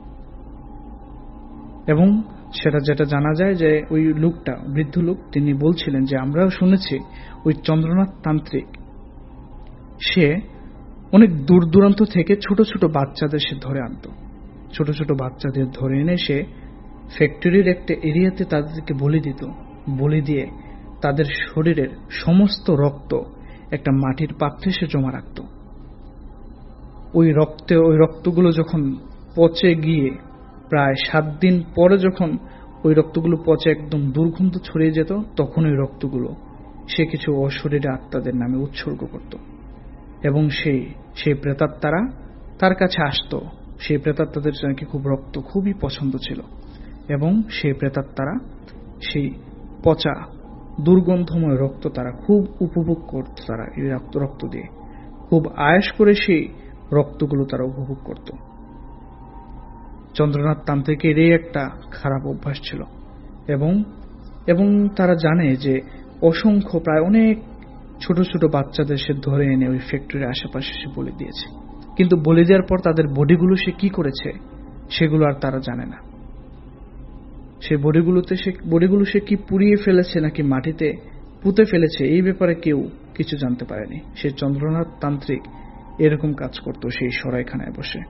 এবং সেটা যেটা জানা যায় যে ওই লোকটা, বৃদ্ধ লোক, তিনি বলছিলেন যে আমরাও শুনেছি ওই চন্দ্রনাথ তান্ত্রিক সে অনেক দূর দূরান্ত থেকে ছোট ছোট বাচ্চাদের সে ধরে আনত। ছোট ছোট বাচ্চাদের ধরে এনে সে ফ্যাক্টরির একটা এরিয়াতে তাদেরকে বলি দিত। বলি দিয়ে তাদের শরীরের সমস্ত রক্ত একটা মাটির পাত্রে সে জমা রাখত। ওই রক্তে ওই রক্তগুলো যখন পচে গিয়ে প্রায় সাত দিন পরে যখন ওই রক্তগুলো পচে একদম দুর্গন্ধ ছড়িয়ে যেত, তখন ওই রক্তগুলো সে কিছু অশরীরী আত্মাদের নামে উৎসর্গ করত। এবং সেই সেই প্রেতাত্মারা তার কাছে আসতো। সেই প্রেতাত্মাদের নাকি খুব রক্ত খুবই পছন্দ ছিল এবং সেই প্রেতাত্মারা সেই পচা দুর্গন্ধময় রক্ত তারা খুব উপভোগ করত। তারা এই রক্ত রক্ত দিয়ে খুব আয়েশ করে সেই রক্তগুলো তারা উপভোগ করত। চন্দ্রনাথ তান্ত্রিকের এই একটা খারাপ অভ্যাস ছিল এবং এবং তারা জানে যে অসংখ্য প্রায় অনেক ছোট ছোট বাচ্চাদের সে ধরে এনে ওই ফ্যাক্টরির আশেপাশে সে বলি দিয়েছে, কিন্তু বলি দেওয়ার পর তাদের বডিগুলো সে কি করেছে সেগুলো আর তারা জানে না। সেই বডিগুলোতে সে বডিগুলো সে কি পুড়িয়ে ফেলেছে নাকি মাটিতে পুঁতে ফেলেছে এই ব্যাপারে কেউ কিছু জানতে পারেনি। সে চন্দ্রনাথ তান্ত্রিক এরকম কাজ করত সেই সরাইখানায় বসে।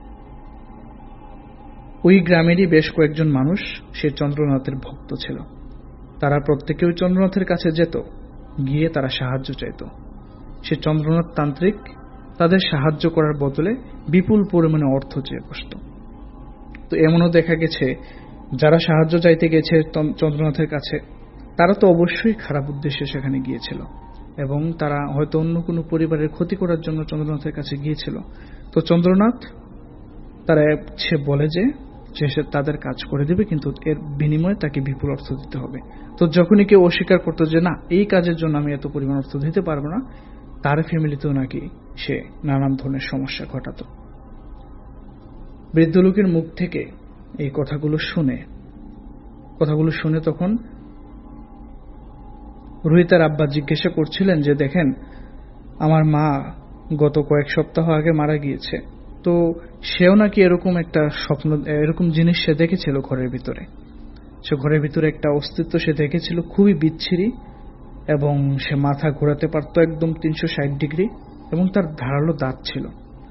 ওই গ্রামেরই বেশ কয়েকজন মানুষ সে চন্দ্রনাথের ভক্ত ছিল। তারা প্রত্যেকে ওই চন্দ্রনাথের কাছে যেত, গিয়ে তারা সাহায্য চাইত। সে চন্দ্রনাথ তান্ত্রিক তাদের সাহায্য করার বদলে বিপুল পরিমাণে অর্থ চেয়ে বসত। তো এমনও দেখা গেছে যারা সাহায্য চাইতে গেছে চন্দ্রনাথের কাছে, তারা তো অবশ্যই খারাপ উদ্দেশ্যে সেখানে গিয়েছিল এবং তারা হয়তো অন্য কোনো পরিবারের ক্ষতি করার জন্য চন্দ্রনাথের কাছে গিয়েছিল। তো চন্দ্রনাথ তারা সে বলে যে সে তাদের কাজ করে দেবে, কিন্তু এর বিনিময়ে তাকে বিপুল অর্থ দিতে হবে। তো যখনই কেউ অস্বীকার করতো যে না, এই কাজের জন্য আমি এত পরিমাণ অর্থ দিতে পারবো না, তার ফ্যামিলিতেও নাকি সে নানান ধরনের সমস্যা ঘটাত। বৃদ্ধ লোকের মুখ থেকে এই কথাগুলো শুনে কথাগুলো শুনে তখন রোহিতের আব্বা জিজ্ঞাসা করছিলেন যে দেখেন, আমার মা গত কয়েক সপ্তাহ আগে মারা গিয়েছে, তো সেও নাকি এরকম একটা স্বপ্ন, এরকম জিনিস সে দেখেছিল ঘরের ভিতরে। সে ঘরের ভিতরে একটা অস্তিত্ব সে দেখেছিল, খুবই বিচ্ছিরি, এবং সে মাথা ঘোরাতে পারত একদম তিনশো ষাট ডিগ্রি, এবং তার ধারালো দাঁত ছিল।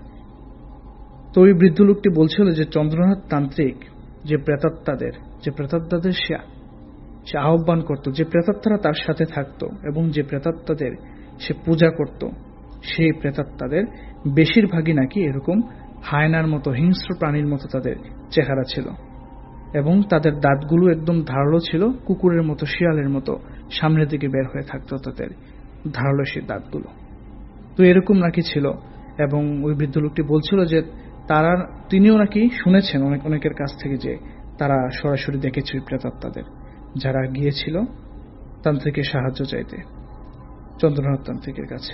তো ওই বৃদ্ধ লোকটি বলছিল যে চন্দ্রনাথ তান্ত্রিক যে প্রেতাত্মাদের যে প্রেতাত্মাদের সে সে আহ্বান করত, যে প্রেতাত্মারা তার সাথে থাকত এবং যে প্রেতাত্মাদের সে পূজা করত, সেই প্রেতাত্মাদের বেশিরভাগই নাকি এরকম হায়নার মতো, হিংস্র প্রাণীর মতো তাদের চেহারা ছিল, এবং তাদের দাঁতগুলো একদম ধারালো ছিল, কুকুরের মতো, শিয়ালের মতো সামনের দিকে বের হয়ে থাকতো তাদের ধারালো সেই দাঁতগুলো। তো এরকম নাকি ছিল। এবং ওই বৃদ্ধ লোকটি বলছিল যে তারা তিনিও নাকি শুনেছেন অনেক অনেকের কাছ থেকে যে তারা সরাসরি দেখেছে ওই প্রেতাত্মাদের, যারা গিয়েছিল তান্ত্রিকের সাহায্য চাইতে চন্দ্রনাথ তান্ত্রিকের কাছে।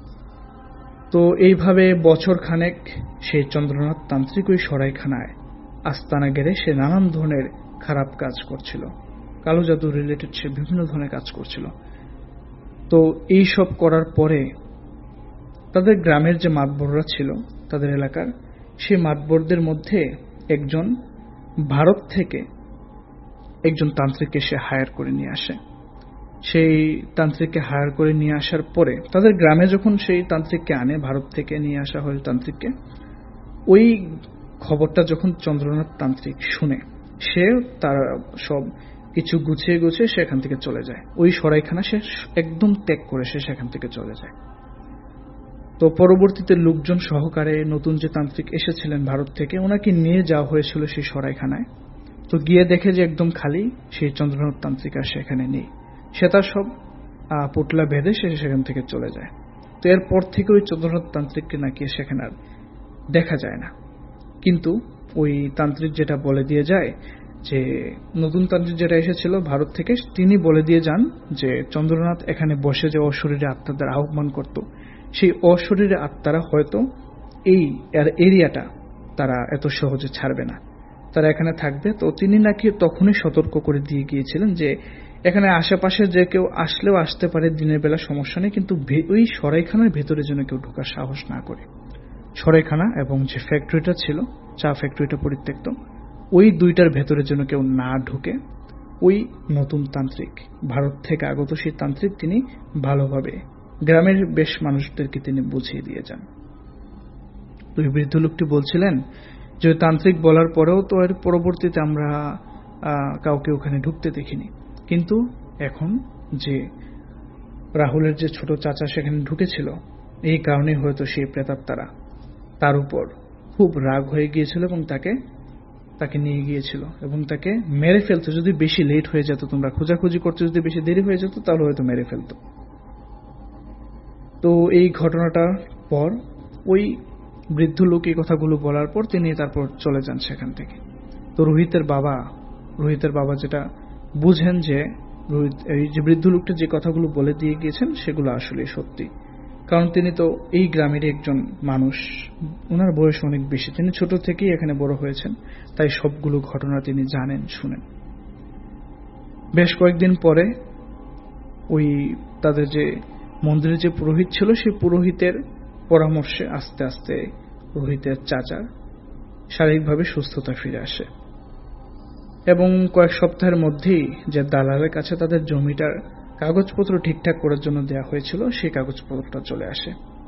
তো এইভাবে বছর খানেক সেই চন্দ্রনাথ তান্ত্রিক ওই সরাইখানায় আস্তানা গেড়ে সে নানান ধরনের খারাপ কাজ করছিল, কালো জাদু রিলেটেড সে বিভিন্ন ধরনের কাজ করছিল। তো এই সব করার পরে তাদের গ্রামের যে মাতবররা ছিল তাদের এলাকার, সেই মাতবরদের মধ্যে একজন ভারত থেকে একজন তান্ত্রিককে সে হায়ার করে নিয়ে আসে। সেই তান্ত্রিককে হায়ার করে নিয়ে আসার পরে তাদের গ্রামে যখন সেই তান্ত্রিককে আনে, ভারত থেকে নিয়ে আসা হয় তান্ত্রিককে, ওই খবরটা যখন চন্দ্রনাথ তান্ত্রিক শুনে, সে তার সব কিছু গুছিয়ে গুছিয়ে সেখান থেকে চলে যায়। ওই সরাইখানা সে একদম ত্যাগ করে সে সেখান থেকে চলে যায়। তো পরবর্তীতে লোকজন সহকারে নতুন যে তান্ত্রিক এসেছিলেন ভারত থেকে, ওনাকে নিয়ে যাওয়া হয়েছিল সেই সরাইখানায়। তো গিয়ে দেখে যে একদম খালি, সেই চন্দ্রনাথ তান্ত্রিক আর সেখানে নেই। সে তার সব পুটলা বেঁধে সে সেখান থেকে চলে যায়। তো এরপর থেকে ওই চন্দ্রনাথ তান্ত্রিককে নাকি সেখানে আর দেখা যায় না। কিন্তু ওই তান্ত্রিক যেটা বলে দিয়ে যায়, যে নতুন তান্ত্রিক যেটা এসেছিল ভারত থেকে, তিনি বলে দিয়ে যান যে চন্দ্রনাথ এখানে বসে যে অশরীরে আত্মাদের আহ্বান করত, সেই অশরীরে আত্মারা হয়তো এই এরিয়াটা তারা এত সহজে ছাড়বে না, তারা এখানে থাকবে। তো তিনি নাকি তখনই সতর্ক করে দিয়ে গিয়েছিলেন যে এখানে আশেপাশে যে কেউ আসলেও আসতে পারে, দিনের বেলা সমস্যা নেই, কিন্তু ওই সরাইখানার ভেতরে যেন কেউ ঢোকার সাহস না করে। সরাইখানা এবং যে ফ্যাক্টরিটা ছিল, চা ফ্যাক্টরিটা পরিত্যক্ত, ওই দুইটার ভেতরে যেন কেউ না ঢুকে। ওই নতুন তান্ত্রিক, ভারত থেকে আগত সেই তান্ত্রিক, তিনি ভালোভাবে গ্রামের বেশ মানুষদেরকে তিনি বুঝিয়ে দিয়ে যান। তো এই বৃদ্ধ লোকটি বলছিলেন যে তান্ত্রিক বলার পরেও তো এর পরবর্তীতে আমরা কাউকে ওখানে ঢুকতে দেখিনি, কিন্তু এখন যে রাহুলের যে ছোট চাচা সেখানে ঢুকেছিল, এই কারণে হয়তো সেই প্রেতাত্মারা তার উপর খুব রাগ হয়ে গিয়েছিল এবং তাকে তাকে নিয়ে গিয়েছিল এবং তাকে মেরে ফেলতো। যদি বেশি লেট হয়ে যেত, তোমরা খোঁজাখুঁজি করতে যদি বেশি দেরি হয়ে যেত, তাহলে হয়তো মেরে ফেলতো। তো এই ঘটনাটার পর ওই বৃদ্ধ লোক এই কথাগুলো বলার পর তিনি তারপর চলে যান সেখান থেকে। তো রোহিতের বাবা রোহিতের বাবা যেটা বুঝেন যে রোহিত এই যে বৃদ্ধ লোকটা যে কথাগুলো বলে দিয়ে গিয়েছেন সেগুলো আসলে সত্যি, কারণ তিনি তো এই গ্রামের একজন মানুষ, ওনার বয়স অনেক বেশি, তিনি ছোট থেকেই এখানে বড় হয়েছেন, তাই সবগুলো ঘটনা তিনি জানেন, শুনেন। বেশ কয়েকদিন পরে ওই তাদের যে মন্দিরের যে পুরোহিত ছিল, সেই পুরোহিতের পরামর্শে আস্তে আস্তে রোহিতের চাচার শারীরিকভাবে সুস্থতা ফিরে আসে এবং কয়েক সপ্তাহের মধ্যেই যে দালালের কাছে তাদের জমিটার কাগজপত্র ঠিকঠাক করার জন্য দেয়া হয়েছিল, সেই কাগজপত্রটা চলে আসে। তো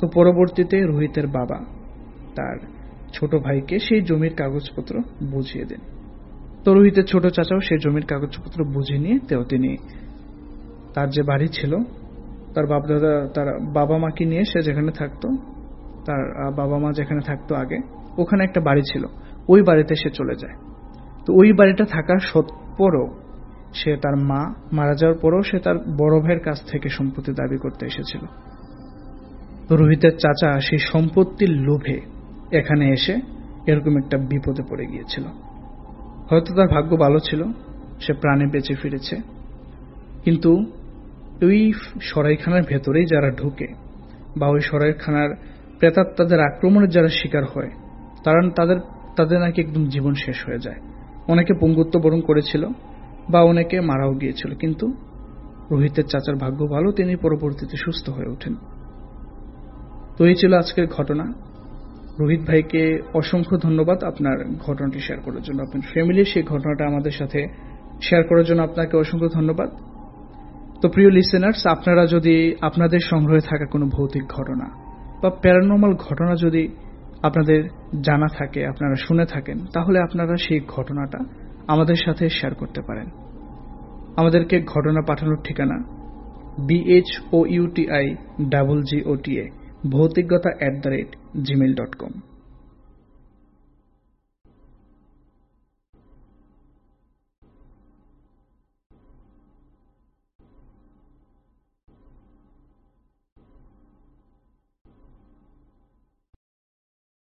তো পরবর্তীতে রোহিতের বাবা তার ছোট ভাইকে সেই জমির কাগজপত্র বুঝিয়ে দেন। তো রোহিতের ছোট চাচাও সেই জমির কাগজপত্র বুঝিয়ে নিয়ে তেও তিনি তার যে বাড়ি ছিল, তার বাপদাদা তার বাবা মাকে নিয়ে সে যেখানে থাকতো, তার বাবা মা যেখানে থাকতো আগে, ওখানে একটা বাড়ি ছিল, ওই বাড়িতে সে চলে যায়। তো ওই বাড়িটা থাকার সত্ত্বেও সে তার মা মারা যাওয়ার পরেও সে তার বড় ভাইয়ের কাছ থেকে সম্পত্তি দাবি করতে এসেছিল। তো রোহিতের চাচা সেই সম্পত্তির লোভে এখানে এসে এরকম একটা বিপদে পড়ে গিয়েছিল। হয়তো তার ভাগ্য ভালো ছিল, সে প্রাণে বেঁচে ফিরেছে, কিন্তু ওই সরাইখানার ভেতরেই যারা ঢুকে বা ওই সরাইখানার প্রেতাত্মাদের আক্রমণের যারা শিকার হয়, তারা তাদের তাদের নাকি একদম জীবন শেষ হয়ে যায়। অনেকে পঙ্গুত্ব বরণ করেছিল বা অনেকে মারাও গিয়েছিল, কিন্তু রোহিতের চাচার ভাগ্য ভালো, তিনি পরবর্তীতে সুস্থ হয়ে ওঠেন। তো এই ছিল আজকের ঘটনা। রোহিত ভাইকে অসংখ্য ধন্যবাদ আপনার ঘটনাটি শেয়ার করার জন্য, আপনার ফ্যামিলির সেই ঘটনাটা আমাদের সাথে শেয়ার করার জন্য আপনাকে অসংখ্য ধন্যবাদ। তো প্রিয় লিসেনার্স, আপনারা যদি আপনাদের সংগ্রহে থাকা কোনো ভৌতিক ঘটনা বা প্যারানর্মাল ঘটনা যদি আপনাদের জানা থাকে, আপনারা শুনে থাকেন, তাহলে আপনারা সেই ঘটনাটা আমাদের সাথে শেয়ার করতে পারেন। আমাদেরকে ঘটনা পাঠানোর ঠিকানা বিএইচওইউটিআই ডাবল জিওটিএ ভৌতিকতা at the rate Gmail dot com.